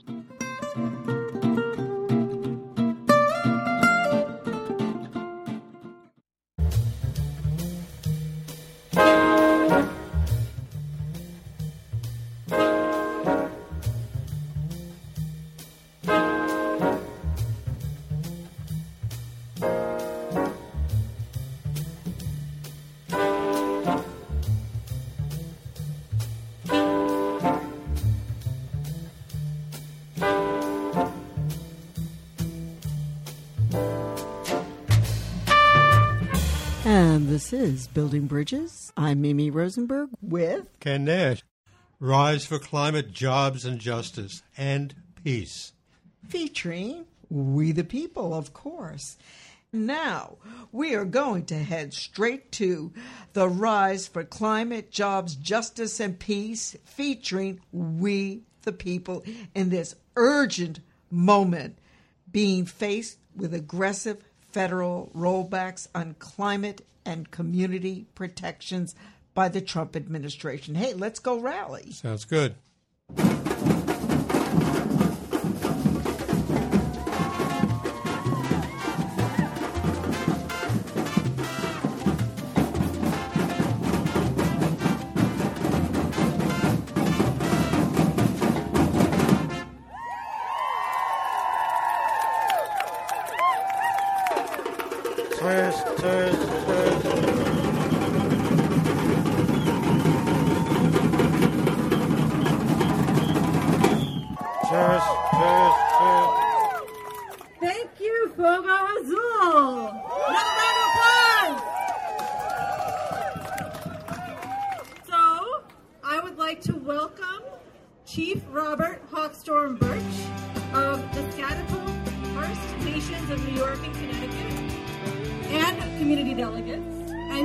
This is Building Bridges. I'm Mimi Rosenberg with Ken Nash. Rise for Climate, Jobs, and Justice, and Peace. Featuring We the People, of course. Now, we are going to head straight to the Rise for Climate, Jobs, Justice, and Peace, featuring We the People in this urgent moment, being faced with aggressive federal rollbacks on climate and community protections by the Trump administration. Hey, let's go rally. Sounds good. Test, test, test. Test, test, test. Thank you, Fuego Azul. Another round of applause. So, I would like to welcome Chief Robert Hawkstorm Birch of the Schaghticoke First Nations of New York and Connecticut, and community delegates, and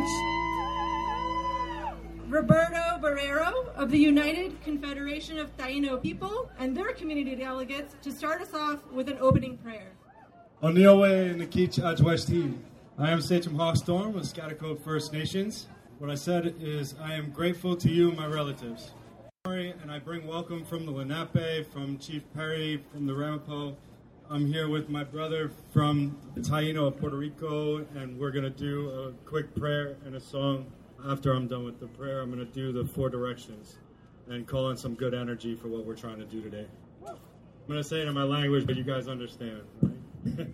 Roberto Barrero of the United Confederation of Taino People and their community delegates to start us off with an opening prayer. Oniwe Nikich Ajwesti. I am Sachem Hawkstorm of Schaghticoke First Nations. What I said is, I am grateful to you, my relatives. And I bring welcome from the Lenape, from Chief Perry, from the Ramapo. I'm here with my brother from the Taino of Puerto Rico, and we're going to do a quick prayer and a song. After I'm done with the prayer, I'm going to do the four directions and call in some good energy for what we're trying to do today. I'm going to say it in my language, but you guys understand, right?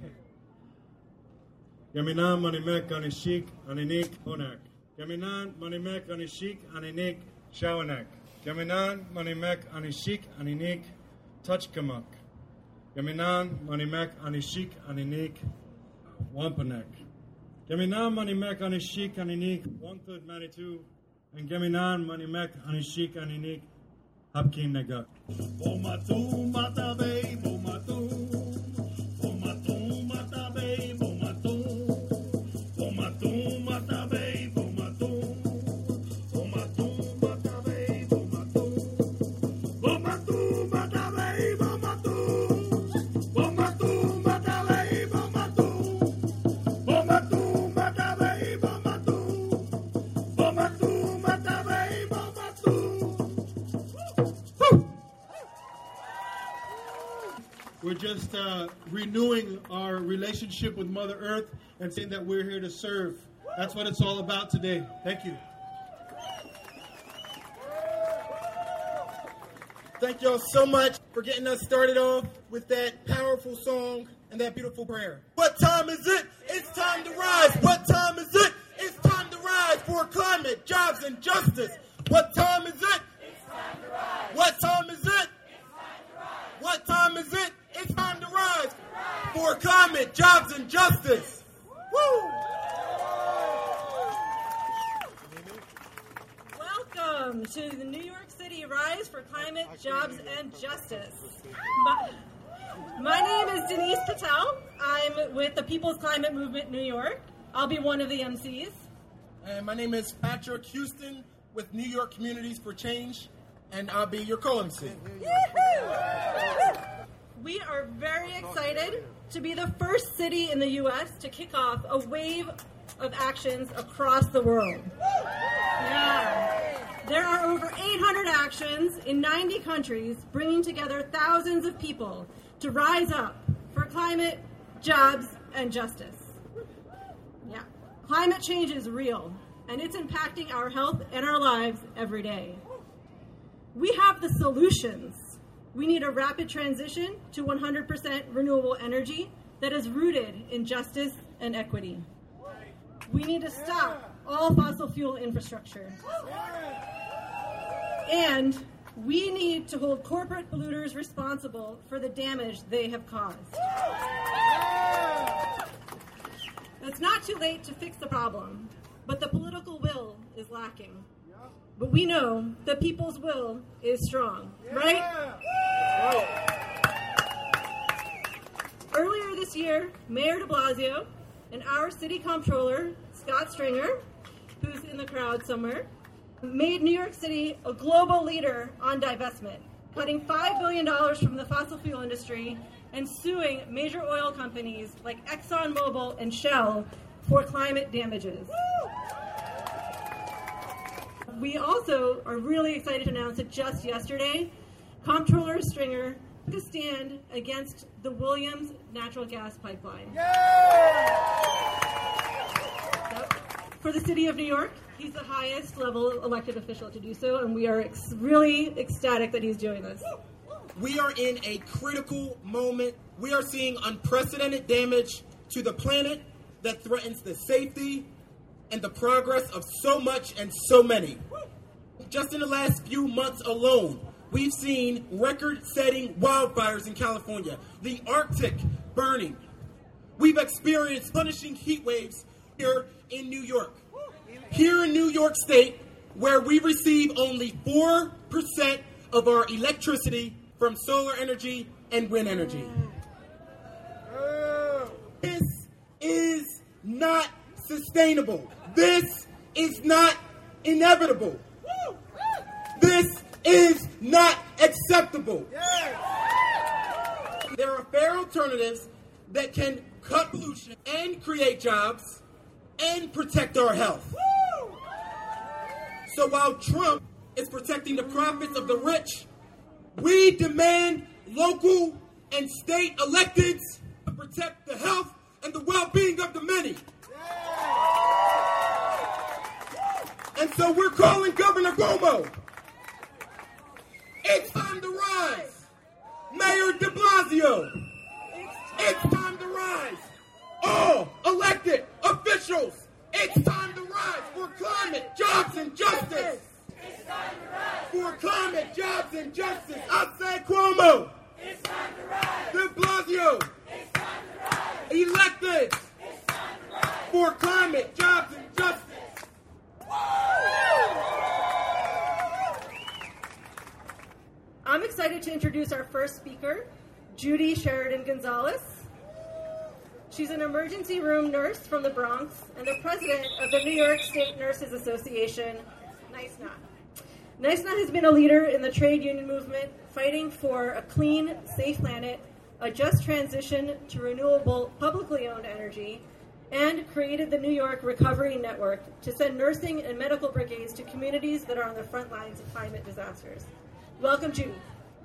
Yaminan manimek anishik aninik honak. Yaminan manimek anishik aninik shawanak. Yaminan manimek anishik aninik touchkamak. Yaminan manimek anishik aninik wampanek. Yaminan manimek anishik aninik one-third Manitou. And Gaminan manimek anishik aninik hapkin negak. Bomatu matabe bomatu. Bomatu matabe bomatu. Bomatu matabe bomatu. Bomatu matabe bomatu. Bomatu matabe bomatu. Bomatu matabe bomatu. Bomatu matabe bomatu. Bomatu matabe bomatu. We're just uh, renewing our relationship with Mother Earth and saying that we're here to serve. That's what it's all about today. Thank you. Thank y'all so much for getting us started off with that powerful song and that beautiful prayer. What time is it? It's time to rise. What time is it? It's time to rise for climate, jobs, and justice. What time is it? It's time to rise. What time is it? It's time to rise. What time is it? It's time to rise for climate, jobs, and justice. Woo! welcome to the New York City Rise for Climate, Jobs, and Justice. My, my name is Denise Patel. I'm with the People's Climate Movement New York. I'll be one of the M Cs. And my name is Patrick Houston with New York Communities for Change, and I'll be your co-M C. We are very excited to be the first city in the U S to kick off a wave of actions across the world. Yeah. There are over eight hundred actions in ninety countries, bringing together thousands of people to rise up for climate, jobs, and justice. Yeah. Climate change is real, and it's impacting our health and our lives every day. We have the solutions. We need a rapid transition to one hundred percent renewable energy that is rooted in justice and equity. We need to stop all fossil fuel infrastructure. And we need to hold corporate polluters responsible for the damage they have caused. It's not too late to fix the problem, but the political will is lacking. But we know the people's will is strong, right? Earlier this year, Mayor de Blasio and our city comptroller, Scott Stringer, who's in the crowd somewhere, made New York City a global leader on divestment, cutting five billion dollars from the fossil fuel industry and suing major oil companies like ExxonMobil and Shell for climate damages. We also are really excited to announce that just yesterday, Comptroller Stringer took a stand against the Williams natural gas pipeline. Yep. For the city of New York, he's the highest level elected official to do so, and we are ex- really ecstatic that he's doing this. We are in a critical moment. We are seeing unprecedented damage to the planet that threatens the safety and the progress of so much and so many. Just in the last few months alone, we've seen record-setting wildfires in California, the Arctic burning. We've experienced punishing heat waves here in New York. Here in New York State, where we receive only four percent of our electricity from solar energy and wind energy. This is not sustainable. This is not inevitable. This is not acceptable. There are fair alternatives that can cut pollution and create jobs and protect our health. So while Trump is protecting the profits of the rich, we demand local and state electeds to protect the health and the well-being of the many. And so we're calling Governor Cuomo. It's time to rise. Mayor de Blasio. It's time to rise. All elected officials. It's time to rise for climate, jobs, and justice. It's time to rise for climate, jobs, and justice. I say Cuomo. It's time to rise. De Blasio. It's time to rise. Elected. It's time to rise for climate, jobs, and justice. I'm excited to introduce our first speaker, Judy Sheridan Gonzalez. She's an emergency room nurse from the Bronx and the president of the New York State Nurses Association, NYSNA. NYSNA has been a leader in the trade union movement, fighting for a clean, safe planet, a just transition to renewable, publicly owned energy, and created the New York Recovery Network to send nursing and medical brigades to communities that are on the front lines of climate disasters. Welcome, Judy.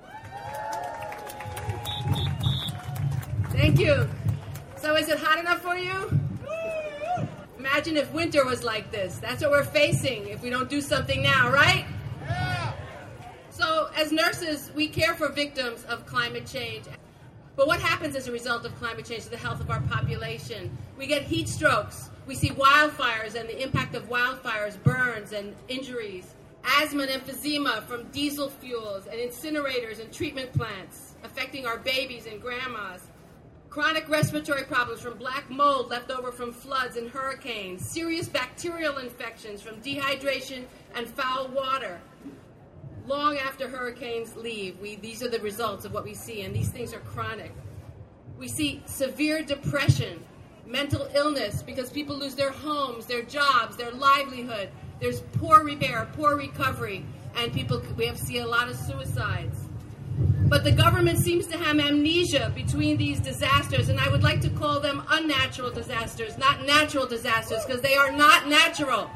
Thank you. So is it hot enough for you? Imagine if winter was like this. That's what we're facing if we don't do something now, right? Yeah. So as nurses, we care for victims of climate change. But what happens as a result of climate change to the health of our population? We get heat strokes. We see wildfires and the impact of wildfires, burns and injuries. Asthma and emphysema from diesel fuels and incinerators and treatment plants affecting our babies and grandmas. chronic respiratory problems from black mold left over from floods and hurricanes, serious bacterial infections from dehydration and foul water. Long after hurricanes leave, we, these are the results of what we see, and these things are chronic. We see severe depression, mental illness because people lose their homes, their jobs, their livelihood. There's poor repair, poor recovery, and people, we have see a lot of suicides. But the government seems to have amnesia between these disasters, and I would like to call them unnatural disasters, not natural disasters, because they are not natural.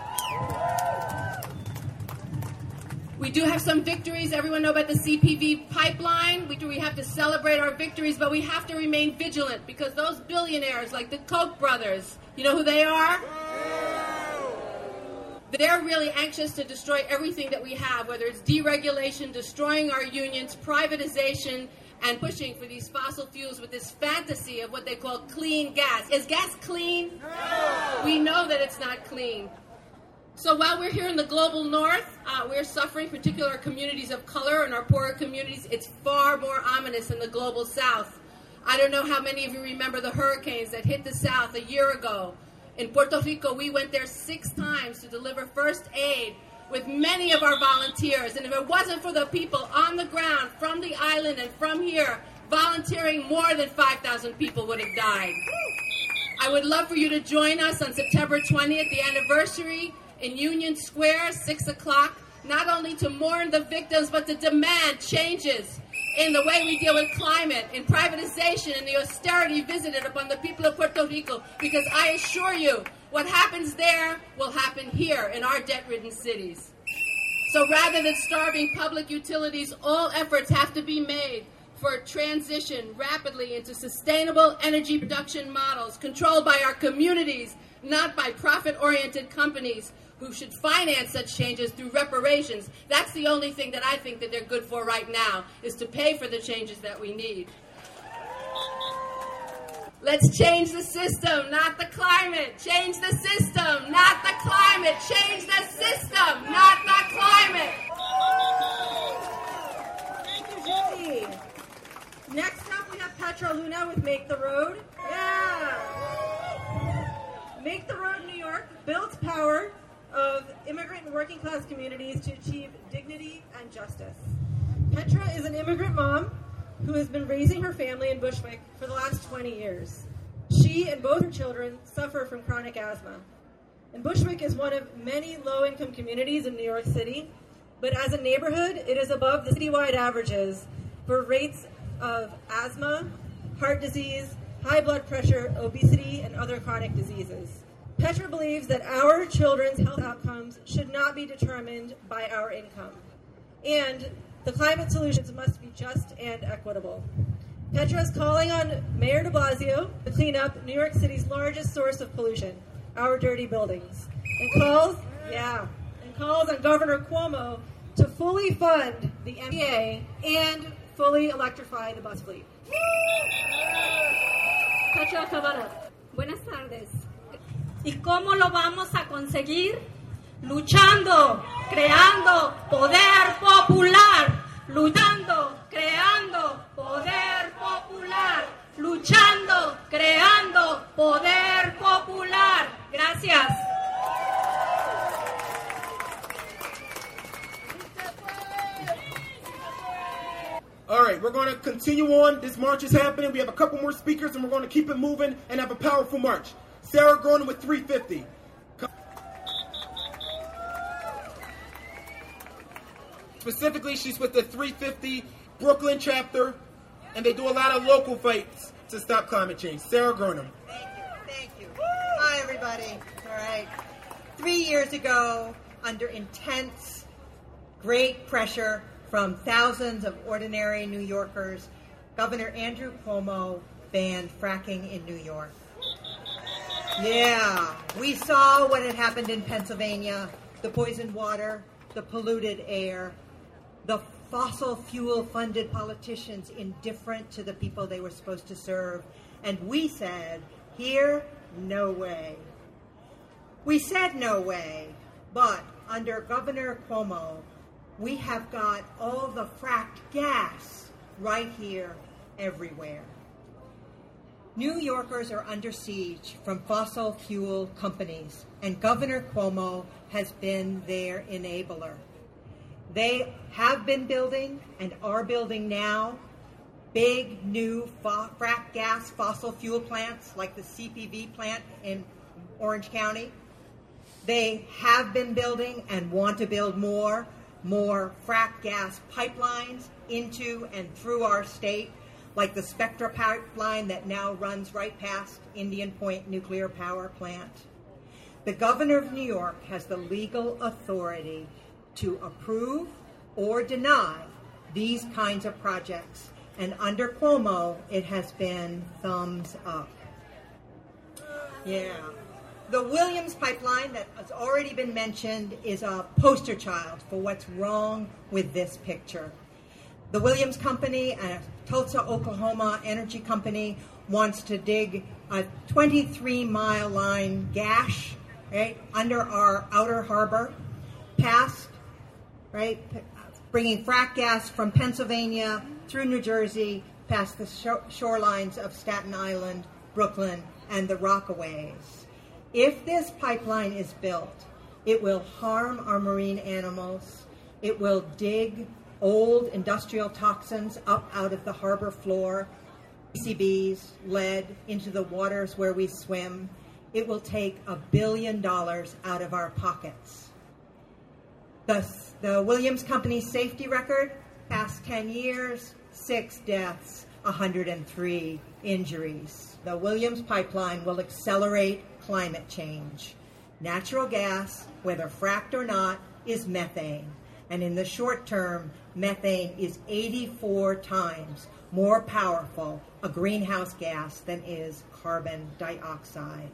We do have some victories. Everyone know about the C P V pipeline. We do. We have to celebrate our victories, but we have to remain vigilant because those billionaires, like the Koch brothers, you know who they are? They're really anxious to destroy everything that we have, whether it's deregulation, destroying our unions, privatization, and pushing for these fossil fuels with this fantasy of what they call clean gas. Is gas clean? No! We know that it's not clean. So while we're here in the global north, uh, we're suffering, particularly our communities of color and our poorer communities. It's far more ominous in the global south. I don't know how many of you remember the hurricanes that hit the south a year ago. In Puerto Rico, we went there six times to deliver first aid with many of our volunteers. And if it wasn't for the people on the ground from the island and from here volunteering, more than five thousand people would have died. I would love for you to join us on September twentieth, the anniversary, in Union Square, six o'clock, not only to mourn the victims, but to demand changes in the way we deal with climate, in privatization, and the austerity visited upon the people of Puerto Rico, because I assure you, what happens there will happen here in our debt-ridden cities. So rather than starving public utilities, all efforts have to be made for a transition rapidly into sustainable energy production models controlled by our communities, not by profit-oriented companies who should finance such changes through reparations. That's the only thing that I think that they're good for right now, is to pay for the changes that we need. Let's change the system, not the climate. Change the system, not the climate. Change the system, not the climate. Thank you, Judy. Next up, we have Petra Luna with Make the Road. Yeah. Make the Road New York builds power of immigrant and working class communities to achieve dignity and justice. Petra is an immigrant mom who has been raising her family in Bushwick for the last twenty years. She and both her children suffer from chronic asthma. And Bushwick is one of many low-income communities in New York City, but as a neighborhood, it is above the citywide averages for rates of asthma, heart disease, high blood pressure, obesity, and other chronic diseases. Petra believes that our children's health outcomes should not be determined by our income, and the climate solutions must be just and equitable. Petra is calling on Mayor de Blasio to clean up New York City's largest source of pollution, our dirty buildings, and calls, yeah, and calls on Governor Cuomo to fully fund the M T A and fully electrify the bus fleet. Petra, come on up. Buenas tardes. ¿Y cómo lo vamos a conseguir? Luchando, creando poder popular. Luchando, creando poder popular. Luchando, creando poder popular. Gracias. All right, we're going to continue on. This march is happening. We have a couple more speakers, and we're going to keep it moving and have a powerful march. Sarah Gronin with three fifty. Specifically, she's with the three fifty Brooklyn chapter, and they do a lot of local fights to stop climate change. Sarah Gronin. Thank you. Thank you. Hi, everybody. All right. Three years ago, under intense, great pressure from thousands of ordinary New Yorkers, Governor Andrew Cuomo banned fracking in New York. Yeah, we saw what had happened in Pennsylvania, the poisoned water, the polluted air, the fossil fuel-funded politicians indifferent to the people they were supposed to serve. And we said, here, no way. We said no way, but under Governor Cuomo, we have got all the fracked gas right here, everywhere. New Yorkers are under siege from fossil fuel companies, and Governor Cuomo has been their enabler. They have been building and are building now big new fo- frack gas fossil fuel plants like the C P V plant in Orange County. They have been building and want to build more, more frack gas pipelines into and through our state, like the Spectra pipeline that now runs right past Indian Point Nuclear Power Plant. The governor of New York has the legal authority to approve or deny these kinds of projects, and under Cuomo, it has been thumbs up. Yeah. The Williams pipeline that has already been mentioned is a poster child for what's wrong with this picture. The Williams Company, a Tulsa, Oklahoma energy company, wants to dig a twenty-three mile line gash, right, under our outer harbor, past, right, bringing frack gas from Pennsylvania through New Jersey, past the shore- shorelines of Staten Island, Brooklyn, and the Rockaways. If this pipeline is built, it will harm our marine animals. It will dig old industrial toxins up out of the harbor floor, P C Bs, lead, into the waters where we swim. It will take a billion dollars out of our pockets. The, the Williams Company's safety record, past ten years, six deaths, one hundred three injuries. The Williams pipeline will accelerate climate change. Natural gas, whether fracked or not, is methane. And in the short term, methane is eighty-four times more powerful a greenhouse gas than is carbon dioxide.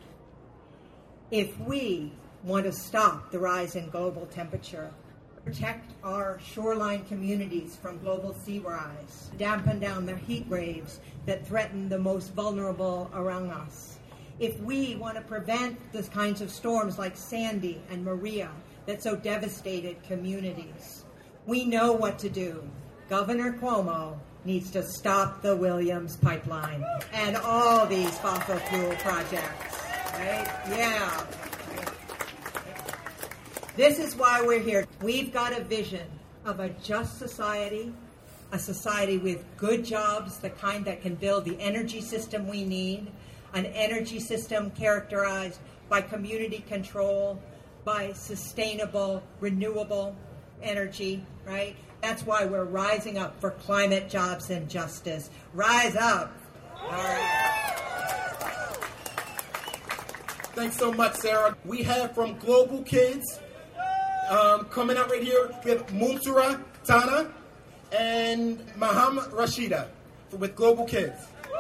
If we want to stop the rise in global temperature, protect our shoreline communities from global sea rise, dampen down the heat waves that threaten the most vulnerable around us, if we want to prevent the kinds of storms like Sandy and Maria that so devastated communities, we know what to do. Governor Cuomo needs to stop the Williams pipeline and all these fossil fuel projects, right? Yeah. This is why we're here. We've got a vision of a just society, a society with good jobs, the kind that can build the energy system we need, an energy system characterized by community control, by sustainable, renewable energy, right? That's why we're rising up for climate, jobs, and justice. Rise up. All right. Thanks so much, Sarah. We have from Global Kids, um, coming out right here, we have Mumtura Tana and Maham Rashida with Global Kids.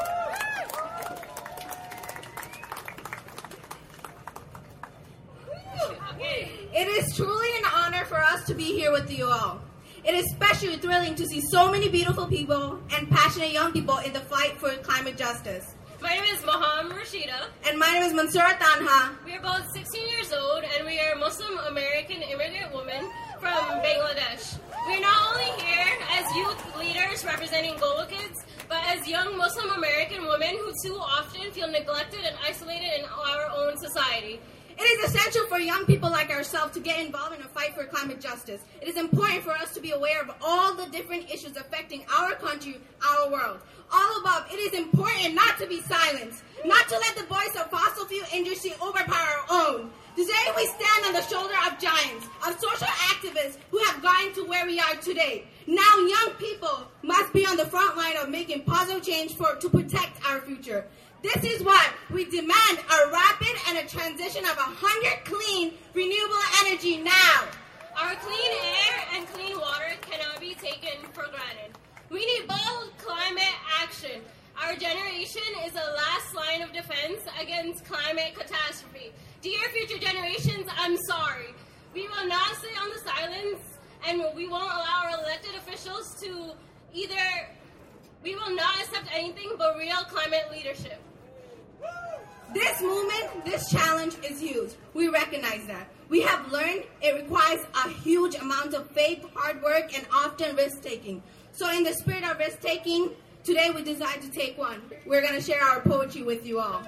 It is truly an honor for us to be here with you all. It is especially thrilling to see so many beautiful people and passionate young people in the fight for climate justice. My name is Maham Rashida. And my name is Mansoura Tanha. We are both sixteen years old, and we are Muslim American immigrant women from Bangladesh. We are not only here as youth leaders representing Global Kids, but as young Muslim American women who too often feel neglected and isolated in our own society. It is essential for young people like ourselves to get involved in a fight for climate justice. It is important for us to be aware of all the different issues affecting our country, our world. All above, it is important not to be silenced, not to let the voice of fossil fuel industry overpower our own. Today we stand on the shoulder of giants, of social activists who have gotten to where we are today. Now young people must be on the front line of making positive change for to protect our future. This is why we demand a rapid and a transition of one hundred clean, renewable energy now. Our clean air and clean water cannot be taken for granted. We need bold climate action. Our generation is the last line of defense against climate catastrophe. Dear future generations, I'm sorry. We will not sit on the silence, and we won't allow our elected officials to either, we will not accept anything but real climate leadership. This movement, this challenge is huge. We recognize that. We have learned it requires a huge amount of faith, hard work, and often risk-taking. So in the spirit of risk-taking, Today we decided to take one. We're going to share our poetry with you all.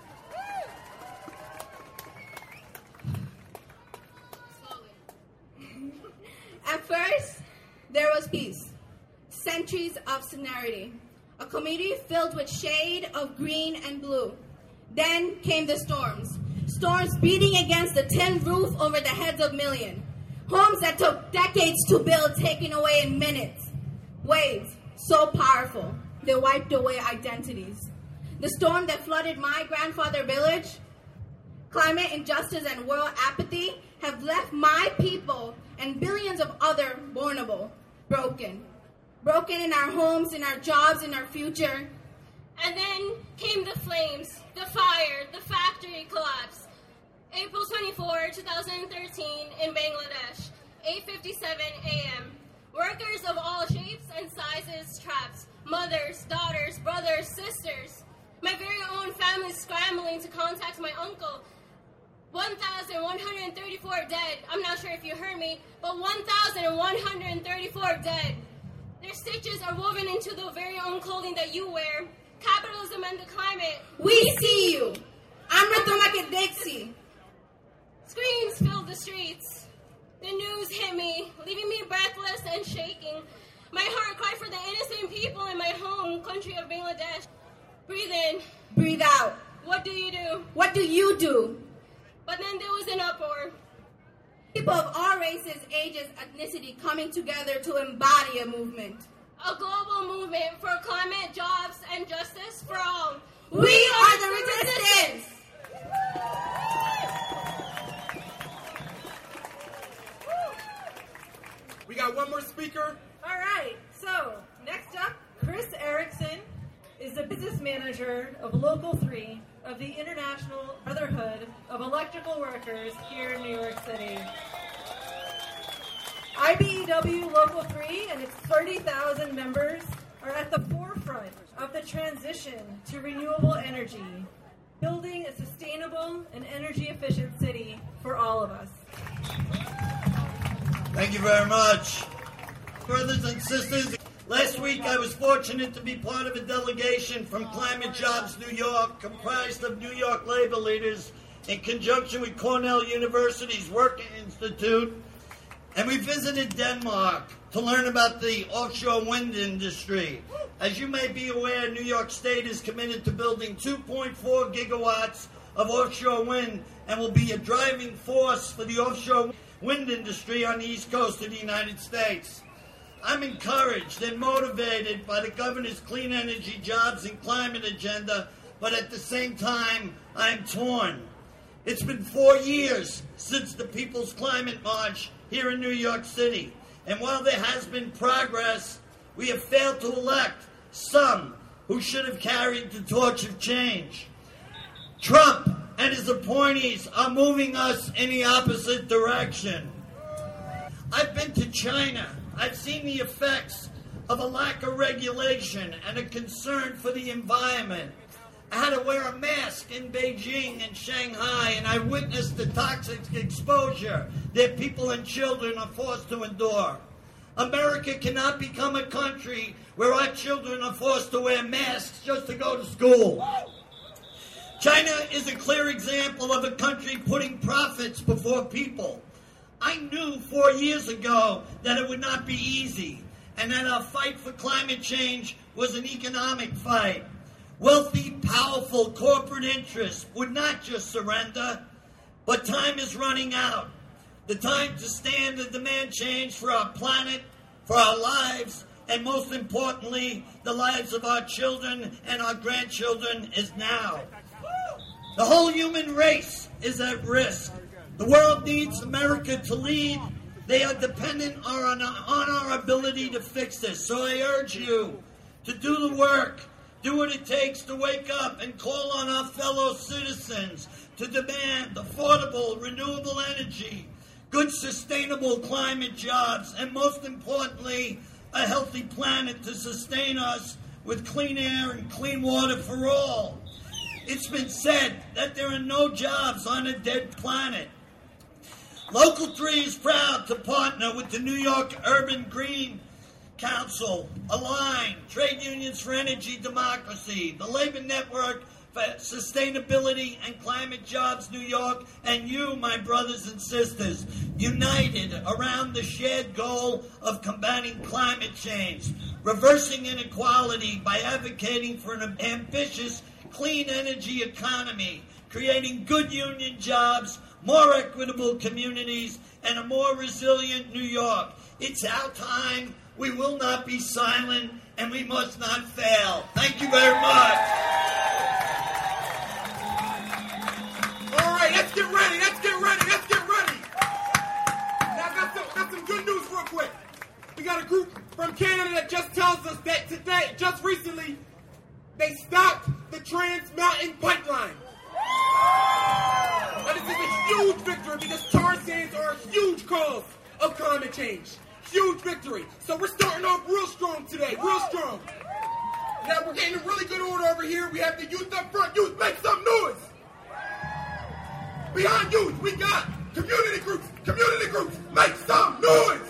At first, there was peace, centuries of serenity, a community filled with shade of green and blue. Then came the storms, storms beating against the tin roof over the heads of millions. Homes that took decades to build, taken away in minutes. Waves so powerful, they wiped away identities. The storm that flooded my grandfather's village, climate injustice and world apathy have left my people and billions of other vulnerable, broken. Broken in our homes, in our jobs, in our future. And then came the flames, the fire, the factory collapse. April twenty-fourth, twenty thirteen in Bangladesh, eight fifty-seven a.m. Workers of all shapes and sizes trapped. Mothers, daughters, brothers, sisters. My very own family scrambling to contact my uncle. one thousand one hundred thirty-four dead. I'm not sure if you heard me, but one thousand one hundred thirty-four dead. Their stitches are woven into the very own clothing that you wear. Capitalism and the climate. We see you. Amrita Dixie. Screams filled the streets. The news hit me, leaving me breathless and shaking. My heart cried for the innocent people in my home country of Bangladesh. Breathe in. Breathe out. What do you do? What do you do? But then there was an uproar. People of all races, ages, ethnicity coming together to embody a movement. A global movement for climate, jobs, and justice for all. We, we are, are the resistance! We got one more speaker. All right, so next up, Chris Erickson is the business manager of Local three of the International Brotherhood of Electrical Workers here in New York City. I B E W Local three and its thirty thousand members are at the forefront of the transition to renewable energy, building a sustainable and energy-efficient city for all of us. Thank you very much. Brothers and sisters, last week I was fortunate to be part of a delegation from Climate Jobs New York, comprised of New York labor leaders in conjunction with Cornell University's Working Institute, and we visited Denmark to learn about the offshore wind industry. As you may be aware, New York State is committed to building two point four gigawatts of offshore wind and will be a driving force for the offshore wind industry on the east coast of the United States. I'm encouraged and motivated by the governor's clean energy, jobs, and climate agenda, but at the same time, I'm torn. It's been four years since the People's Climate March here in New York City, and while there has been progress, we have failed to elect some who should have carried the torch of change. Trump and his appointees are moving us in the opposite direction. I've been to China. I've seen the effects of a lack of regulation and a concern for the environment. I had to wear a mask in Beijing and Shanghai, and I witnessed the toxic exposure that people and children are forced to endure. America cannot become a country where our children are forced to wear masks just to go to school. China is a clear example of a country putting profits before people. I knew four years ago that it would not be easy, and that our fight for climate change was an economic fight. Wealthy, powerful corporate interests would not just surrender, but time is running out. The time to stand and demand change for our planet, for our lives, and most importantly, the lives of our children and our grandchildren is now. The whole human race is at risk. The world needs America to lead. They are dependent on, on our ability to fix this. So I urge you to do the work, do what it takes to wake up and call on our fellow citizens to demand affordable, renewable energy, good, sustainable climate jobs, and most importantly, a healthy planet to sustain us with clean air and clean water for all. It's been said that there are no jobs on a dead planet. Local three is proud to partner with the New York Urban Green Council, Align, Trade Unions for Energy Democracy, the Labor Network for Sustainability and Climate Jobs New York, and you, my brothers and sisters, united around the shared goal of combating climate change, reversing inequality by advocating for an ambitious clean energy economy, creating good union jobs, more equitable communities, and a more resilient New York. It's our time. We will not be silent, and we must not fail. Thank you very much. All right, let's get ready. Let's get ready. Let's get ready. Now, I got some, got some good news real quick. We got a group from Canada that just tells us that today, just recently, they stopped the Trans Mountain Pipeline. Now, this is a huge victory because tar sands are a huge cause of climate change. Huge victory. So we're starting off real strong today, real strong. Now we're getting a really good order over here. We have the youth up front. Youth, make some noise. Behind youth, we got community groups. Community groups, make some noise.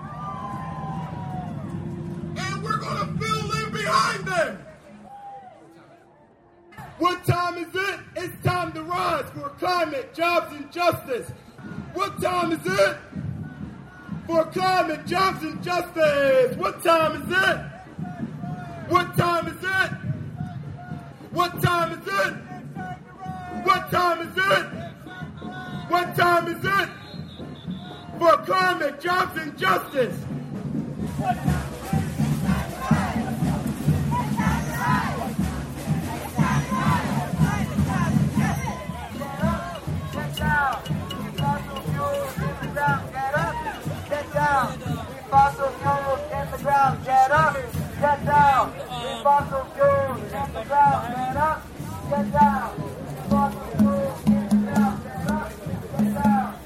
And we're going to fill in behind them. What time is it? It's time to rise for climate, jobs, and justice. What time is it? For climate, jobs, and justice. What time is it? What time is it? What time is it? What time is it? What time is it? For climate, jobs, and justice. Fossil fuels in the ground, get up, get down. Fossil fuels in the ground, get up, get down. Fossil fuels in the ground, get up, get down.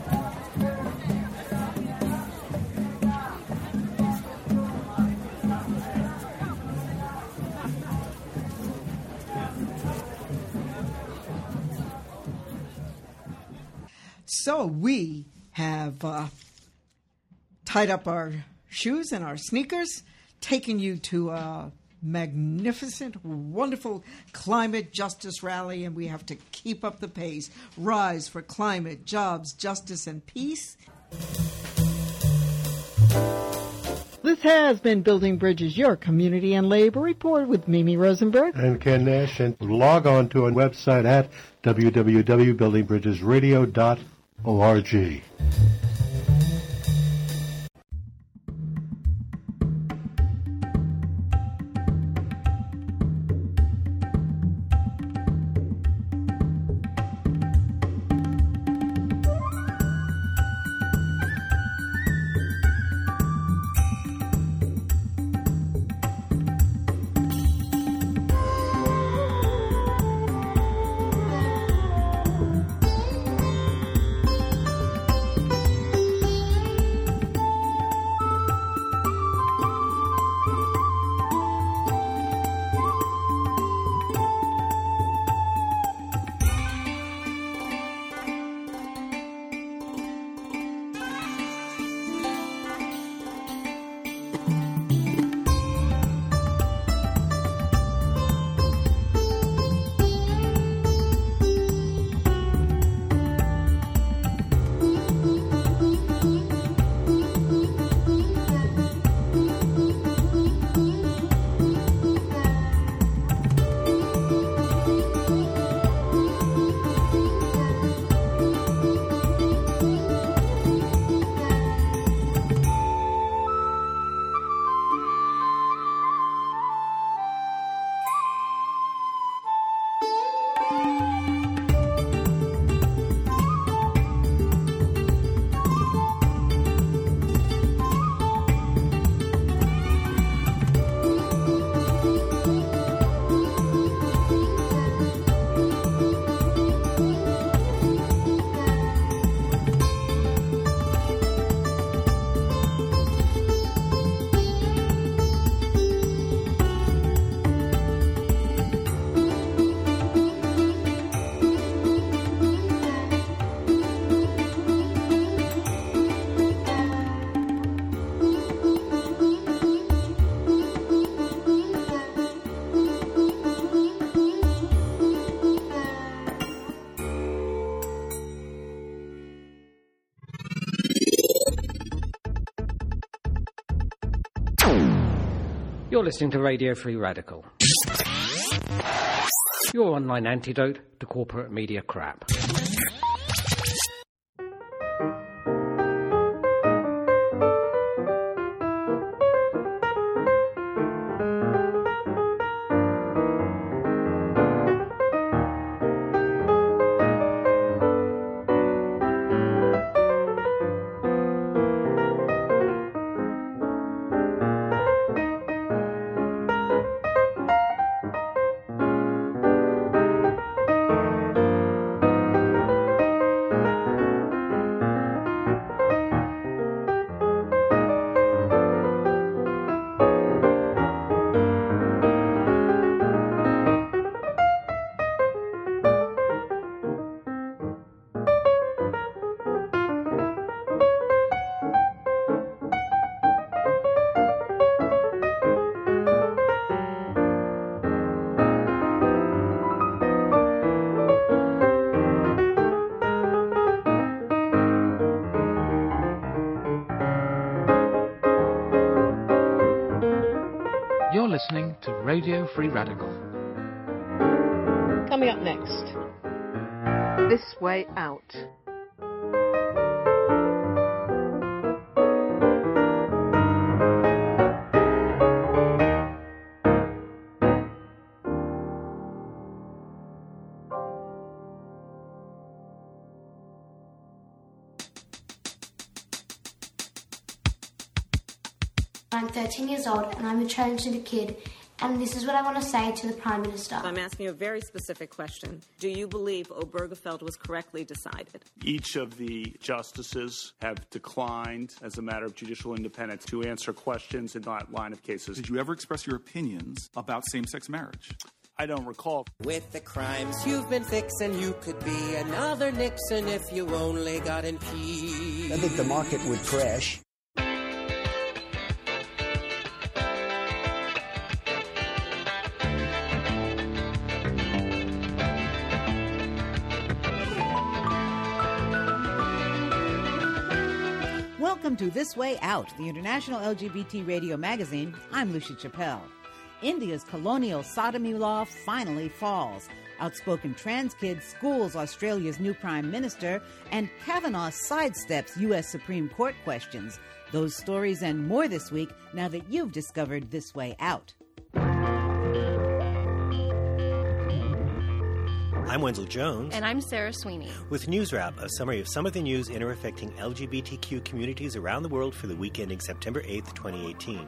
So we have uh, tied up our shoes and our sneakers, taking you to a magnificent, wonderful climate justice rally, and we have to keep up the pace. Rise for climate, jobs, justice, and peace. This has been Building Bridges, your community and labor report with Mimi Rosenberg and Ken Nash. And log on to our website at w w w dot building bridges radio dot org. You're listening to Radio Free Radical, your online antidote to corporate media crap. You're listening to Radio Free Radical. Coming up next, This Way Out. I'm thirteen years old and I'm a transgender kid, and this is what I want to say to the Prime Minister. I'm asking you a very specific question. Do you believe Obergefell was correctly decided? Each of the justices have declined, as a matter of judicial independence, to answer questions in that line of cases. Did you ever express your opinions about same-sex marriage? I don't recall. With the crimes you've been fixing, you could be another Nixon if you only got in peace. I think the market would crash. Welcome to This Way Out, the international L G B T radio magazine. I'm Lucia Chappelle. India's colonial sodomy law finally falls. Outspoken trans kid schools Australia's new prime minister, and Kavanaugh sidesteps U S Supreme Court questions. Those stories and more this week, now that you've discovered This Way Out. I'm Wenzel Jones. And I'm Sarah Sweeney. With News Wrap, a summary of some of the news inter-affecting L G B T Q communities around the world for the week ending September eighth, twenty eighteen.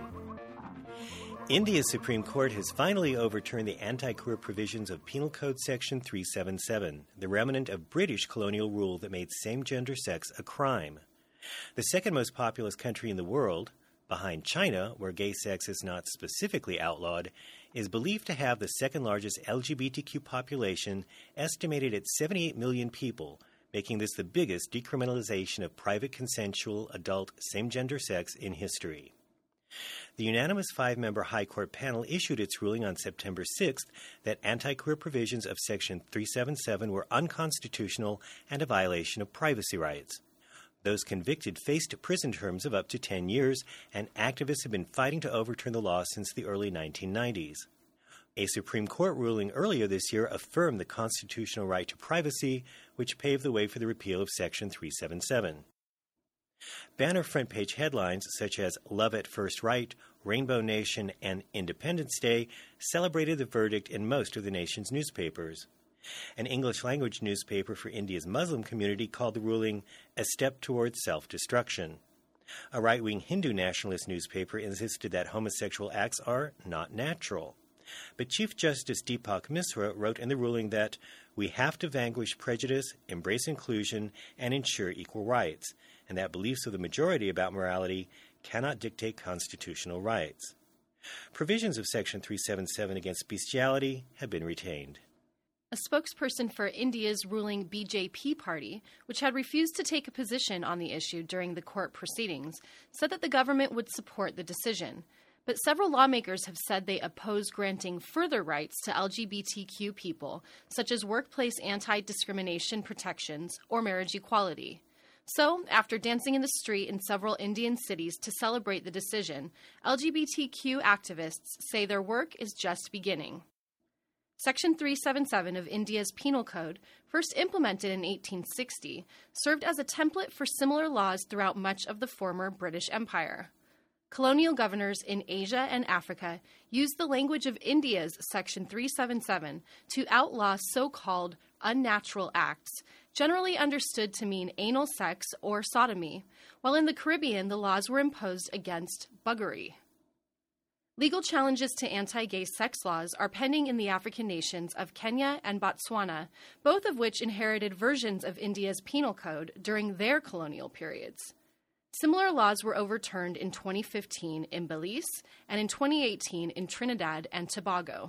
India's Supreme Court has finally overturned the anti-queer provisions of Penal Code Section three seventy-seven, the remnant of British colonial rule that made same-gender sex a crime. The second most populous country in the world, behind China, where gay sex is not specifically outlawed, is believed to have the second largest L G B T Q population, estimated at seventy-eight million people, making this the biggest decriminalization of private consensual adult same-gender sex in history. The unanimous five-member High Court panel issued its ruling on September sixth that anti-queer provisions of Section three seventy-seven were unconstitutional and a violation of privacy rights. Those convicted faced prison terms of up to ten years, and activists have been fighting to overturn the law since the early nineteen nineties. A Supreme Court ruling earlier this year affirmed the constitutional right to privacy, which paved the way for the repeal of Section three seventy-seven. Banner front-page headlines such as Love at First Right, Rainbow Nation, and Independence Day celebrated the verdict in most of the nation's newspapers. An English-language newspaper for India's Muslim community called the ruling a step towards self-destruction. A right-wing Hindu nationalist newspaper insisted that homosexual acts are not natural. But Chief Justice Deepak Misra wrote in the ruling that we have to vanquish prejudice, embrace inclusion, and ensure equal rights, and that beliefs of the majority about morality cannot dictate constitutional rights. Provisions of Section three seventy-seven against bestiality have been retained. A spokesperson for India's ruling B J P party, which had refused to take a position on the issue during the court proceedings, said that the government would support the decision. But several lawmakers have said they oppose granting further rights to L G B T Q people, such as workplace anti-discrimination protections or marriage equality. So, after dancing in the street in several Indian cities to celebrate the decision, L G B T Q activists say their work is just beginning. Section three seventy-seven of India's Penal Code, first implemented in eighteen sixty, served as a template for similar laws throughout much of the former British Empire. Colonial governors in Asia and Africa used the language of India's Section three seventy-seven to outlaw so-called unnatural acts, generally understood to mean anal sex or sodomy, while in the Caribbean the laws were imposed against buggery. Legal challenges to anti-gay sex laws are pending in the African nations of Kenya and Botswana, both of which inherited versions of India's penal code during their colonial periods. Similar laws were overturned in twenty fifteen in Belize and in twenty eighteen in Trinidad and Tobago.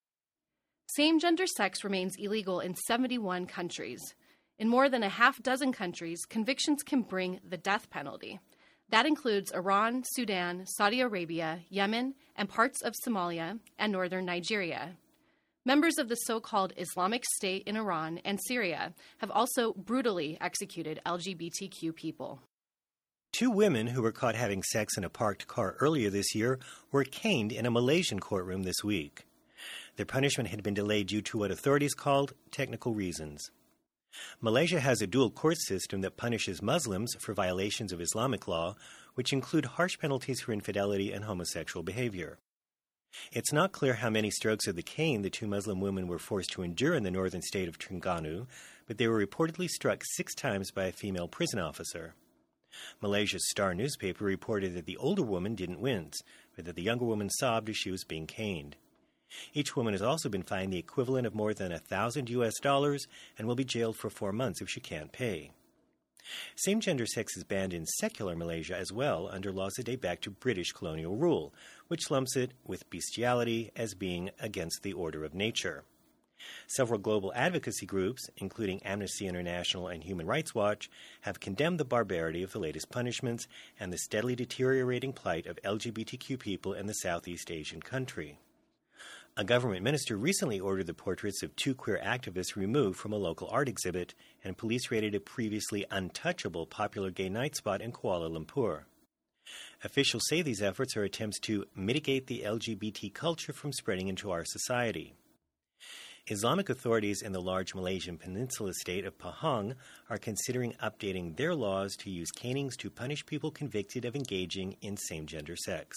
Same-gender sex remains illegal in seventy-one countries. In more than a half dozen countries, convictions can bring the death penalty. That includes Iran, Sudan, Saudi Arabia, Yemen, and parts of Somalia and northern Nigeria. Members of the so-called Islamic State in Iran and Syria have also brutally executed L G B T Q people. Two women who were caught having sex in a parked car earlier this year were caned in a Malaysian courtroom this week. Their punishment had been delayed due to what authorities called technical reasons. Malaysia has a dual court system that punishes Muslims for violations of Islamic law, which include harsh penalties for infidelity and homosexual behavior. It's not clear how many strokes of the cane the two Muslim women were forced to endure in the northern state of Terengganu, but they were reportedly struck six times by a female prison officer. Malaysia's Star newspaper reported that the older woman didn't wince, but that the younger woman sobbed as she was being caned. Each woman has also been fined the equivalent of more than a thousand U S dollars and will be jailed for four months if she can't pay. Same-gender sex is banned in secular Malaysia as well under laws that date back to British colonial rule, which lumps it with bestiality as being against the order of nature. Several global advocacy groups, including Amnesty International and Human Rights Watch, have condemned the barbarity of the latest punishments and the steadily deteriorating plight of L G B T Q people in the Southeast Asian country. A government minister recently ordered the portraits of two queer activists removed from a local art exhibit, and police raided a previously untouchable popular gay night spot in Kuala Lumpur. Officials say these efforts are attempts to mitigate the L G B T culture from spreading into our society. Islamic authorities in the large Malaysian peninsula state of Pahang are considering updating their laws to use canings to punish people convicted of engaging in same-gender sex.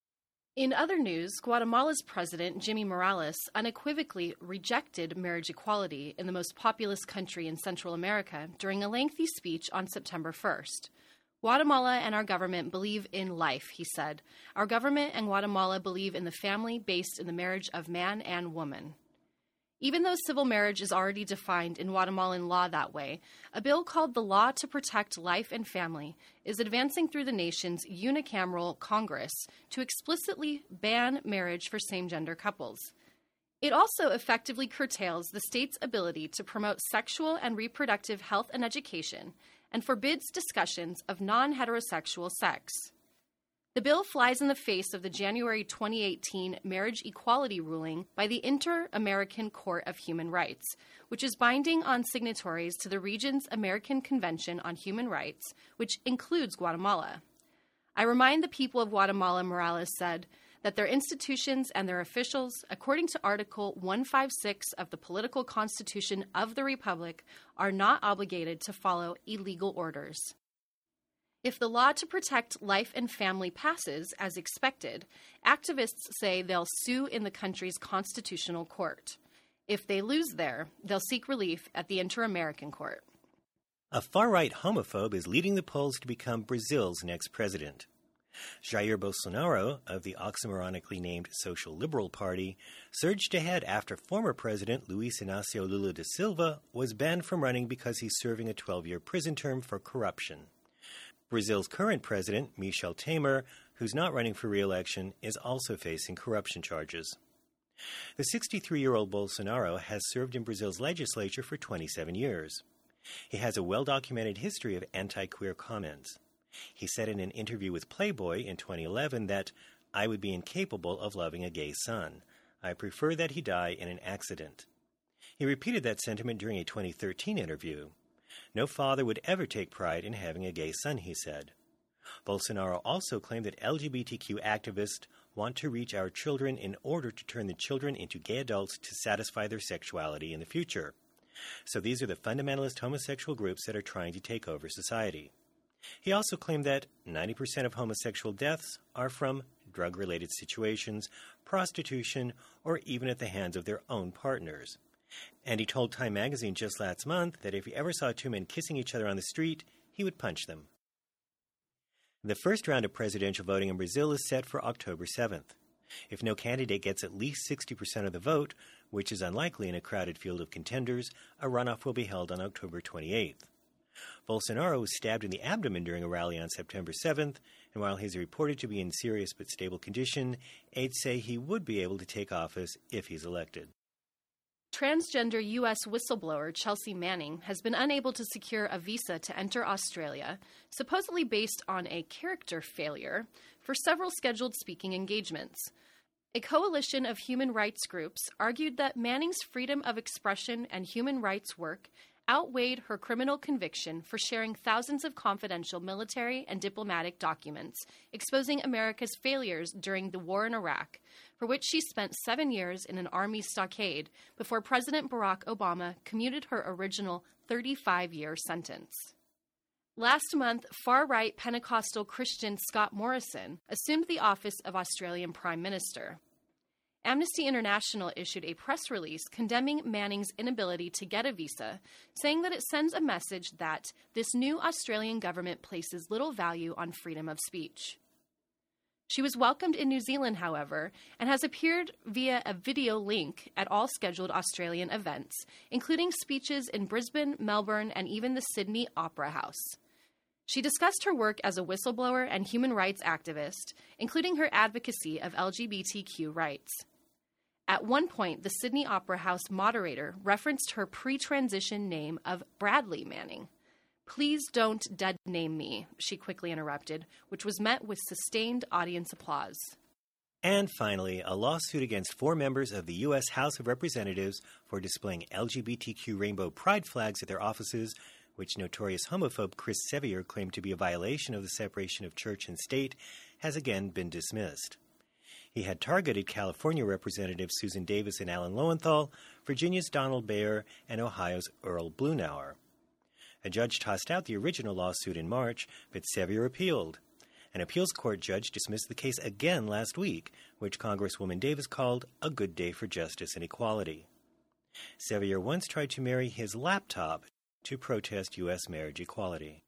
In other news, Guatemala's president, Jimmy Morales, unequivocally rejected marriage equality in the most populous country in Central America during a lengthy speech on September first. Guatemala and our government believe in life, he said. Our government and Guatemala believe in the family based in the marriage of man and woman. Even though civil marriage is already defined in Guatemalan law that way, a bill called the Law to Protect Life and Family is advancing through the nation's unicameral Congress to explicitly ban marriage for same-gender couples. It also effectively curtails the state's ability to promote sexual and reproductive health and education and forbids discussions of non-heterosexual sex. The bill flies in the face of the January twenty eighteen marriage equality ruling by the Inter-American Court of Human Rights, which is binding on signatories to the region's American Convention on Human Rights, which includes Guatemala. I remind the people of Guatemala, Morales said, that their institutions and their officials, according to Article one fifty-six of the Political Constitution of the Republic, are not obligated to follow illegal orders. If the law to protect life and family passes, as expected, activists say they'll sue in the country's constitutional court. If they lose there, they'll seek relief at the Inter-American Court. A far-right homophobe is leading the polls to become Brazil's next president. Jair Bolsonaro, of the oxymoronically named Social Liberal Party, surged ahead after former President Luiz Inácio Lula da Silva was banned from running because he's serving a twelve-year prison term for corruption. Brazil's current president, Michel Temer, who's not running for re-election, is also facing corruption charges. The sixty-three-year-old Bolsonaro has served in Brazil's legislature for twenty-seven years. He has a well-documented history of anti-queer comments. He said in an interview with Playboy in twenty eleven that, "I would be incapable of loving a gay son. I prefer that he die in an accident." He repeated that sentiment during a twenty thirteen interview. No father would ever take pride in having a gay son, he said. Bolsonaro also claimed that L G B T Q activists want to reach our children in order to turn the children into gay adults to satisfy their sexuality in the future. So these are the fundamentalist homosexual groups that are trying to take over society. He also claimed that ninety percent of homosexual deaths are from drug-related situations, prostitution, or even at the hands of their own partners. And he told Time magazine just last month that if he ever saw two men kissing each other on the street, he would punch them. The first round of presidential voting in Brazil is set for October seventh. If no candidate gets at least sixty percent of the vote, which is unlikely in a crowded field of contenders, a runoff will be held on October twenty-eighth. Bolsonaro was stabbed in the abdomen during a rally on September seventh, and while he's reported to be in serious but stable condition, aides say he would be able to take office if he's elected. Transgender U S whistleblower Chelsea Manning has been unable to secure a visa to enter Australia, supposedly based on a character failure, for several scheduled speaking engagements. A coalition of human rights groups argued that Manning's freedom of expression and human rights work outweighed her criminal conviction for sharing thousands of confidential military and diplomatic documents exposing America's failures during the war in Iraq, for which she spent seven years in an army stockade before President Barack Obama commuted her original thirty-five-year sentence. Last month, far-right Pentecostal Christian Scott Morrison assumed the office of Australian Prime Minister. Amnesty International issued a press release condemning Manning's inability to get a visa, saying that it sends a message that this new Australian government places little value on freedom of speech. She was welcomed in New Zealand, however, and has appeared via a video link at all scheduled Australian events, including speeches in Brisbane, Melbourne, and even the Sydney Opera House. She discussed her work as a whistleblower and human rights activist, including her advocacy of L G B T Q rights. At one point, the Sydney Opera House moderator referenced her pre-transition name of Bradley Manning. "Please don't dead name me," she quickly interrupted, which was met with sustained audience applause. And finally, a lawsuit against four members of the U S House of Representatives for displaying L G B T Q rainbow pride flags at their offices, which notorious homophobe Chris Sevier claimed to be a violation of the separation of church and state, has again been dismissed. He had targeted California Representatives Susan Davis and Alan Lowenthal, Virginia's Donald Bayer, and Ohio's Earl Blumenauer. A judge tossed out the original lawsuit in March, but Sevier appealed. An appeals court judge dismissed the case again last week, which Congresswoman Davis called a good day for justice and equality. Sevier once tried to marry his laptop to protest U S marriage equality.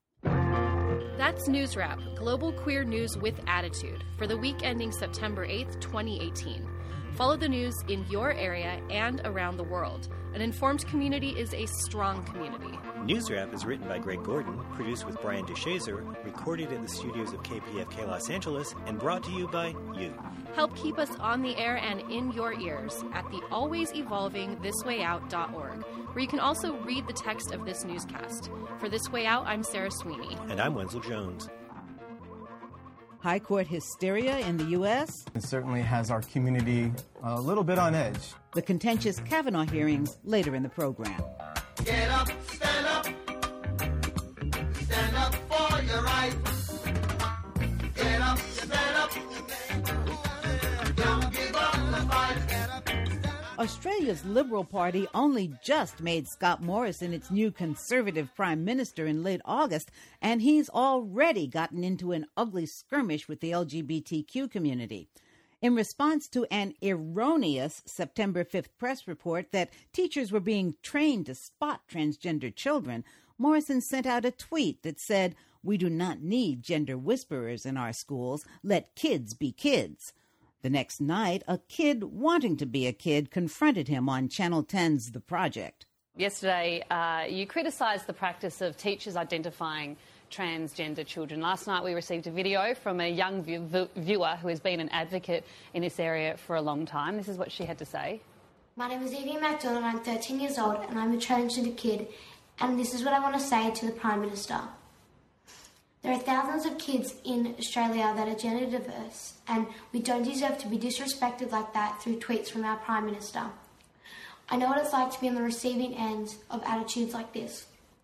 That's News Wrap, global queer news with attitude, for the week ending September eighth, twenty eighteen. Follow the news in your area and around the world. An informed community is a strong community. News Wrap is written by Greg Gordon, produced with Brian DeShazer, recorded in the studios of K P F K Los Angeles, and brought to you by you. Help keep us on the air and in your ears at the always evolving this way out dot org, where you can also read the text of this newscast. For This Way Out, I'm Sarah Sweeney. And I'm Wenzel Jones. High court hysteria in the U S? It certainly has our community a little bit on edge. The contentious Kavanaugh hearings later in the program. Get up, stand up. Stand up for your rights. Get up, stand up. Don't give up the fight. Australia's Liberal Party only just made Scott Morrison its new Conservative Prime Minister in late August, and he's already gotten into an ugly skirmish with the L G B T Q community. In response to an erroneous September fifth press report that teachers were being trained to spot transgender children, Morrison sent out a tweet that said, "We do not need gender whisperers in our schools. Let kids be kids." The next night, a kid wanting to be a kid confronted him on Channel ten's The Project. Yesterday, uh, you criticised the practice of teachers identifying transgender children. Last night, we received a video from a young view- viewer who has been an advocate in this area for a long time. This is what she had to say. My name is Evie MacDonald, I'm thirteen years old and I'm a transgender kid, and this is what I want to say to the Prime Minister. There are thousands of kids in Australia that are gender diverse, and we don't deserve to be disrespected like that through tweets from our Prime Minister. I know what it's like to be on the receiving end of attitudes like this.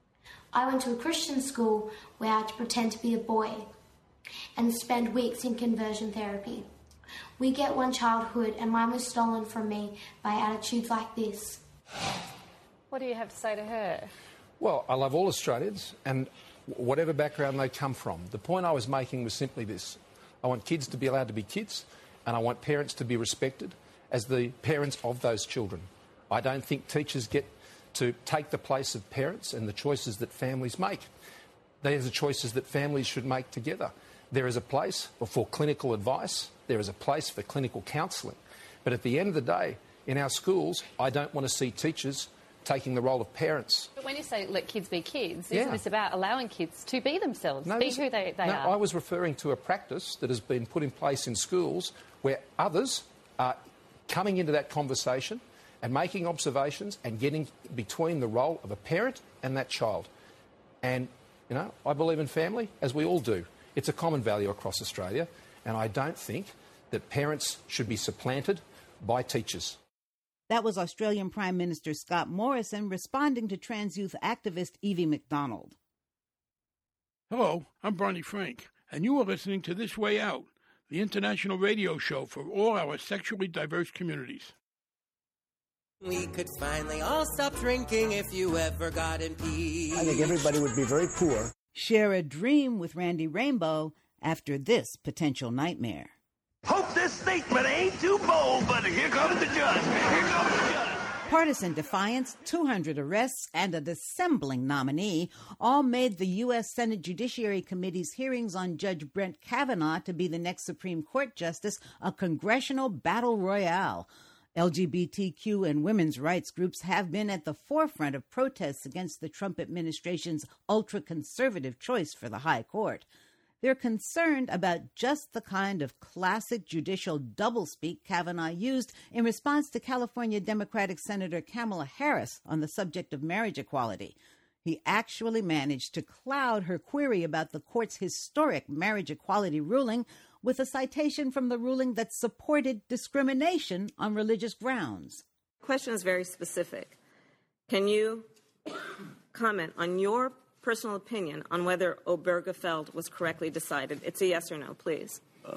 I went to a Christian school where I had to pretend to be a boy and spend weeks in conversion therapy. We get one childhood, and mine was stolen from me by attitudes like this. What do you have to say to her? Well, I love all Australians, and whatever background they come from. The point I was making was simply this. I want kids to be allowed to be kids, and I want parents to be respected as the parents of those children. I don't think teachers get to take the place of parents and the choices that families make. These are choices that families should make together. There is a place for clinical advice. There is a place for clinical counselling. But at the end of the day, in our schools, I don't want to see teachers taking the role of parents. But when you say let kids be kids, Yeah. isn't this about allowing kids to be themselves, No, be this- who they, they no, are? I was referring to a practice that has been put in place in schools where others are coming into that conversation and making observations and getting between the role of a parent and that child. And, you know, I believe in family, as we all do. It's a common value across Australia, and I don't think that parents should be supplanted by teachers. That was Australian Prime Minister Scott Morrison responding to trans youth activist Evie McDonald. Hello, I'm Barney Frank, and you are listening to This Way Out, the international radio show for all our sexually diverse communities. We could finally all stop drinking if you ever got in peace. I think everybody would be very poor. Share a dream with Randy Rainbow after this potential nightmare. Hope this statement ain't too bold, but here comes the judge. Here comes the judge. Partisan defiance, two hundred arrests, and a dissembling nominee all made the U S Senate Judiciary Committee's hearings on Judge Brett Kavanaugh to be the next Supreme Court justice a congressional battle royale. L G B T Q and women's rights groups have been at the forefront of protests against the Trump administration's ultra-conservative choice for the high court. They're concerned about just the kind of classic judicial doublespeak Kavanaugh used in response to California Democratic Senator Kamala Harris on the subject of marriage equality. He actually managed to cloud her query about the court's historic marriage equality ruling with a citation from the ruling that supported discrimination on religious grounds. The question is very specific. Can you comment on your personal opinion on whether Obergefell was correctly decided? It's a yes or no, please. Uh,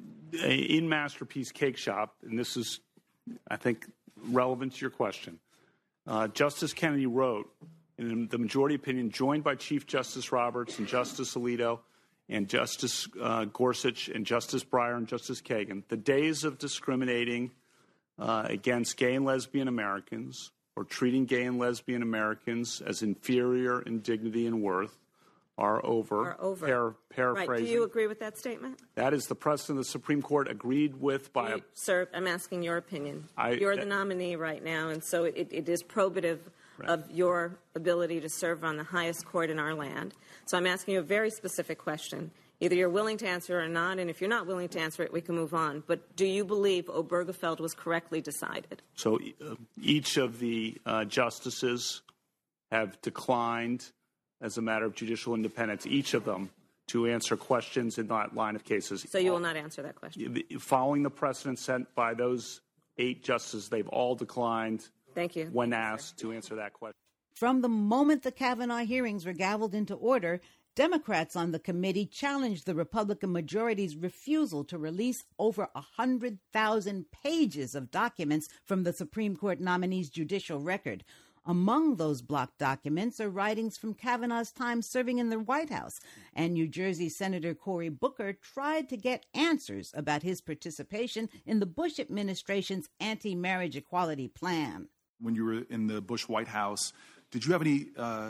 in Masterpiece Cake Shop, and this is, I think, relevant to your question, uh, Justice Kennedy wrote, in the majority opinion, joined by Chief Justice Roberts and Justice Alito and Justice uh, Gorsuch and Justice Breyer and Justice Kagan, the days of discriminating uh, against gay and lesbian Americans or treating gay and lesbian Americans as inferior in dignity and worth are over. Are over. Par- paraphrasing. Right. Do you agree with that statement? That is the precedent the Supreme Court agreed with by you, a... Sir, I'm asking your opinion. I, You're the nominee right now, and so it, it is probative right. of your ability to serve on the highest court in our land. So I'm asking you a very specific question. Either you're willing to answer or not, and if you're not willing to answer it, we can move on. But do you believe Obergefell was correctly decided? So uh, each of the uh, justices have declined, as a matter of judicial independence, each of them to answer questions in that line of cases. So you will not answer that question? Following the precedent sent by those eight justices, they've all declined. Thank you. When asked to answer that question. From the moment the Kavanaugh hearings were gavelled into order, Democrats on the committee challenged the Republican majority's refusal to release over one hundred thousand pages of documents from the Supreme Court nominee's judicial record. Among those blocked documents are writings from Kavanaugh's time serving in the White House, and New Jersey Senator Cory Booker tried to get answers about his participation in the Bush administration's anti-marriage equality plan. When you were in the Bush White House, did you have any uh,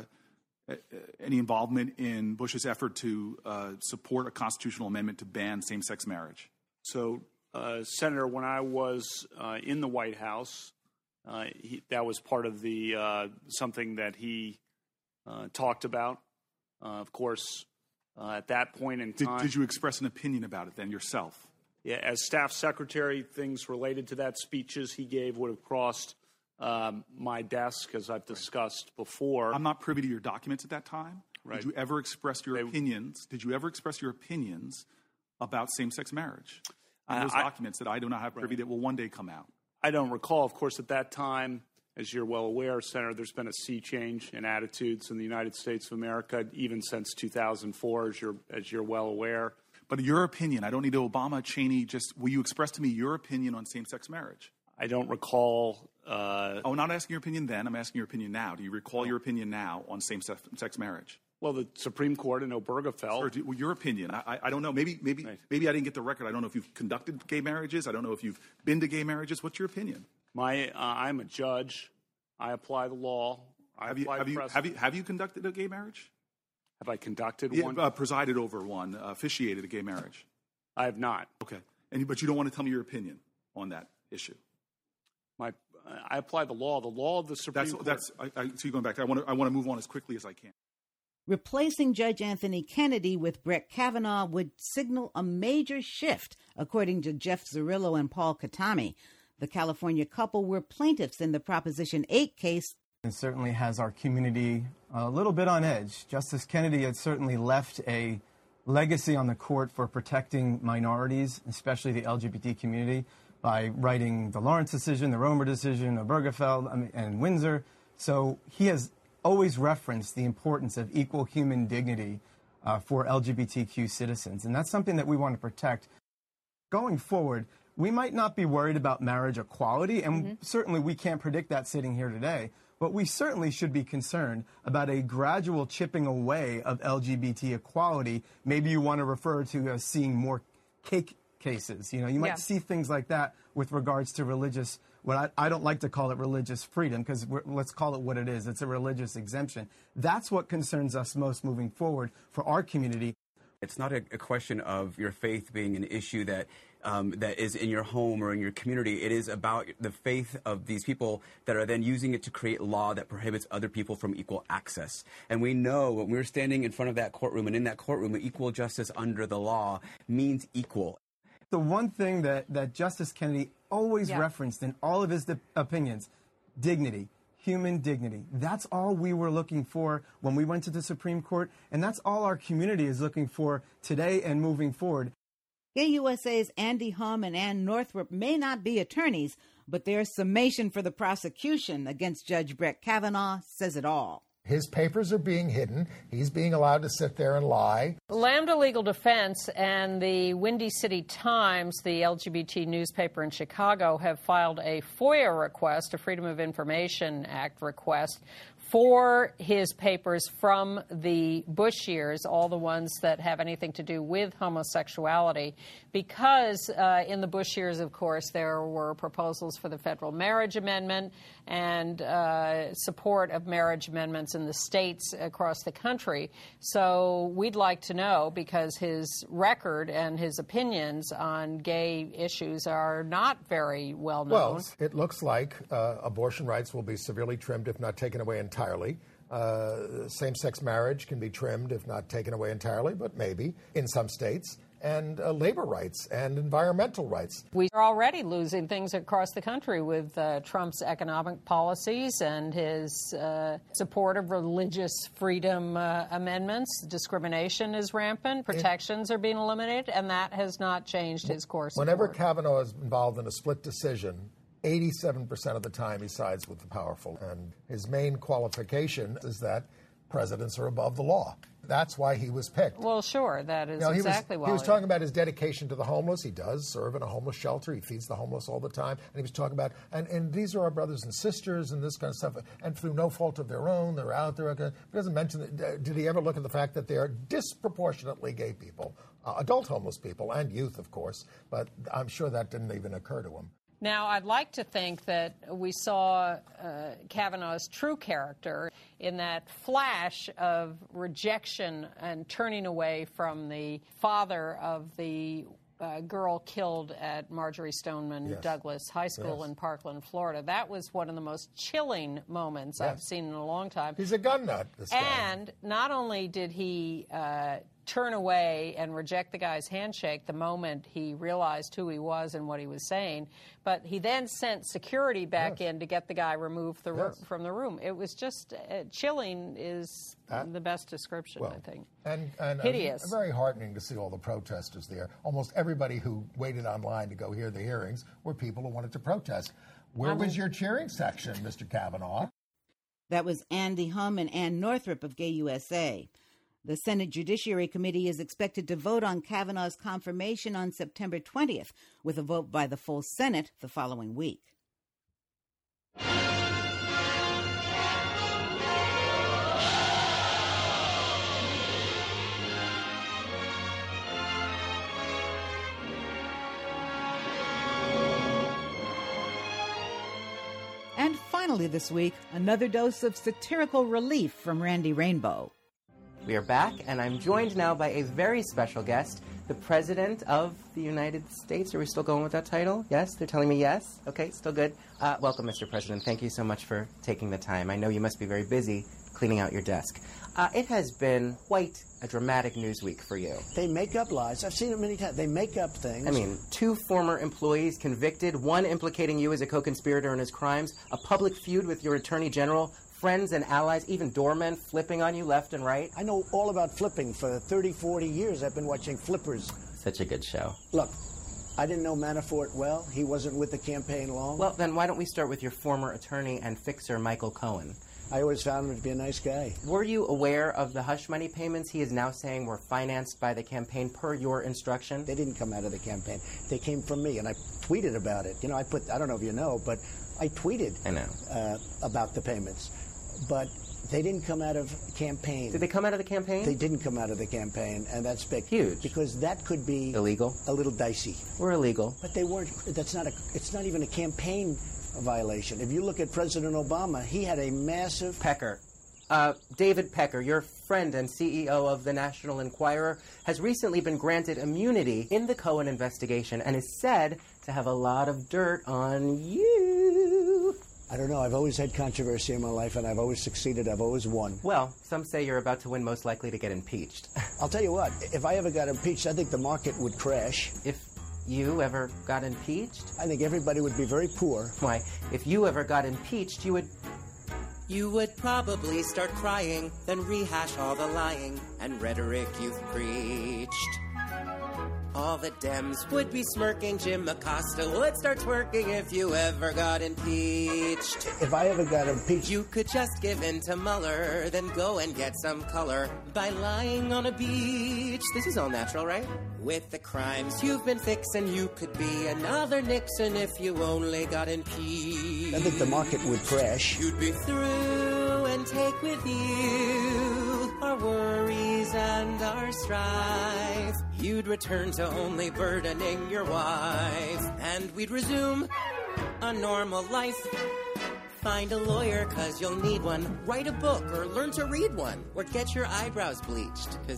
any involvement in Bush's effort to uh, support a constitutional amendment to ban same-sex marriage? So, uh, Senator, when I was uh, in the White House, Uh, he, that was part of the uh, something that he uh, talked about. Uh, of course, uh, at that point in time, did, did you express an opinion about it then yourself? Yeah, as staff secretary, things related to that speeches he gave would have crossed um, my desk, as I've discussed right. before. I'm not privy to your documents at that time. Right. Did you ever express your they, opinions? Did you ever express your opinions about same-sex marriage? Uh, those I, documents that I do not have privy right. that will one day come out. I don't recall. Of course, at that time, As you're well aware, Senator, there's been a sea change in attitudes in the United States of America, even since two thousand four, as you're, as you're well aware. But your opinion, I don't need Obama, Cheney, just will you express to me your opinion on same-sex marriage? I don't recall. Uh, oh, I'm not asking your opinion then. I'm asking your opinion now. Do you recall your opinion now on same-sex marriage? Well, the Supreme Court in Obergefell. Sir, do, well, your opinion. I, I don't know. Maybe, maybe, right. maybe I didn't get the record. I don't know if you've conducted gay marriages. I don't know if you've been to gay marriages. What's your opinion? My, uh, I'm a judge. I apply the law. I have you have you, have you have you conducted a gay marriage? Have I conducted yeah, one? Uh, presided over one, uh, officiated a gay marriage. I have not. Okay, and but you don't want to tell me your opinion on that issue. My, I apply the law. The law of the Supreme that's, Court. That's. I, I, so you're going back. I want to. I want to move on as quickly as I can. Replacing Judge Anthony Kennedy with Brett Kavanaugh would signal a major shift, according to Jeff Zerillo and Paul Katami. The California couple were plaintiffs in the Proposition eight case. It certainly has our community a little bit on edge. Justice Kennedy had certainly left a legacy on the court for protecting minorities, especially the L G B T community, by writing the Lawrence decision, the Romer decision, Obergefell, I mean, and Windsor. So he has always referenced the importance of equal human dignity uh, for L G B T Q citizens, and that's something that we want to protect. Going forward, we might not be worried about marriage equality, and mm-hmm. certainly we can't predict that sitting here today, but we certainly should be concerned about a gradual chipping away of L G B T equality. Maybe you want to refer to as seeing more cake cases. You know, you might yeah. see things like that with regards to religious, what I, I don't like to call it religious freedom, because let's call it what it is. It's a religious exemption. That's what concerns us most moving forward for our community. It's not a, a question of your faith being an issue that um, that is in your home or in your community. It is about the faith of these people that are then using it to create law that prohibits other people from equal access. And we know when we're standing in front of that courtroom, and in that courtroom, equal justice under the law means equal. The one thing that, that Justice Kennedy always yeah. referenced in all of his de- opinions, dignity. Human dignity. That's all we were looking for when we went to the Supreme Court, and that's all our community is looking for today and moving forward. Gay U S A's Andy Hum and Ann Northrup may not be attorneys, but their summation for the prosecution against Judge Brett Kavanaugh says it all. His papers are being hidden. He's being allowed to sit there and lie. Lambda Legal Defense and the Windy City Times, the L G B T newspaper in Chicago, have filed a FOIA request, a Freedom of Information Act request, for his papers from the Bush years, all the ones that have anything to do with homosexuality, because uh, in the Bush years, of course, there were proposals for the federal marriage amendment and uh, support of marriage amendments in the states across the country. So we'd like to know, because his record and his opinions on gay issues are not very well known. Well, it looks like uh, abortion rights will be severely trimmed, if not taken away entirely. Uh, same-sex marriage can be trimmed, if not taken away entirely, but maybe in some states. And uh, labor rights and environmental rights. We are already losing things across the country with uh, Trump's economic policies and his uh, support of religious freedom uh, amendments. Discrimination is rampant. Protections it, are being eliminated, and that has not changed his course. Whenever forward. Kavanaugh is involved in a split decision, eighty-seven percent of the time he sides with the powerful. And his main qualification is that presidents are above the law. That's why he was picked. Well, sure, that is you know, exactly he was, why. He was talking about his dedication to the homeless. He does serve in a homeless shelter. He feeds the homeless all the time. And he was talking about, and, and these are our brothers and sisters and this kind of stuff. And through no fault of their own, they're out there. He doesn't mention, that, did he ever look at the fact that they are disproportionately gay people, uh, adult homeless people, and youth, of course. But I'm sure that didn't even occur to him. Now, I'd like to think that we saw uh, Kavanaugh's true character in that flash of rejection and turning away from the father of the uh, girl killed at Marjorie Stoneman yes. Douglas High School yes. in Parkland, Florida. That was one of the most chilling moments yes. I've seen in a long time. He's a gun nut, this guy. And not only did he uh, turn away and reject the guy's handshake the moment he realized who he was and what he was saying, but he then sent security back yes. in to get the guy removed the yes. ro- from the room. It was just uh, chilling is uh, the best description, well, I think. And, and hideous. Uh, very heartening to see all the protesters there. Almost everybody who waited online to go hear the hearings were people who wanted to protest. Where was your cheering section, Mister Kavanaugh? That was Andy Hum and Ann Northrup of Gay U S A. The Senate Judiciary Committee is expected to vote on Kavanaugh's confirmation on September twentieth, with a vote by the full Senate the following week. And finally this week, another dose of satirical relief from Randy Rainbow. We are back, and I'm joined now by a very special guest, the President of the United States. Are we still going with that title? Yes? They're telling me yes? Okay, still good. Uh, welcome, Mister President. Thank you so much for taking the time. I know you must be very busy cleaning out your desk. Uh, it has been quite a dramatic news week for you. They make up lies. I've seen it many times. They make up things. I mean, two former employees convicted, one implicating you as a co-conspirator in his crimes, a public feud with your attorney general, friends and allies, even doormen flipping on you left and right. I know all about flipping. For thirty, forty years, I've been watching Flippers. Such a good show. Look, I didn't know Manafort well. He wasn't with the campaign long. Well, then why don't we start with your former attorney and fixer, Michael Cohen. I always found him to be a nice guy. Were you aware of the hush money payments he is now saying were financed by the campaign per your instruction? They didn't come out of the campaign. They came from me, and I tweeted about it. You know, I put, I don't know if you know, but I tweeted I know. Uh, about the payments. But they didn't come out of campaign. Did they come out of the campaign? They didn't come out of the campaign, and that's big. Huge. Because that could be... Illegal? A little dicey. Or illegal. But they weren't, that's not a, it's not even a campaign violation. If you look at President Obama, he had a massive... Pecker. Uh, David Pecker, your friend and C E O of the National Enquirer, has recently been granted immunity in the Cohen investigation and is said to have a lot of dirt on you. I don't know. I've always had controversy in my life, and I've always succeeded. I've always won. Well, some say you're about to win, most likely to get impeached. I'll tell you what. If I ever got impeached, I think the market would crash. If you ever got impeached? I think everybody would be very poor. Why, if you ever got impeached, you would... You would probably start crying, then rehash all the lying and rhetoric you've preached. All the Dems would be smirking, Jim Acosta would start twerking if you ever got impeached. If I ever got impeached... You could just give in to Mueller, then go and get some color by lying on a beach. This is all natural, right? With the crimes you've been fixing, you could be another Nixon if you only got impeached. I think the market would crash. You'd be through and take with you our worries and our strife. You'd return to only burdening your wife, and we'd resume a normal life. Find a lawyer, cause you'll need one. Write a book, or learn to read one. Or get your eyebrows bleached, cause...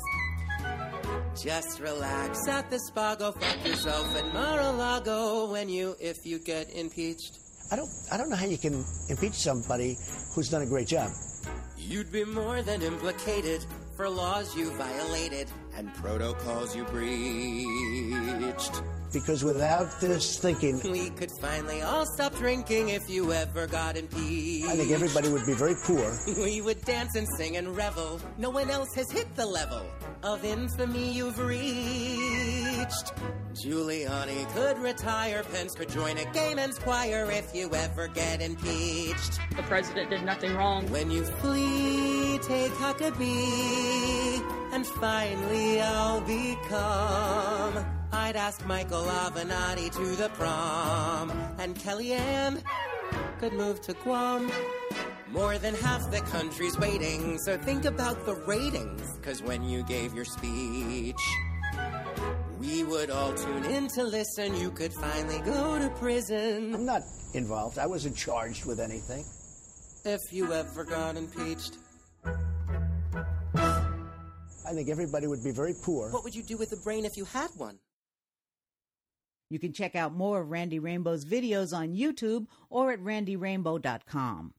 Just relax at the spa, go fuck yourself at Mar-a-Lago when you, if you get impeached. I don't, I don't know how you can impeach somebody who's done a great job. You'd be more than implicated for laws you violated and protocols you breached. Because without this thinking... We could finally all stop drinking if you ever got impeached. I think everybody would be very poor. We would dance and sing and revel. No one else has hit the level of infamy you've reached. Giuliani could retire, Pence could join a gay men's choir if you ever get impeached. The president did nothing wrong. When you flee, take Huckabee, and finally I'll become... I'd ask Michael Avenatti to the prom, and Kellyanne could move to Guam. More than half the country's waiting, so think about the ratings, cause when you gave your speech, we would all tune in to listen. You could finally go to prison. I'm not involved. I wasn't charged with anything. If you ever got impeached. I think everybody would be very poor. What would you do with a brain if you had one? You can check out more of Randy Rainbow's videos on YouTube or at randy rainbow dot com.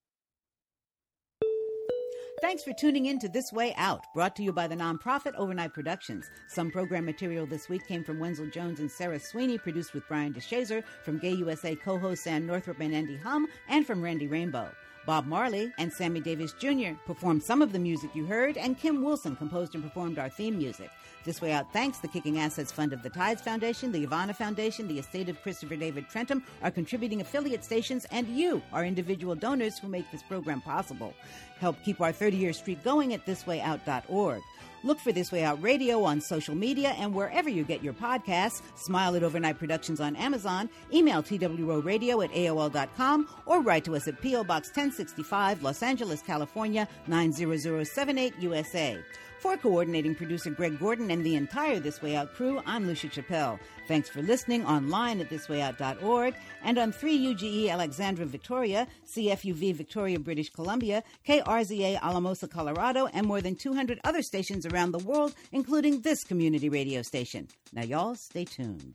Thanks for tuning in to This Way Out, brought to you by the nonprofit Overnight Productions. Some program material this week came from Wenzel Jones and Sarah Sweeney, produced with Brian DeShazer, from Gay U S A co-hosts Ann Northrup and Andy Hum, and from Randy Rainbow. Bob Marley and Sammy Davis Junior performed some of the music you heard, and Kim Wilson composed and performed our theme music. This Way Out thanks the Kicking Assets Fund of the Tides Foundation, the Ivana Foundation, the estate of Christopher David Trentham, our contributing affiliate stations, and you, our individual donors who make this program possible. Help keep our thirty-year streak going at this way out dot org. Look for This Way Out Radio on social media and wherever you get your podcasts. Smile at Overnight Productions on Amazon. Email T W O radio at A O L dot com or write to us at P O Box ten sixty-five, Los Angeles, California, nine zero zero seven eight, U S A. For coordinating producer Greg Gordon and the entire This Way Out crew, I'm Lucia Chappelle. Thanks for listening online at this way out dot org and on three U G E Alexandra, Victoria, C F U V Victoria, British Columbia, K R Z A Alamosa, Colorado, and more than two hundred other stations around the world, including this community radio station. Now, y'all, stay tuned.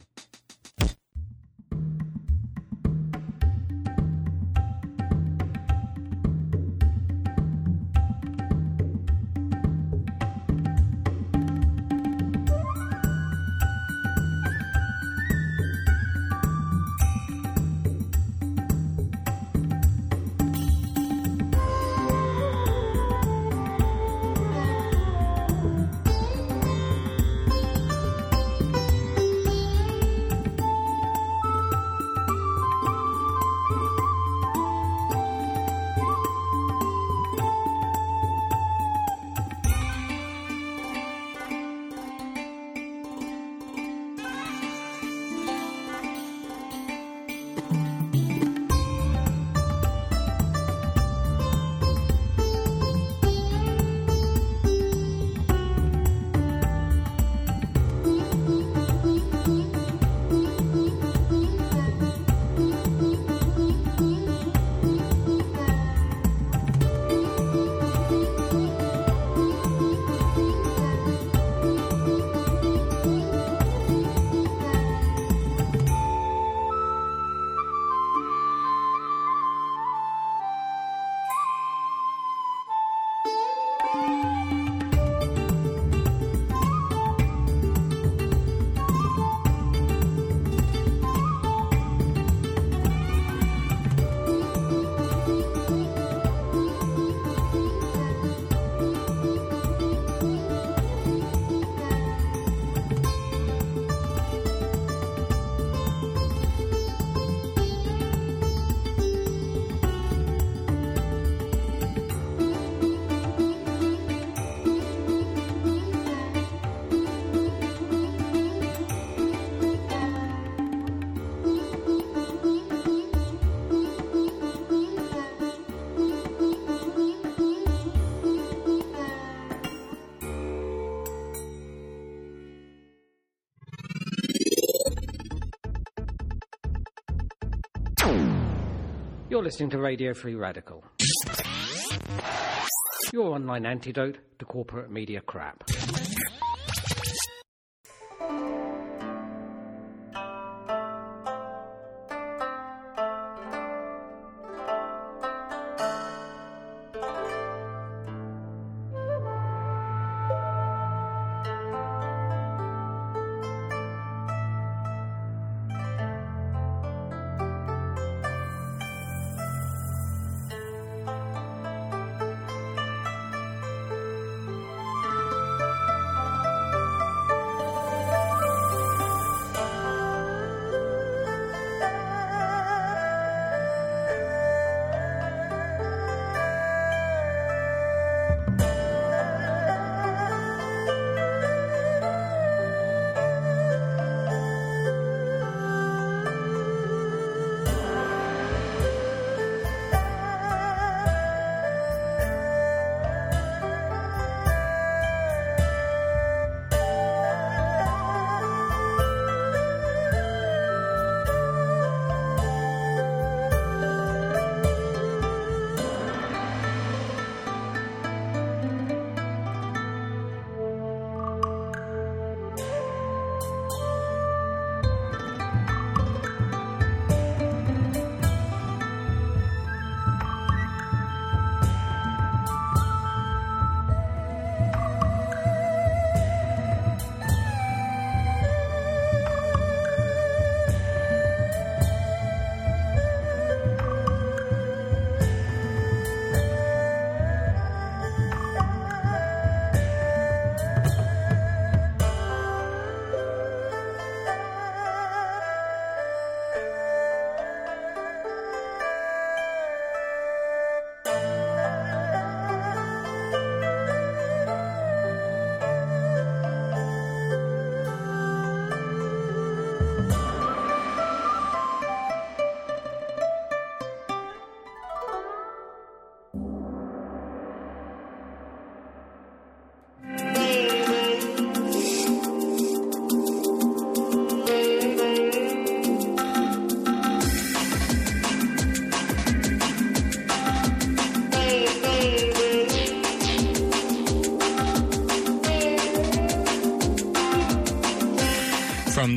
You're listening to Radio Free Radical, your online antidote to corporate media crap.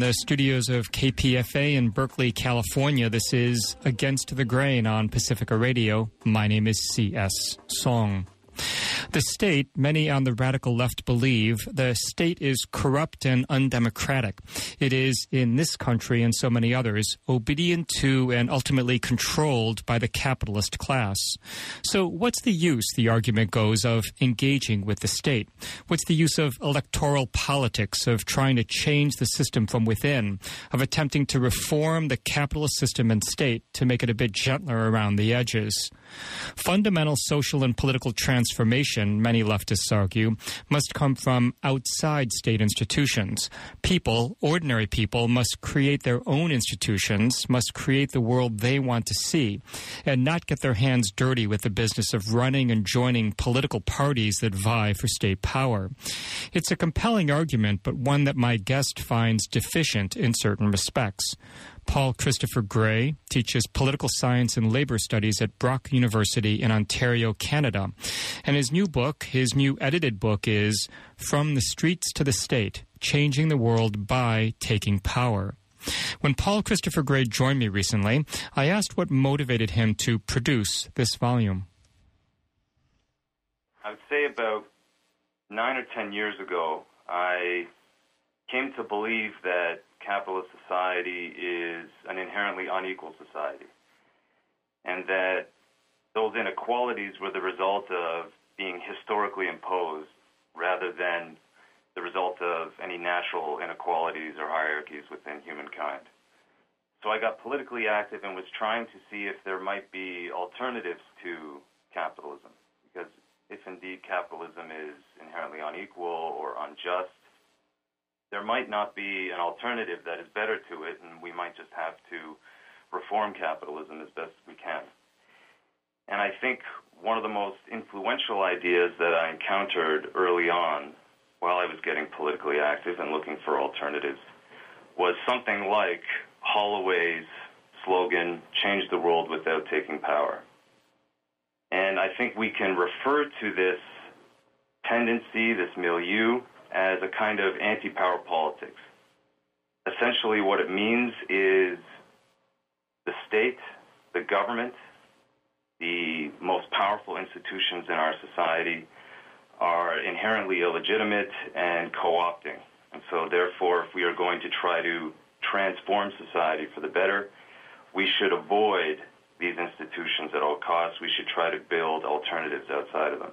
the studios of K P F A in Berkeley, California. This is Against the Grain on Pacifica Radio. My name is C S. Song. The state, many on the radical left believe, the state is corrupt and undemocratic. It is, in this country and so many others, obedient to and ultimately controlled by the capitalist class. So what's the use, the argument goes, of engaging with the state? What's the use of electoral politics, of trying to change the system from within, of attempting to reform the capitalist system and state to make it a bit gentler around the edges? Fundamental social and political transformation, many leftists argue, must come from outside state institutions. People, ordinary people, must create their own institutions, must create the world they want to see, and not get their hands dirty with the business of running and joining political parties that vie for state power. It's a compelling argument, but one that my guest finds deficient in certain respects. Paul Christopher Gray teaches political science and labor studies at Brock University in Ontario, Canada. And his new book, his new edited book, is From the Streets to the State, Changing the World by Taking Power. When Paul Christopher Gray joined me recently, I asked what motivated him to produce this volume. I would say about nine or ten years ago, I came to believe that capitalist society is an inherently unequal society, and that those inequalities were the result of being historically imposed rather than the result of any natural inequalities or hierarchies within humankind. So I got politically active and was trying to see if there might be alternatives to capitalism, because if indeed capitalism is inherently unequal or unjust, there might not be an alternative that is better to it, and we might just have to reform capitalism as best we can. And I think one of the most influential ideas that I encountered early on while I was getting politically active and looking for alternatives was something like Holloway's slogan, "Change the world without taking power." And I think we can refer to this tendency, this milieu, as a kind of anti-power politics. Essentially what it means is the state, the government, the most powerful institutions in our society are inherently illegitimate and co-opting. And so therefore, if we are going to try to transform society for the better, we should avoid these institutions at all costs. We should try to build alternatives outside of them.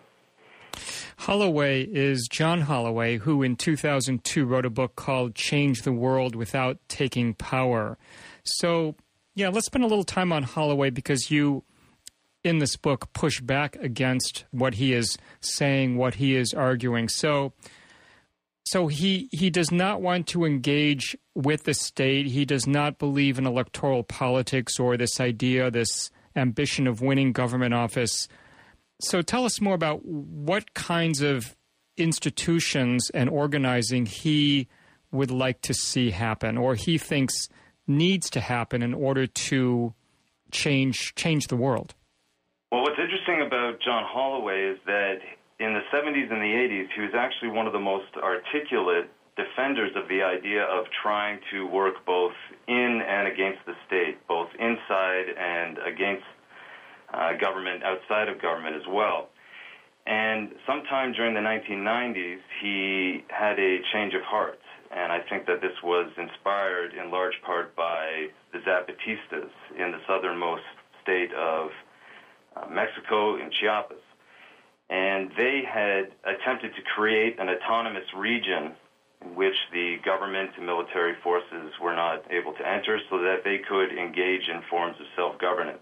Holloway is John Holloway, who in two thousand two wrote a book called Change the World Without Taking Power. So, yeah, let's spend a little time on Holloway, because you, in this book, push back against what he is saying, what he is arguing. So, so he, he does not want to engage with the state. He does not believe in electoral politics or this idea, this ambition of winning government office. So tell us more about what kinds of institutions and organizing he would like to see happen, or he thinks needs to happen in order to change change the world. Well, what's interesting about John Holloway is that in the seventies and the eighties, he was actually one of the most articulate defenders of the idea of trying to work both in and against the state, both inside and against Uh, government, outside of government as well. And sometime during the nineteen nineties, he had a change of heart. And I think that this was inspired in large part by the Zapatistas in the southernmost state of uh, Mexico, in Chiapas. And they had attempted to create an autonomous region in which the government and military forces were not able to enter, so that they could engage in forms of self-governance.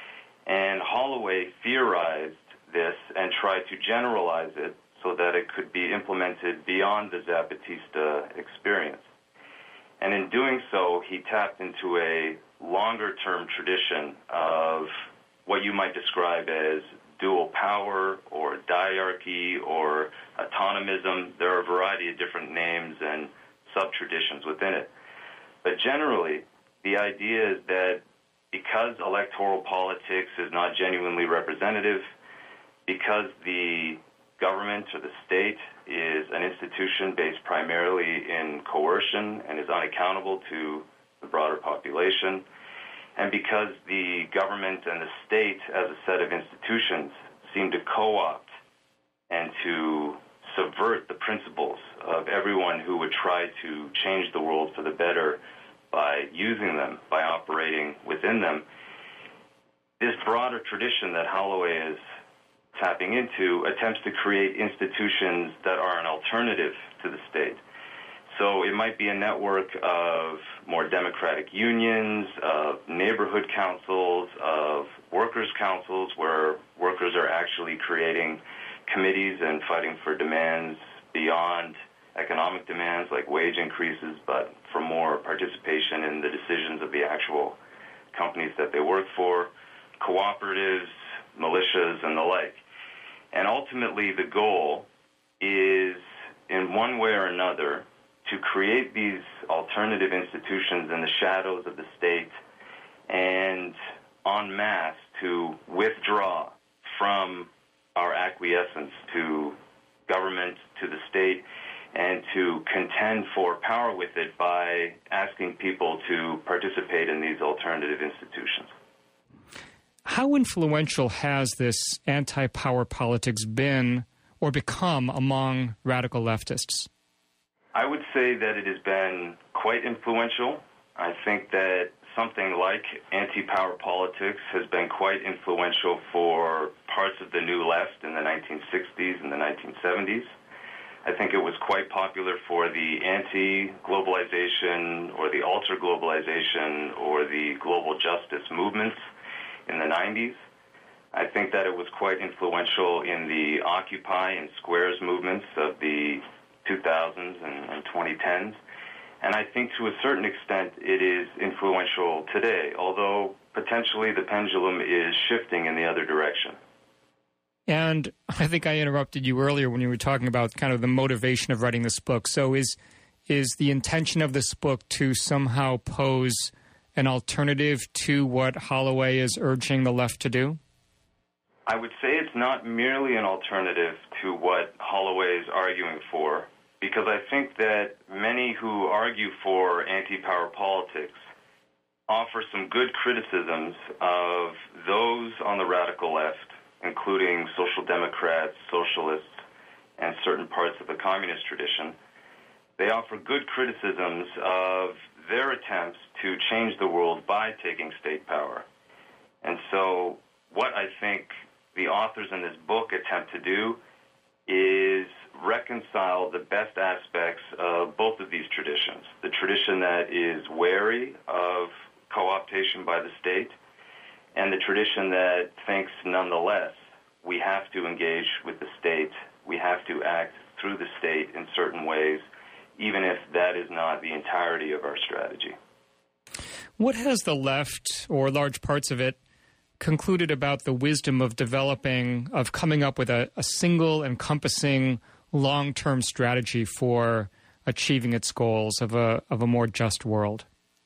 And Holloway theorized this and tried to generalize it so that it could be implemented beyond the Zapatista experience. And in doing so, he tapped into a longer-term tradition of what you might describe as dual power or diarchy or autonomism. There are a variety of different names and sub-traditions within it. But generally, the idea is that because electoral politics is not genuinely representative, because the government or the state is an institution based primarily in coercion and is unaccountable to the broader population, and because the government and the state as a set of institutions seem to co-opt and to subvert the principles of everyone who would try to change the world for the better by using them, by operating within them, this broader tradition that Holloway is tapping into attempts to create institutions that are an alternative to the state. So it might be a network of more democratic unions, of neighborhood councils, of workers' councils, where workers are actually creating committees and fighting for demands beyond economic demands like wage increases, but for more participation in the decisions of the actual companies that they work for, cooperatives, militias, and the like. And ultimately, the goal is, in one way or another, to create these alternative institutions in the shadows of the state and en masse to withdraw from our acquiescence to government, to the state, and to contend for power with it by asking people to participate in these alternative institutions. How influential has this anti-power politics been or become among radical leftists? I would say that it has been quite influential. I think that something like anti-power politics has been quite influential for parts of the New Left in the nineteen sixties and the nineteen seventies. I think it was quite popular for the anti-globalization or the ultra-globalization or the global justice movements in the nineties. I think that it was quite influential in the Occupy and Squares movements of the two thousands and, and twenty tens. And I think to a certain extent it is influential today, although potentially the pendulum is shifting in the other direction. And I think I interrupted you earlier when you were talking about kind of the motivation of writing this book. So is is the intention of this book to somehow pose an alternative to what Holloway is urging the left to do? I would say it's not merely an alternative to what Holloway is arguing for, because I think that many who argue for anti-power politics offer some good criticisms of those on the radical left, including social democrats, socialists, and certain parts of the communist tradition. They offer good criticisms of their attempts to change the world by taking state power. And so what I think the authors in this book attempt to do is reconcile the best aspects of both of these traditions. The tradition that is wary of co-optation by the state, and the tradition that thinks, nonetheless, we have to engage with the state, we have to act through the state in certain ways, even if that is not the entirety of our strategy. What has the left, or large parts of it, concluded about the wisdom of developing, of coming up with a, a single, encompassing, long-term strategy for achieving its goals of a of a more just world?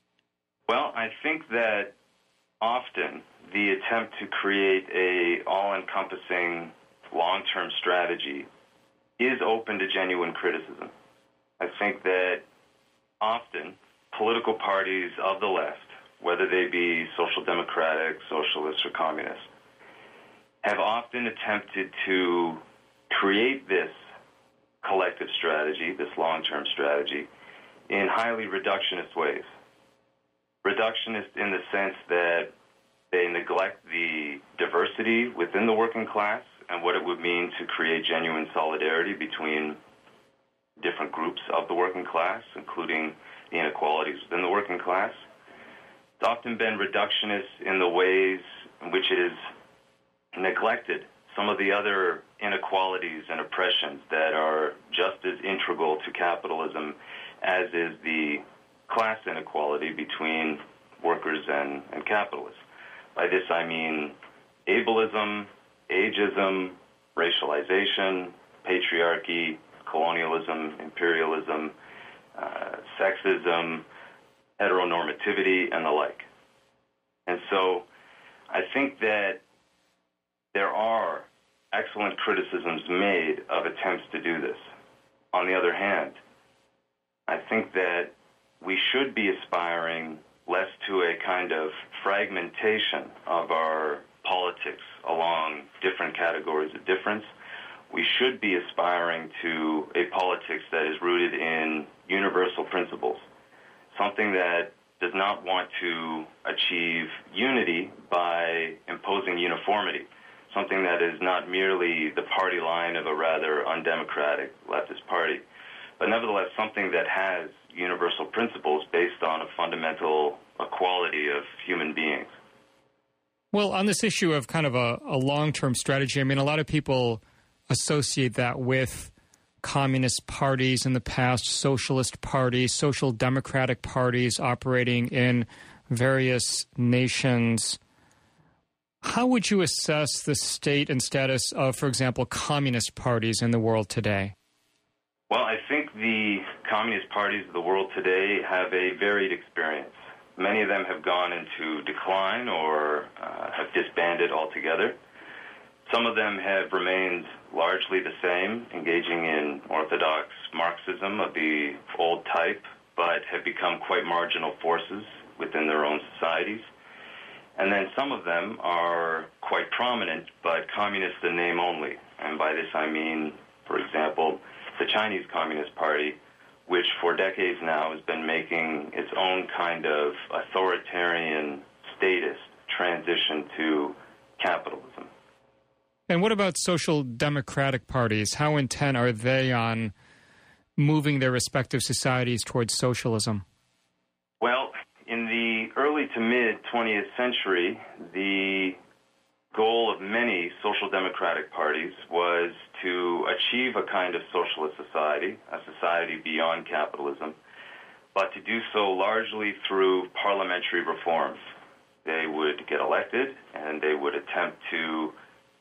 Well, I think that often the attempt to create a all-encompassing long-term strategy is open to genuine criticism. I think that often political parties of the left, whether they be social democratic, socialist, or communist, have often attempted to create this collective strategy, this long-term strategy, in highly reductionist ways. Reductionist in the sense that they neglect the diversity within the working class and what it would mean to create genuine solidarity between different groups of the working class, including the inequalities within the working class. It's often been reductionist in the ways in which it has neglected some of the other inequalities and oppressions that are just as integral to capitalism as is the class inequality between workers and, and capitalists. By this I mean ableism, ageism, racialization, patriarchy, colonialism, imperialism, uh, sexism, heteronormativity, and the like. And so I think that there are excellent criticisms made of attempts to do this. On the other hand, I think that we should be aspiring less to a kind of fragmentation of our politics along different categories of difference. We should be aspiring to a politics that is rooted in universal principles, something that does not want to achieve unity by imposing uniformity, something that is not merely the party line of a rather undemocratic leftist party, but nevertheless something that has universal principles based on a fundamental equality of human beings. Well, on this issue of kind of a, a long-term strategy, I mean, a lot of people associate that with communist parties in the past, socialist parties, social democratic parties operating in various nations. How would you assess the state and status of, for example, communist parties in the world today? Well, I think the communist parties of the world today have a varied experience. Many of them have gone into decline or uh, have disbanded altogether. Some of them have remained largely the same, engaging in orthodox Marxism of the old type, but have become quite marginal forces within their own societies. And then some of them are quite prominent, but communist in name only. And by this I mean, for example, the Chinese Communist Party, which for decades now has been making its own kind of authoritarian statist transition to capitalism. And what about social democratic parties? How intent are they on moving their respective societies towards socialism? Well, in the early to mid-twentieth century, the goal of many social democratic parties was to achieve a kind of socialist society, a society beyond capitalism, but to do so largely through parliamentary reforms. They would get elected, and they would attempt to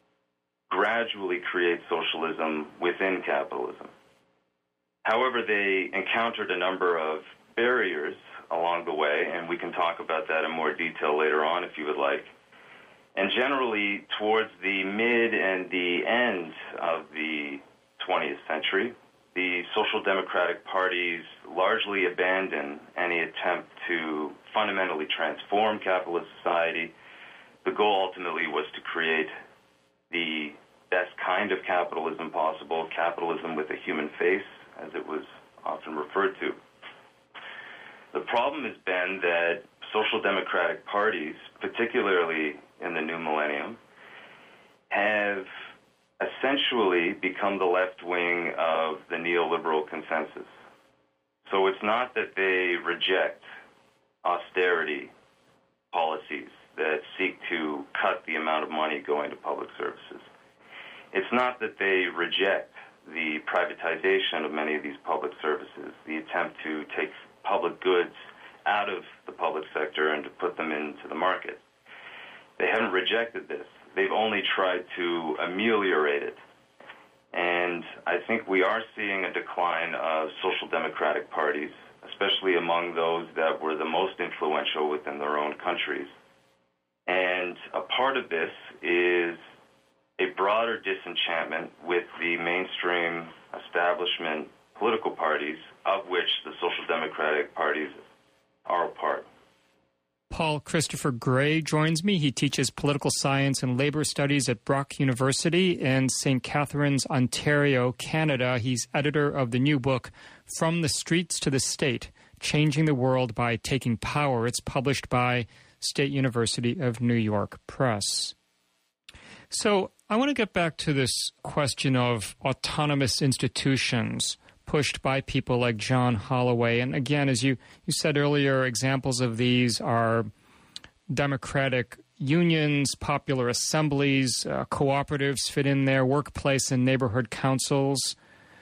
gradually create socialism within capitalism. However, they encountered a number of barriers along the way, and we can talk about that in more detail later on if you would like. And generally, towards the mid and the end of the twentieth century, the social democratic parties largely abandoned any attempt to fundamentally transform capitalist society. The goal ultimately was to create the best kind of capitalism possible, capitalism with a human face, as it was often referred to. The problem has been that social democratic parties, particularly in the new millennium, have essentially become the left wing of the neoliberal consensus. So it's not that they reject austerity policies that seek to cut the amount of money going to public services. It's not that they reject the privatization of many of these public services, the attempt to take public goods out of the public sector and to put them into the market. They haven't rejected this. They've only tried to ameliorate it. And I think we are seeing a decline of social democratic parties, especially among those that were the most influential within their own countries. And a part of this is a broader disenchantment with the mainstream establishment political parties, of which the social democratic parties are a part. Paul Christopher Gray joins me. He teaches political science and labor studies at Brock University in Saint Catharines, Ontario, Canada. He's editor of the new book, From the Streets to the State, Changing the World by Taking Power. It's published by State University of New York Press. So I want to get back to this question of autonomous institutions pushed by people like John Holloway. And again, as you, you said earlier, examples of these are democratic unions, popular assemblies, uh, cooperatives fit in there, workplace and neighborhood councils.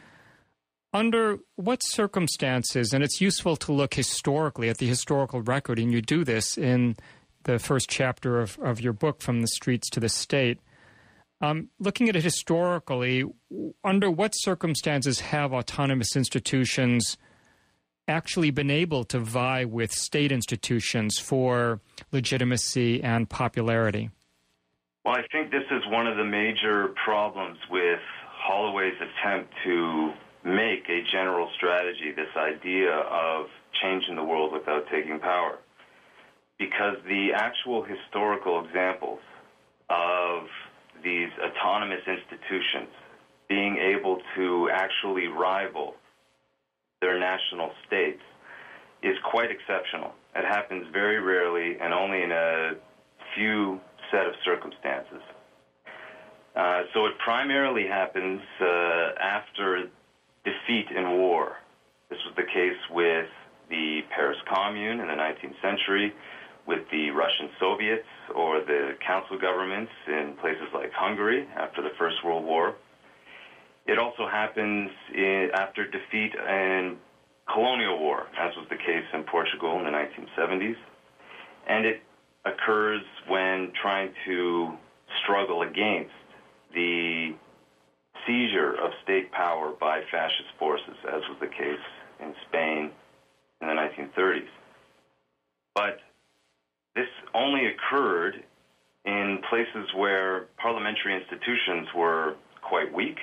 Under what circumstances, and it's useful to look historically at the historical record, and you do this in the first chapter of, of your book, From the Streets to the State, Um, looking at it historically, under what circumstances have autonomous institutions actually been able to vie with state institutions for legitimacy and popularity? Well, I think this is one of the major problems with Holloway's attempt to make a general strategy, this idea of changing the world without taking power. Because the actual historical examples of these autonomous institutions being able to actually rival their national states is quite exceptional. It happens very rarely and only in a few set of circumstances. Uh, so it primarily happens uh, after defeat in war. This was the case with the Paris Commune in the nineteenth century, with the Russian Soviets or the council governments in places like Hungary after the First World War. It also happens in, after defeat in colonial war, as was the case in Portugal in the nineteen seventies. And it occurs when trying to struggle against the seizure of state power by fascist forces, as was the case in Spain in the nineteen thirties. But this only occurred in places where parliamentary institutions were quite weak.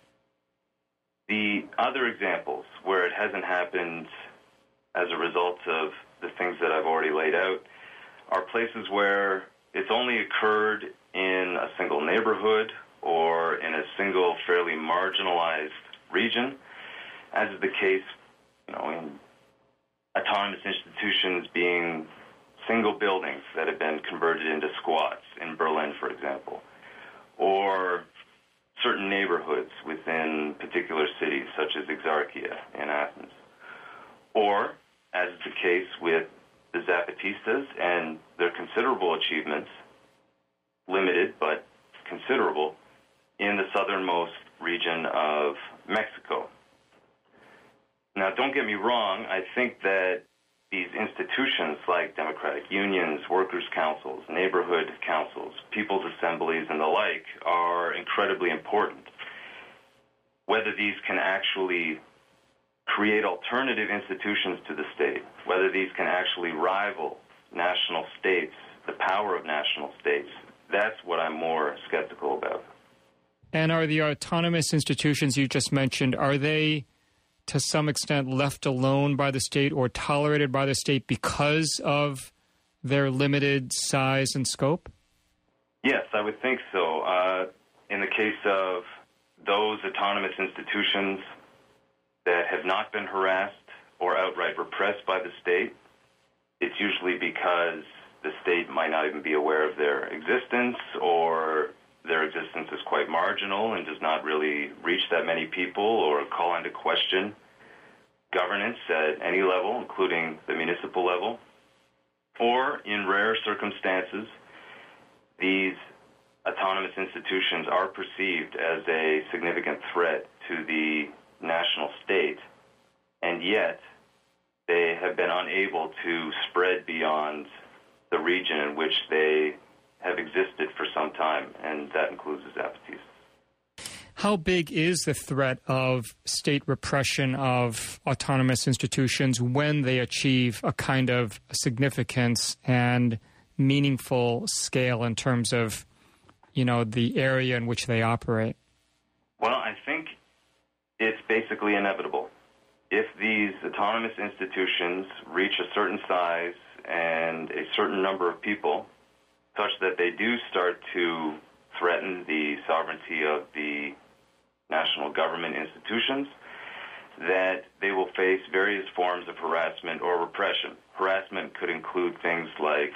The other examples where it hasn't happened as a result of the things that I've already laid out are places where it's only occurred in a single neighborhood or in a single fairly marginalized region, as is the case, you know, in autonomous institutions being single buildings that have been converted into squats in Berlin, for example, or certain neighborhoods within particular cities, such as Exarchia in Athens. Or, as is the case with the Zapatistas and their considerable achievements, limited but considerable, in the southernmost region of Mexico. Now, don't get me wrong, I think that these institutions like democratic unions, workers' councils, neighborhood councils, people's assemblies, and the like are incredibly important. Whether these can actually create alternative institutions to the state, whether these can actually rival national states, the power of national states, that's what I'm more skeptical about. And are the autonomous institutions you just mentioned, are they to some extent left alone by the state or tolerated by the state because of their limited size and scope? Yes, I would think so. Uh, in the case of those autonomous institutions that have not been harassed or outright repressed by the state, it's usually because the state might not even be aware of their existence, or their existence is quite marginal and does not really reach that many people or call into question governance at any level, including the municipal level. Or, in rare circumstances, these autonomous institutions are perceived as a significant threat to the national state, and yet they have been unable to spread beyond the region in which they have existed for some time, and that includes the Zapatistas. How big is the threat of state repression of autonomous institutions when they achieve a kind of significance and meaningful scale in terms of, you know, the area in which they operate? Well, I think it's basically inevitable. If these autonomous institutions reach a certain size and a certain number of people, such that they do start to threaten the sovereignty of the national government institutions, that they will face various forms of harassment or repression. Harassment could include things like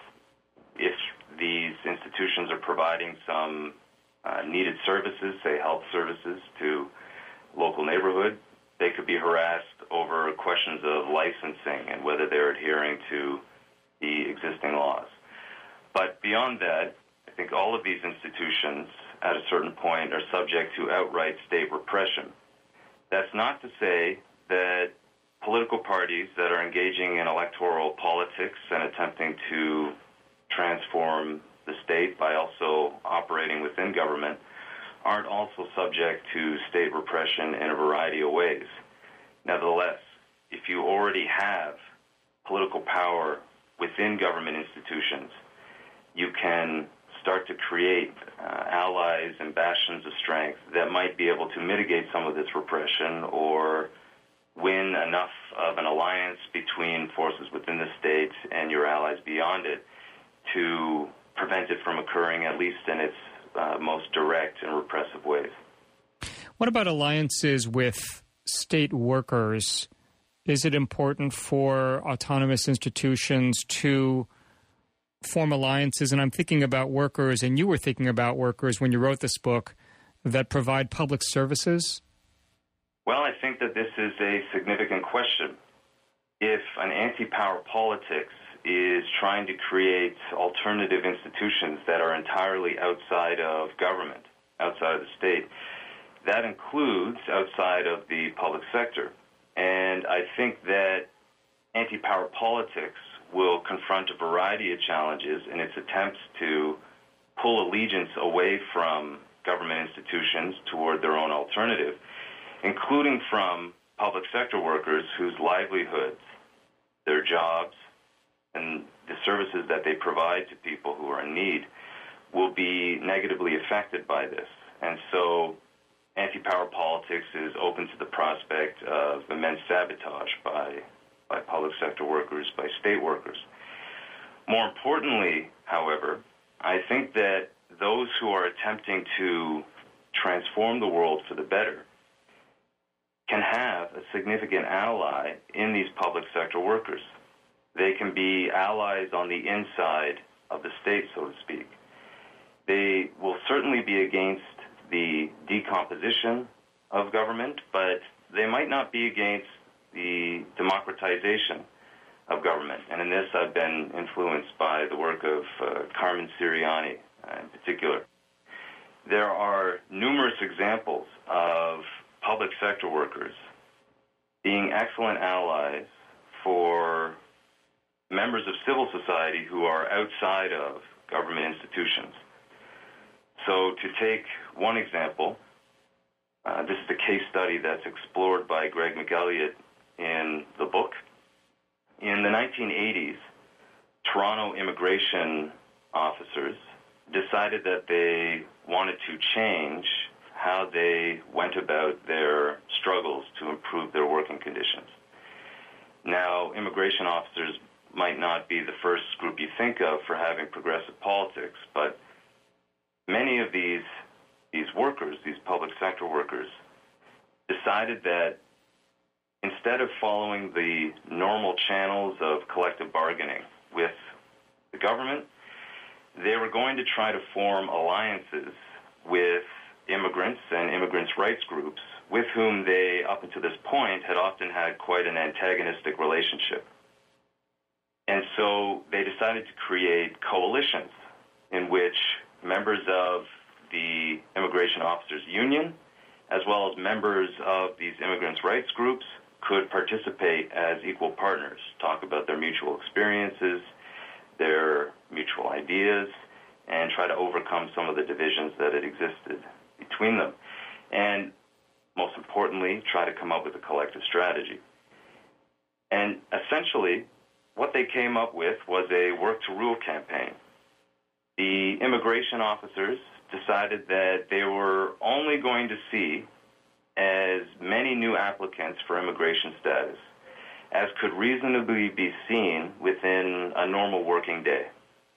if these institutions are providing some uh, needed services, say health services, to local neighborhood, they could be harassed over questions of licensing and whether they're adhering to the existing laws. But beyond that, I think all of these institutions at a certain point are subject to outright state repression. That's not to say that political parties that are engaging in electoral politics and attempting to transform the state by also operating within government aren't also subject to state repression in a variety of ways. Nevertheless, if you already have political power within government institutions, you can start to create uh, allies and bastions of strength that might be able to mitigate some of this repression or win enough of an alliance between forces within the state and your allies beyond it to prevent it from occurring, at least in its uh, most direct and repressive ways. What about alliances with state workers? Is it important for autonomous institutions to form alliances? And I'm thinking about workers, and you were thinking about workers when you wrote this book, that provide public services? Well, I think that this is a significant question. If an anti-power politics is trying to create alternative institutions that are entirely outside of government, outside of the state, that includes outside of the public sector. And I think that anti-power politics will confront a variety of challenges in its attempts to pull allegiance away from government institutions toward their own alternative, including from public sector workers whose livelihoods, their jobs, and the services that they provide to people who are in need will be negatively affected by this. And so anti-power politics is open to the prospect of immense sabotage by, by public sector workers, by state workers. More importantly, however, I think that those who are attempting to transform the world for the better can have a significant ally in these public sector workers. They can be allies on the inside of the state, so to speak. They will certainly be against the decomposition of government, but they might not be against the democratization of government. And in this, I've been influenced by the work of uh, Carmen Siriani uh, in particular. There are numerous examples of public sector workers being excellent allies for members of civil society who are outside of government institutions. So to take one example, uh, this is a case study that's explored by Greg McElliott in the book. In the nineteen eighties, Toronto immigration officers decided that they wanted to change how they went about their struggles to improve their working conditions. Now, immigration officers might not be the first group you think of for having progressive politics, but many of these these workers, these public sector workers, decided that instead of following the normal channels of collective bargaining with the government, they were going to try to form alliances with immigrants and immigrants' rights groups with whom they, up until this point, had often had quite an antagonistic relationship. And so they decided to create coalitions in which members of the Immigration Officers Union, as well as members of these immigrants' rights groups, could participate as equal partners, talk about their mutual experiences, their mutual ideas, and try to overcome some of the divisions that had existed between them. And most importantly, try to come up with a collective strategy. And essentially, what they came up with was a work-to-rule campaign. The immigration officers decided that they were only going to see as many new applicants for immigration status as could reasonably be seen within a normal working day.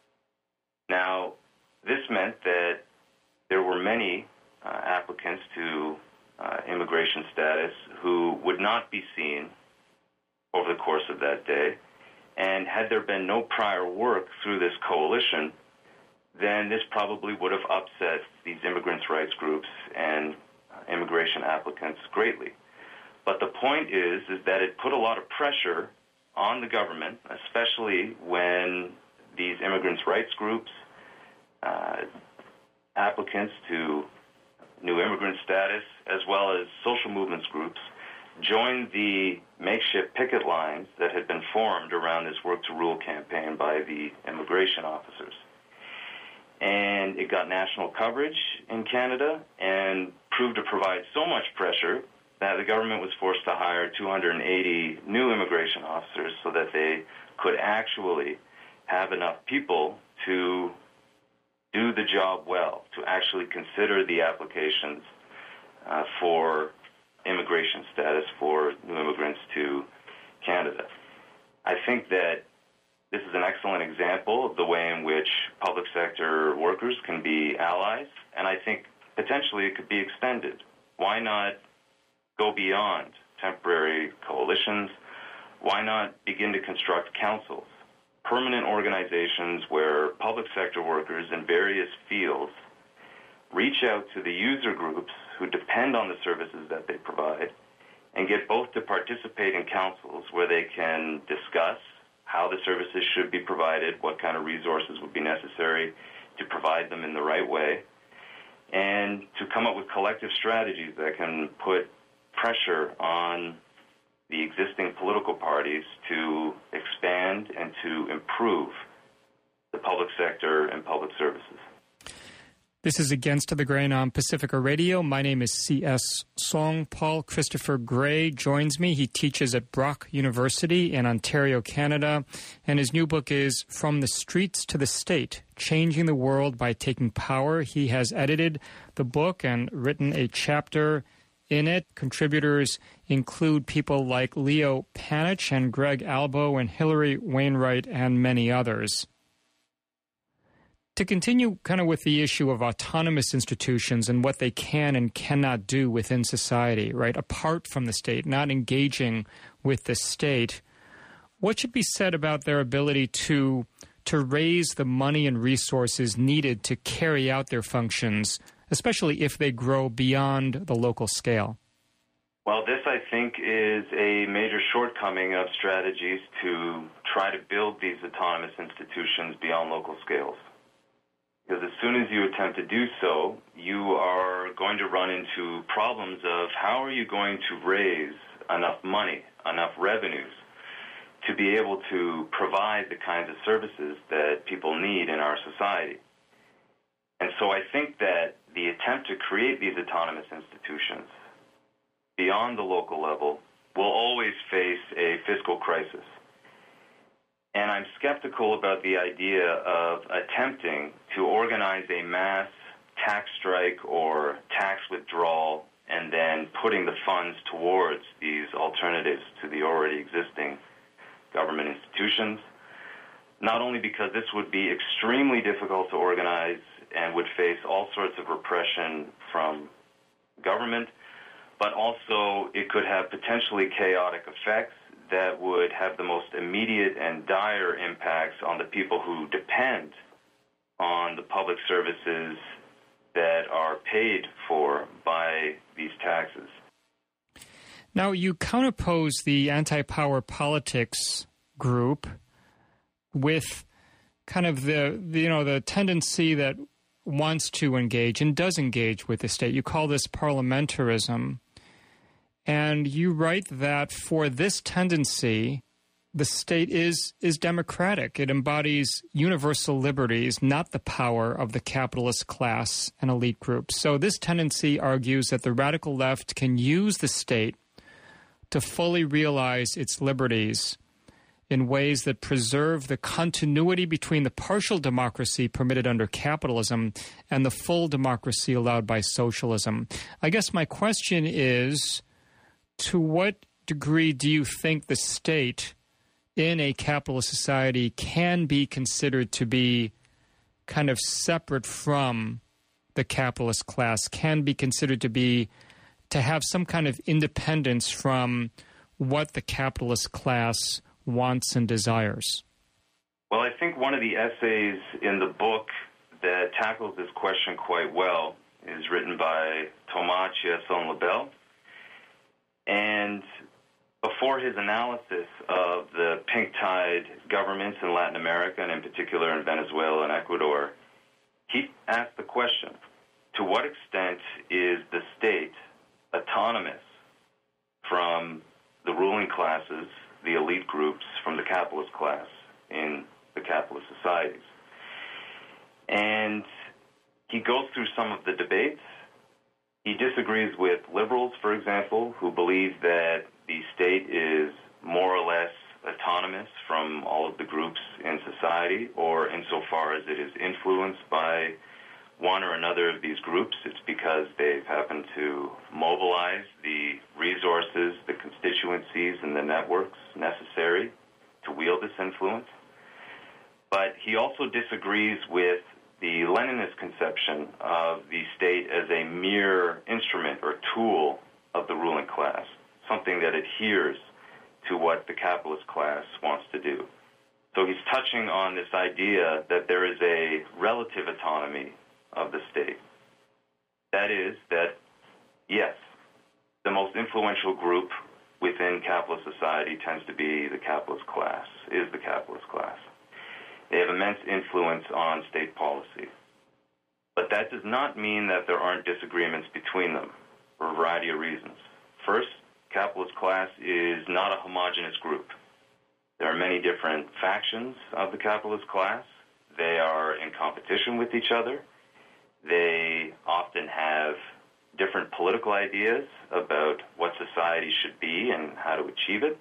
Now, this meant that there were many uh, applicants to uh, immigration status who would not be seen over the course of that day, and had there been no prior work through this coalition, then this probably would have upset these immigrants' rights groups and uh, immigration applicants greatly. But the point is, is that it put a lot of pressure on the government, especially when these immigrants' rights groups, uh, applicants to new immigrant status, as well as social movements groups, joined the makeshift picket lines that had been formed around this work-to-rule campaign by the immigration officers. And it got national coverage in Canada and proved to provide so much pressure that the government was forced to hire two hundred eighty new immigration officers so that they could actually have enough people to do the job well, to actually consider the applications uh, for immigration status for new immigrants to Canada. I think that this is an excellent example of the way in which public sector workers can be allies, and I think potentially it could be extended. Why not go beyond temporary coalitions? Why not begin to construct councils, permanent organizations where public sector workers in various fields reach out to the user groups who depend on the services that they provide and get both to participate in councils where they can discuss how the services should be provided, what kind of resources would be necessary to provide them in the right way, and to come up with collective strategies that can put pressure on the existing political parties to expand and to improve the public sector and public services. This is Against the Grain on Pacifica Radio. My name is C S. Song. Paul Christopher Gray joins me. He teaches at Brock University in Ontario, Canada, and his new book is From the Streets to the State, Changing the World by Taking Power. He has edited the book and written a chapter in it. Contributors include people like Leo Panich and Greg Albo and Hillary Wainwright and many others. To continue kind of with the issue of autonomous institutions and what they can and cannot do within society, right, apart from the state, not engaging with the state, what should be said about their ability to to raise the money and resources needed to carry out their functions, especially if they grow beyond the local scale? Well, this, I think, is a major shortcoming of strategies to try to build these autonomous institutions beyond local scales. Because as soon as you attempt to do so, you are going to run into problems of how are you going to raise enough money, enough revenues, to be able to provide the kinds of services that people need in our society. And so I think that the attempt to create these autonomous institutions beyond the local level will always face a fiscal crisis. And I'm skeptical about the idea of attempting to organize a mass tax strike or tax withdrawal and then putting the funds towards these alternatives to the already existing government institutions, not only because this would be extremely difficult to organize and would face all sorts of repression from government, but also it could have potentially chaotic effects that would have the most immediate and dire impacts on the people who depend on the public services that are paid for by these taxes. Now, you counterpose the anti-power politics group with kind of the, the, you know, the tendency that wants to engage and does engage with the state. You call this parliamentarism. And you write that for this tendency, the state is is democratic. It embodies universal liberties, not the power of the capitalist class and elite groups. So this tendency argues that the radical left can use the state to fully realize its liberties in ways that preserve the continuity between the partial democracy permitted under capitalism and the full democracy allowed by socialism. I guess my question is, to what degree do you think the state in a capitalist society can be considered to be kind of separate from the capitalist class, can be considered to be, to have some kind of independence from what the capitalist class wants and desires? Well, I think one of the essays in the book that tackles this question quite well is written by Thomas Chiasson-Lebel. And before his analysis of the pink tide governments in Latin America, and in particular in Venezuela and Ecuador, he asked the question, to what extent is the state autonomous from the ruling classes, the elite groups, from the capitalist class in the capitalist societies? And he goes through some of the debates. He disagrees with liberals, for example, who believe that the state is more or less autonomous from all of the groups in society, or insofar as it is influenced by one or another of these groups, it's because they've happened to mobilize the resources, the constituencies, and the networks necessary to wield this influence. But he also disagrees with the Leninist conception of the state as a mere instrument or tool of the ruling class, something that adheres to what the capitalist class wants to do. So he's touching on this idea that there is a relative autonomy of the state. That is that, yes, the most influential group within capitalist society tends to be the capitalist class, is the capitalist class. They have immense influence on state policy. But that does not mean that there aren't disagreements between them for a variety of reasons. First, capitalist class is not a homogeneous group. There are many different factions of the capitalist class. They are in competition with each other. They often have different political ideas about what society should be and how to achieve it.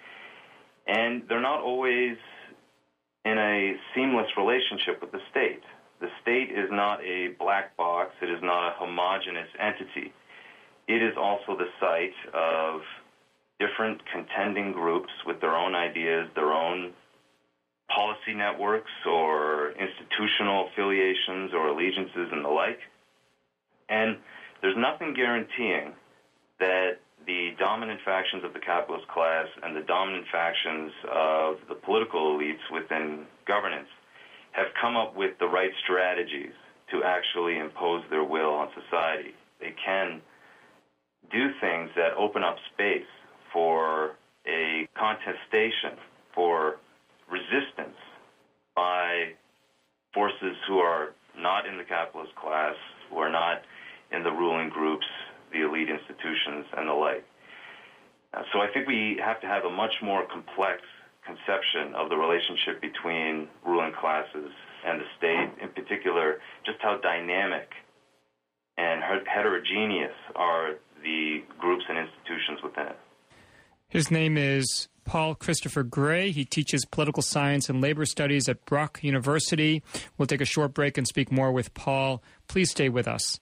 And they're not always in a seamless relationship with the state. The state is not a black box. It is not a homogeneous entity. It is also the site of different contending groups with their own ideas, their own policy networks or institutional affiliations or allegiances and the like. And there's nothing guaranteeing that the dominant factions of the capitalist class and the dominant factions of the political elites within governance have come up with the right strategies to actually impose their will on society. They can do things that open up space for a contestation, for resistance by forces who are not in the capitalist class, who are not in the ruling groups, the elite institutions, and the like. Uh, so I think we have to have a much more complex conception of the relationship between ruling classes and the state, in particular, just how dynamic and heterogeneous are the groups and institutions within it. His name is Paul Christopher Gray. He teaches political science and labor studies at Brock University. We'll take a short break and speak more with Paul. Please stay with us.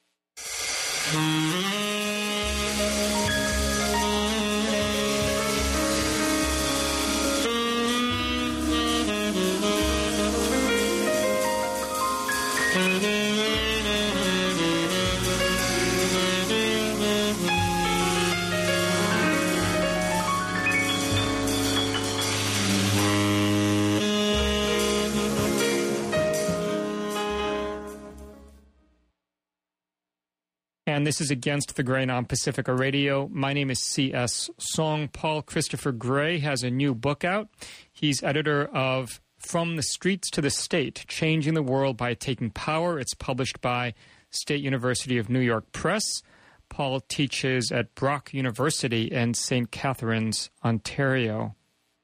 And this is Against the Grain on Pacifica Radio. My name is C S. Song. Paul Christopher Gray has a new book out. He's editor of From the Streets to the State, Changing the World by Taking Power. It's published by State University of New York Press. Paul teaches at Brock University in Saint Catharines, Ontario.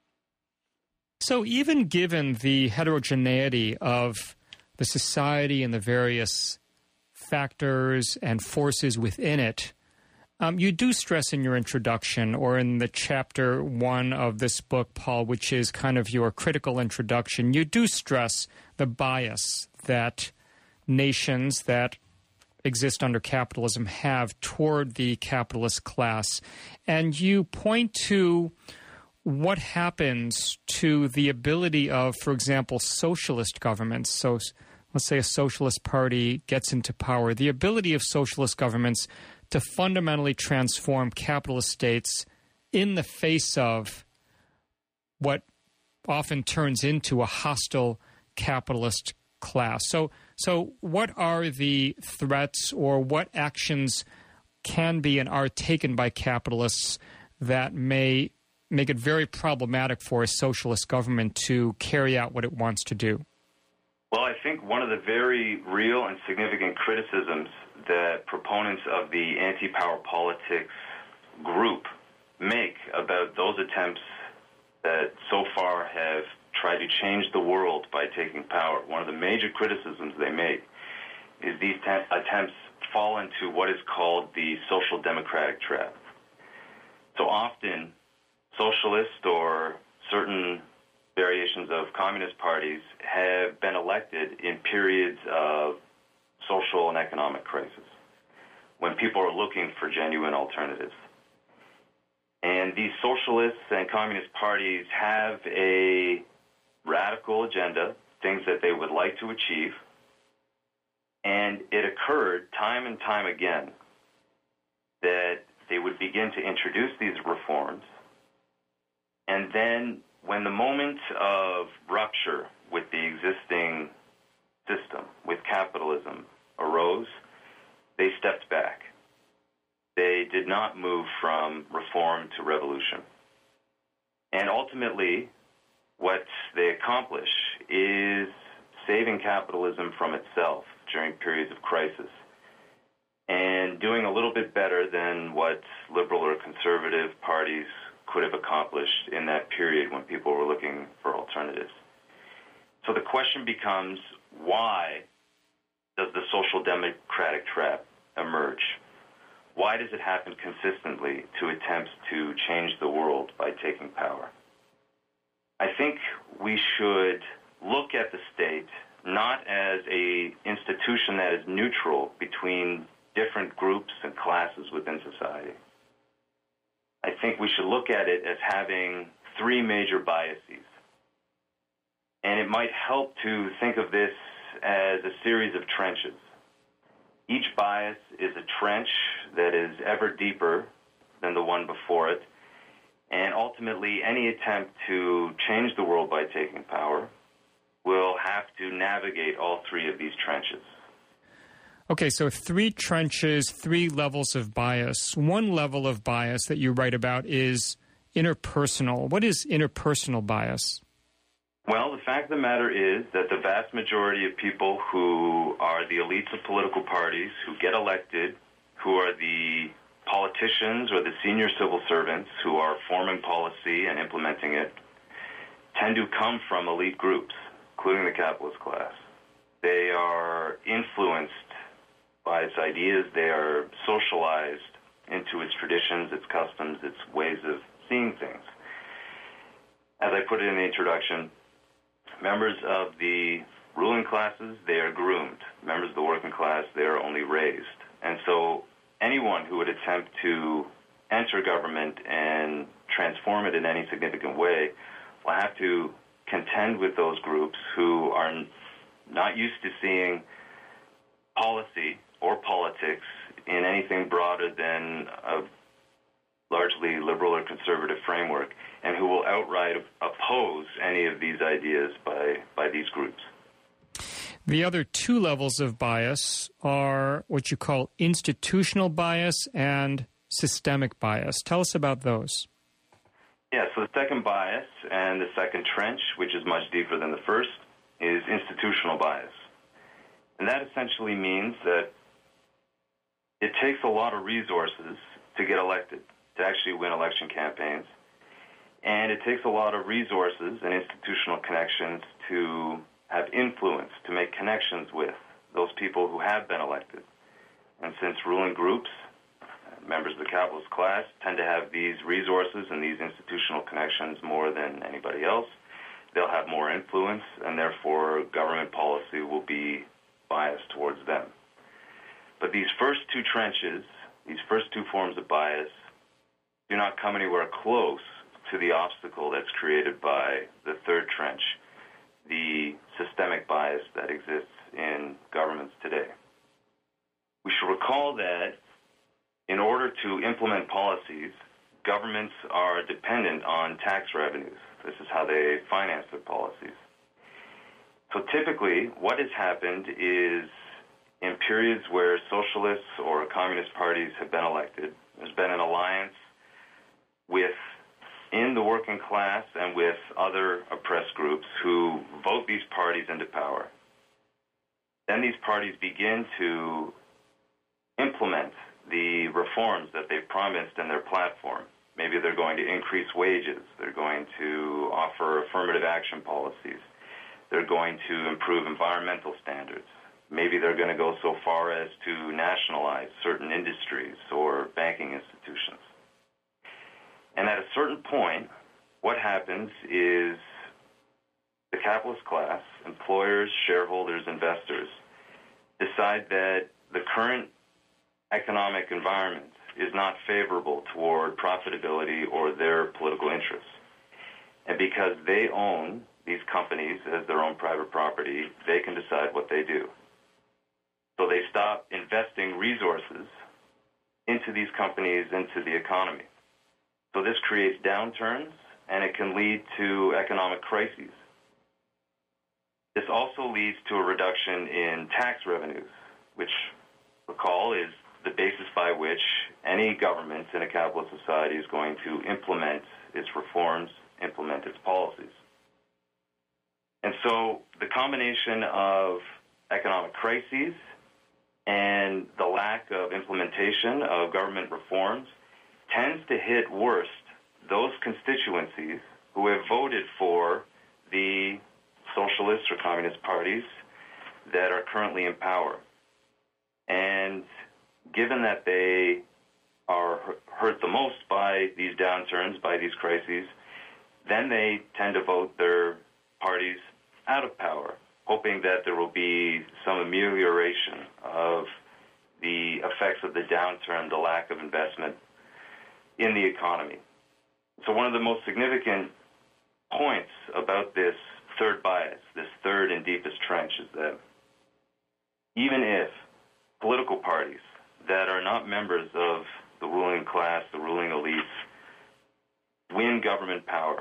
So even given the heterogeneity of the society and the various factors and forces within it, um, you do stress in your introduction or in the chapter one of this book, Paul, which is kind of your critical introduction, you do stress the bias that nations that exist under capitalism have toward the capitalist class. And you point to what happens to the ability of, for example, socialist governments. So let's say a socialist party gets into power, the ability of socialist governments to fundamentally transform capitalist states in the face of what often turns into a hostile capitalist class. So, so what are the threats or what actions can be and are taken by capitalists that may make it very problematic for a socialist government to carry out what it wants to do? Well, I think one of the very real and significant criticisms that proponents of the anti-power politics group make about those attempts that so far have tried to change the world by taking power, one of the major criticisms they make is these te- attempts fall into what is called the social democratic trap. So often, socialist or certain variations of communist parties have been elected in periods of social and economic crisis, when people are looking for genuine alternatives. And these socialists and communist parties have a radical agenda, things that they would like to achieve, and it occurred time and time again that they would begin to introduce these reforms, and then when the moment of rupture with the existing system, with capitalism, arose, they stepped back. They did not move from reform to revolution. And ultimately, what they accomplish is saving capitalism from itself during periods of crisis and doing a little bit better than what liberal or conservative parties could have accomplished in that period when people were looking for alternatives. So the question becomes, why does the social democratic trap emerge? Why does it happen consistently to attempts to change the world by taking power? I think we should look at the state not as an institution that is neutral between different groups and classes within society. I think we should look at it as having three major biases. And it might help to think of this as a series of trenches. Each bias is a trench that is ever deeper than the one before it. And ultimately, any attempt to change the world by taking power will have to navigate all three of these trenches. Okay, so three trenches, three levels of bias. One level of bias that you write about is interpersonal. What is interpersonal bias? Well, the fact of the matter is that the vast majority of people who are the elites of political parties, who get elected, who are the politicians or the senior civil servants who are forming policy and implementing it, tend to come from elite groups, including the capitalist class. They are influenced by its ideas. They are socialized into its traditions, its customs, its ways of seeing things. As I put it in the introduction, members of the ruling classes, they are groomed. Members of the working class, they are only raised. And so anyone who would attempt to enter government and transform it in any significant way will have to contend with those groups who are not used to seeing policy or politics in anything broader than a largely liberal or conservative framework, and who will outright oppose any of these ideas by, by these groups. The other two levels of bias are what you call institutional bias and systemic bias. Tell us about those. Yeah, so the second bias and the second trench, which is much deeper than the first, is institutional bias. And that essentially means that it takes a lot of resources to get elected, to actually win election campaigns. And it takes a lot of resources and institutional connections to have influence, to make connections with those people who have been elected. And since ruling groups, members of the capitalist class, tend to have these resources and these institutional connections more than anybody else, they'll have more influence, and therefore government policy will be biased towards them. But these first two trenches, these first two forms of bias, do not come anywhere close to the obstacle that's created by the third trench, the systemic bias that exists in governments today. We should recall that in order to implement policies, governments are dependent on tax revenues. This is how they finance their policies. So typically, what has happened is in periods where socialists or communist parties have been elected, there's been an alliance with in the working class and with other oppressed groups who vote these parties into power. Then these parties begin to implement the reforms that they've promised in their platform. Maybe they're going to increase wages. They're going to offer affirmative action policies. They're going to improve environmental standards. Maybe they're going to go so far as to nationalize certain industries or banking institutions. And at a certain point, what happens is the capitalist class, employers, shareholders, investors, decide that the current economic environment is not favorable toward profitability or their political interests. And because they own these companies as their own private property, they can decide what they do. So they stop investing resources into these companies, into the economy. So this creates downturns, and it can lead to economic crises. This also leads to a reduction in tax revenues, which, recall, is the basis by which any government in a capitalist society is going to implement its reforms, implement its policies. And so the combination of economic crises and the lack of implementation of government reforms tends to hit worst those constituencies who have voted for the socialist or communist parties that are currently in power. And given that they are hurt the most by these downturns, by these crises, then they tend to vote their parties out of power, hoping that there will be some amelioration of the effects of the downturn, the lack of investment in the economy. So one of the most significant points about this third bias, this third and deepest trench, is that even if political parties that are not members of the ruling class, the ruling elites, win government power,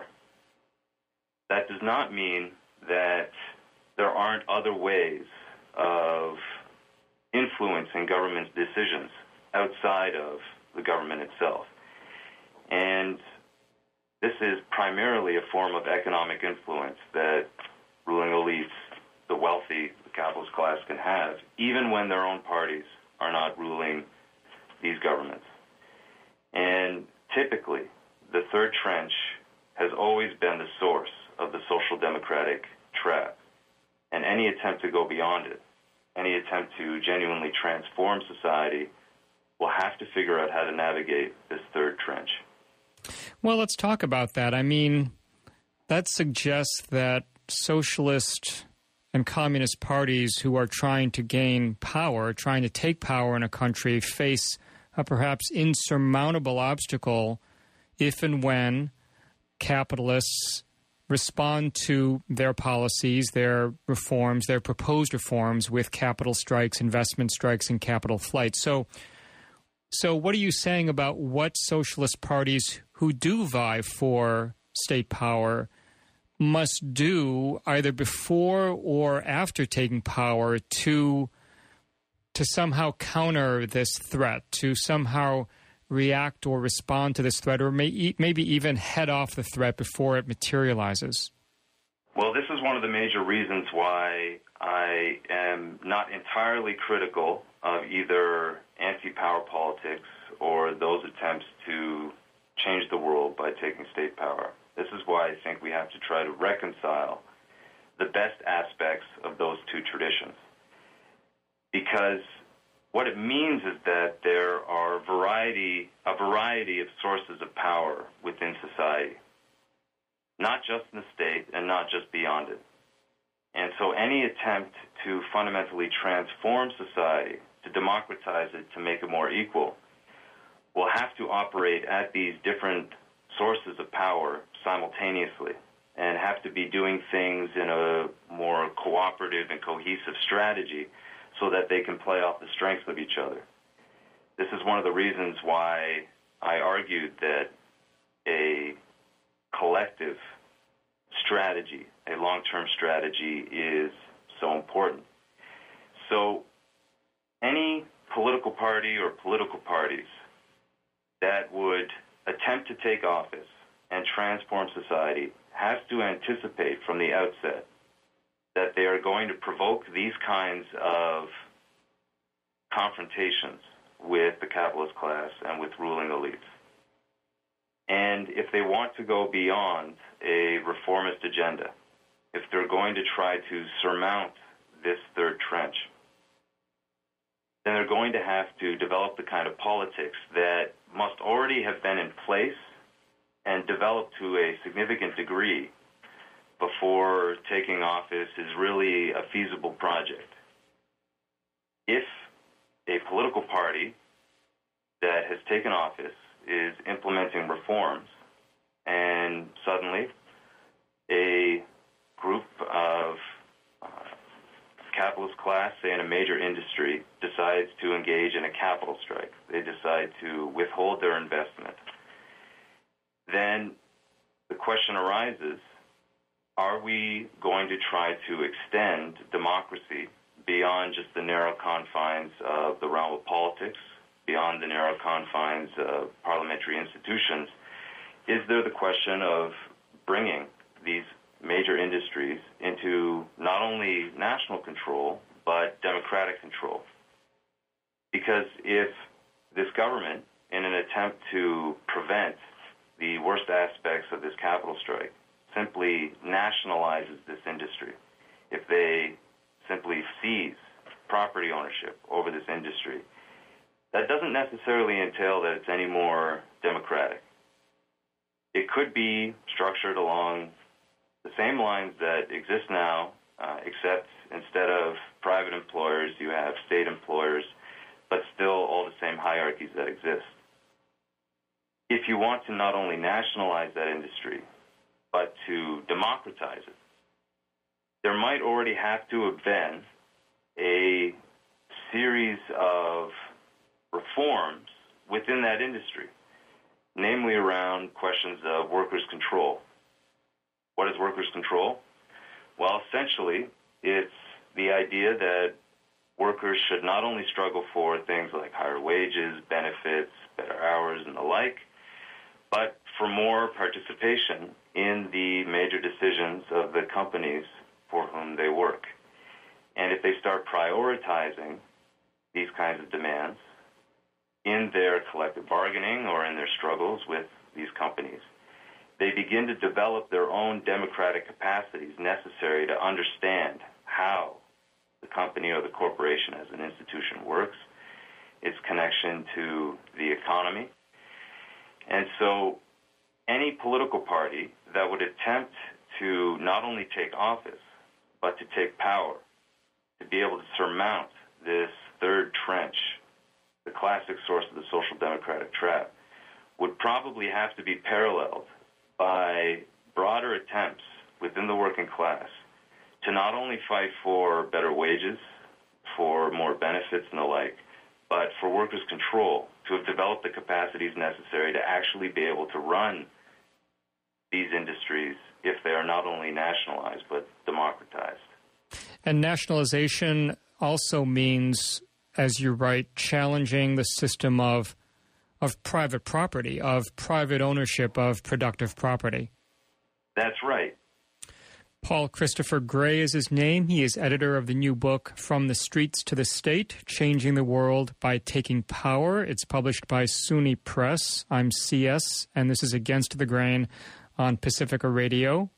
that does not mean that there aren't other ways of influencing government's decisions outside of the government itself. And this is primarily a form of economic influence that ruling elites, the wealthy, the capitalist class can have, even when their own parties are not ruling these governments. And typically, the third trench has always been the source of the social democratic trap. And any attempt to go beyond it, any attempt to genuinely transform society, will have to figure out how to navigate this third trench. Well, let's talk about that. I mean, that suggests that socialist and communist parties who are trying to gain power, trying to take power in a country, face a perhaps insurmountable obstacle if and when capitalists respond to their policies, their reforms, their proposed reforms with capital strikes, investment strikes, and capital flight. So, so what are you saying about what socialist parties who do vie for state power must do either before or after taking power to to somehow counter this threat, to somehow react or respond to this threat, or may, maybe even head off the threat before it materializes? Well, this is one of the major reasons why I am not entirely critical of either anti-power politics or those attempts to change the world by taking state power. This is why I think we have to try to reconcile the best aspects of those two traditions. Because what it means is that there are variety, a variety of sources of power within society, not just in the state and not just beyond it. And so any attempt to fundamentally transform society, to democratize it, to make it more equal, will have to operate at these different sources of power simultaneously and have to be doing things in a more cooperative and cohesive strategy so that they can play off the strengths of each other. This is one of the reasons why I argued that a collective strategy, a long-term strategy, is so important. So any political party or political parties that would attempt to take office and transform society has to anticipate from the outset that they are going to provoke these kinds of confrontations with the capitalist class and with ruling elites. And if they want to go beyond a reformist agenda, if they're going to try to surmount this third trench, then they're going to have to develop the kind of politics that must already have been in place and develop to a significant degree before taking office is really a feasible project. If a political party that has taken office is implementing reforms and suddenly a group of uh, capitalist class, say in a major industry, decides to engage in a capital strike, they decide to withhold their investment, then the question arises, are we going to try to extend democracy beyond just the narrow confines of the realm of politics, beyond the narrow confines of parliamentary institutions? Is there the question of bringing these major industries into not only national control, but democratic control? Because if this government, in an attempt to prevent the worst aspects of this capital strike, simply nationalizes this industry, if they simply seize property ownership over this industry, that doesn't necessarily entail that it's any more democratic. It could be structured along the same lines that exist now, uh, except instead of private employers, you have state employers, but still all the same hierarchies that exist. If you want to not only nationalize that industry, but to democratize it, there might already have to have been a series of reforms within that industry, namely around questions of workers' control. What is workers' control? Well, essentially, it's the idea that workers should not only struggle for things like higher wages, benefits, better hours, and the like, but for more participation in the major decisions of the companies for whom they work. And if they start prioritizing these kinds of demands in their collective bargaining or in their struggles with these companies, they begin to develop their own democratic capacities necessary to understand how the company or the corporation as an institution works, its connection to the economy. And so any political party that would attempt to not only take office, but to take power, to be able to surmount this third trench, the classic source of the social democratic trap, would probably have to be paralleled by broader attempts within the working class to not only fight for better wages, for more benefits and the like, but for workers' control, to have developed the capacities necessary to actually be able to run these industries if they are not only nationalized but democratized. And nationalization also means, as you write, challenging the system of of private property, of private ownership of productive property. That's right. Paul Christopher Gray is his name. He is editor of the new book, From the Streets to the State, Changing the World by Taking Power. It's published by SUNY Press. I'm C S, and this is Against the Grain on Pacifica Radio.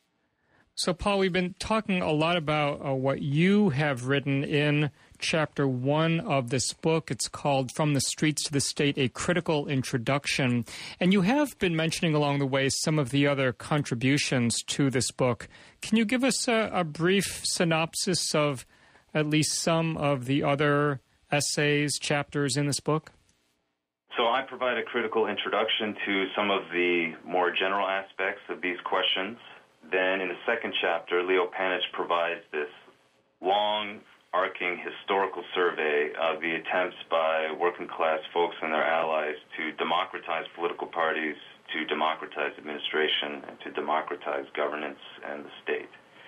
So, Paul, we've been talking a lot about uh, what you have written in chapter one of this book. It's called From the Streets to the State, A Critical Introduction. And you have been mentioning along the way some of the other contributions to this book. Can you give us a, a brief synopsis of at least some of the other essays, chapters in this book? So I provide a critical introduction to some of the more general aspects of these questions. Then in the second chapter, Leo Panitch provides this long, arcing historical survey of the attempts by working-class folks and their allies to democratize political parties, to democratize administration, and to democratize governance and the state.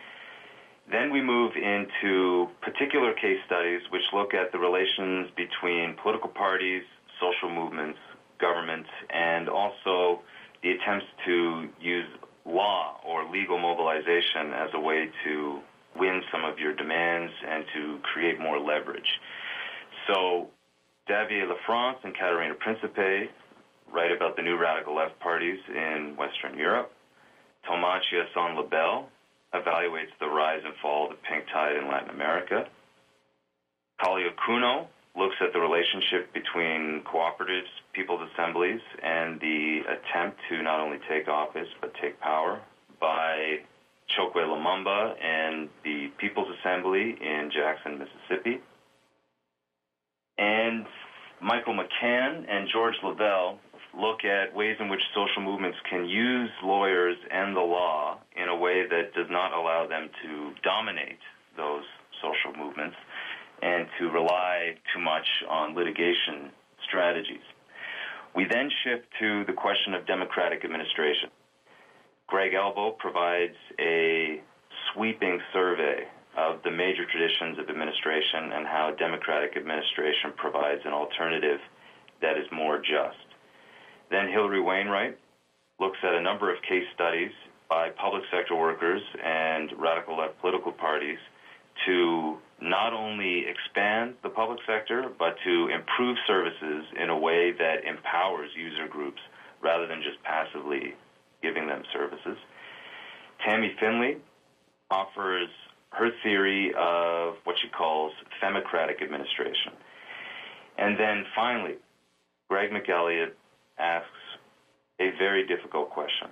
Then we move into particular case studies which look at the relations between political parties, social movements, government, and also the attempts to use law or legal mobilization as a way to win some of your demands and to create more leverage. So Davier Lafrance and Caterina Principe write about the new radical left parties in Western Europe. Thomas Chiasson-Lebel evaluates the rise and fall of the pink tide in Latin America. Kallio Kuno looks at the relationship between cooperatives, people's assemblies, and the attempt to not only take office but take power by Chokwe Lumumba and the People's Assembly in Jackson, Mississippi. And Michael McCann and George Lavelle look at ways in which social movements can use lawyers and the law in a way that does not allow them to dominate those social movements and to rely too much on litigation strategies. We then shift to the question of democratic administration. Greg Elbow provides a sweeping survey of the major traditions of administration and how democratic administration provides an alternative that is more just. Then Hillary Wainwright looks at a number of case studies by public sector workers and radical left political parties to not only expand the public sector, but to improve services in a way that empowers user groups rather than just passively giving them services. Tammy Finley offers her theory of what she calls femocratic administration. And then finally, Greg McElliott asks a very difficult question.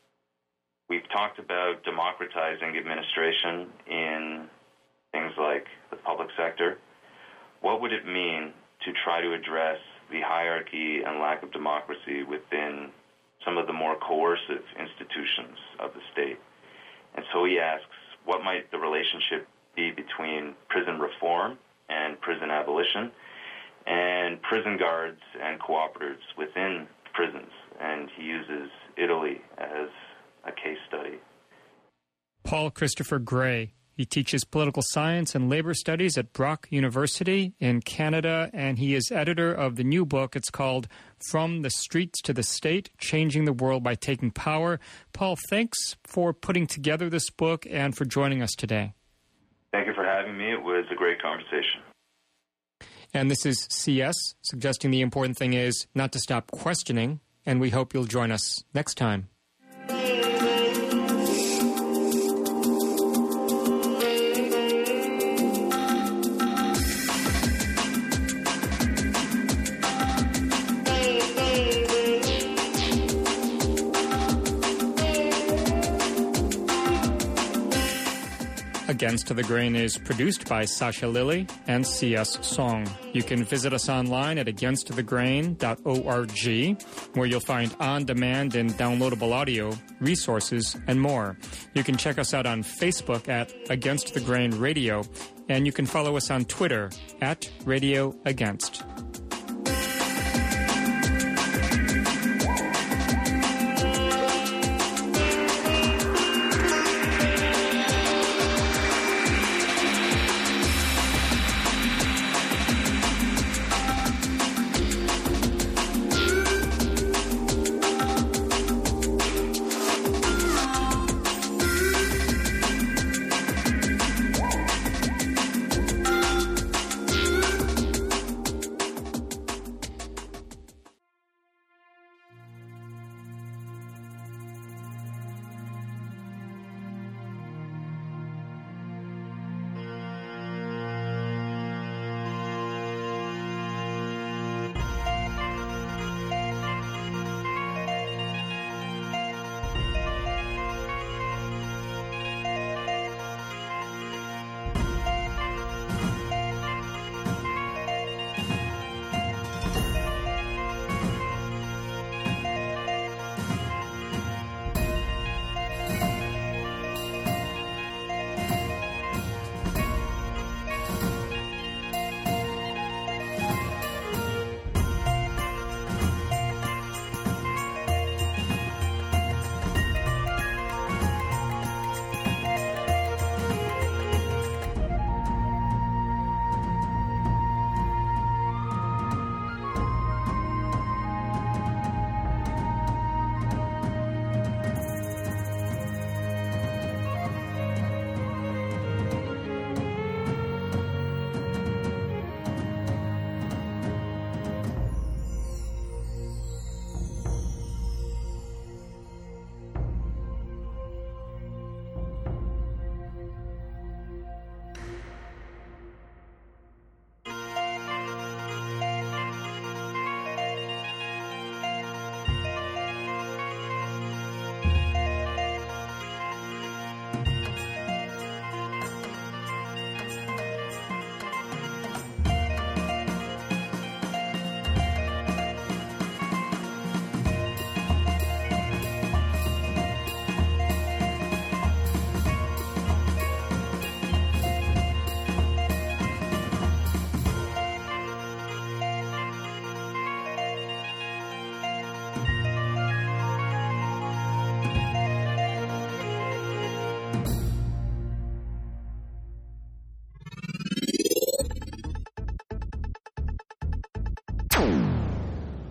We've talked about democratizing administration in things like the public sector. What would it mean to try to address the hierarchy and lack of democracy within some of the more coercive institutions of the state? And so he asks, what might the relationship be between prison reform and prison abolition, and prison guards and cooperatives within prisons? And he uses Italy as a case study. Paul Christopher Gray. He teaches political science and labor studies at Brock University in Canada, and he is editor of the new book. It's called From the Streets to the State, Changing the World by Taking Power. Paul, thanks for putting together this book and for joining us today. Thank you for having me. It was a great conversation. And this is C S, suggesting the important thing is not to stop questioning, and we hope you'll join us next time. Against the Grain is produced by Sasha Lilly and C S. Song. You can visit us online at against the grain dot org, where you'll find on-demand and downloadable audio, resources, and more. You can check us out on Facebook at Against the Grain Radio, and you can follow us on Twitter at Radio Against.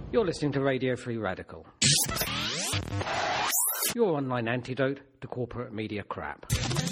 You're listening to Radio Free Radical, your online antidote to corporate media crap.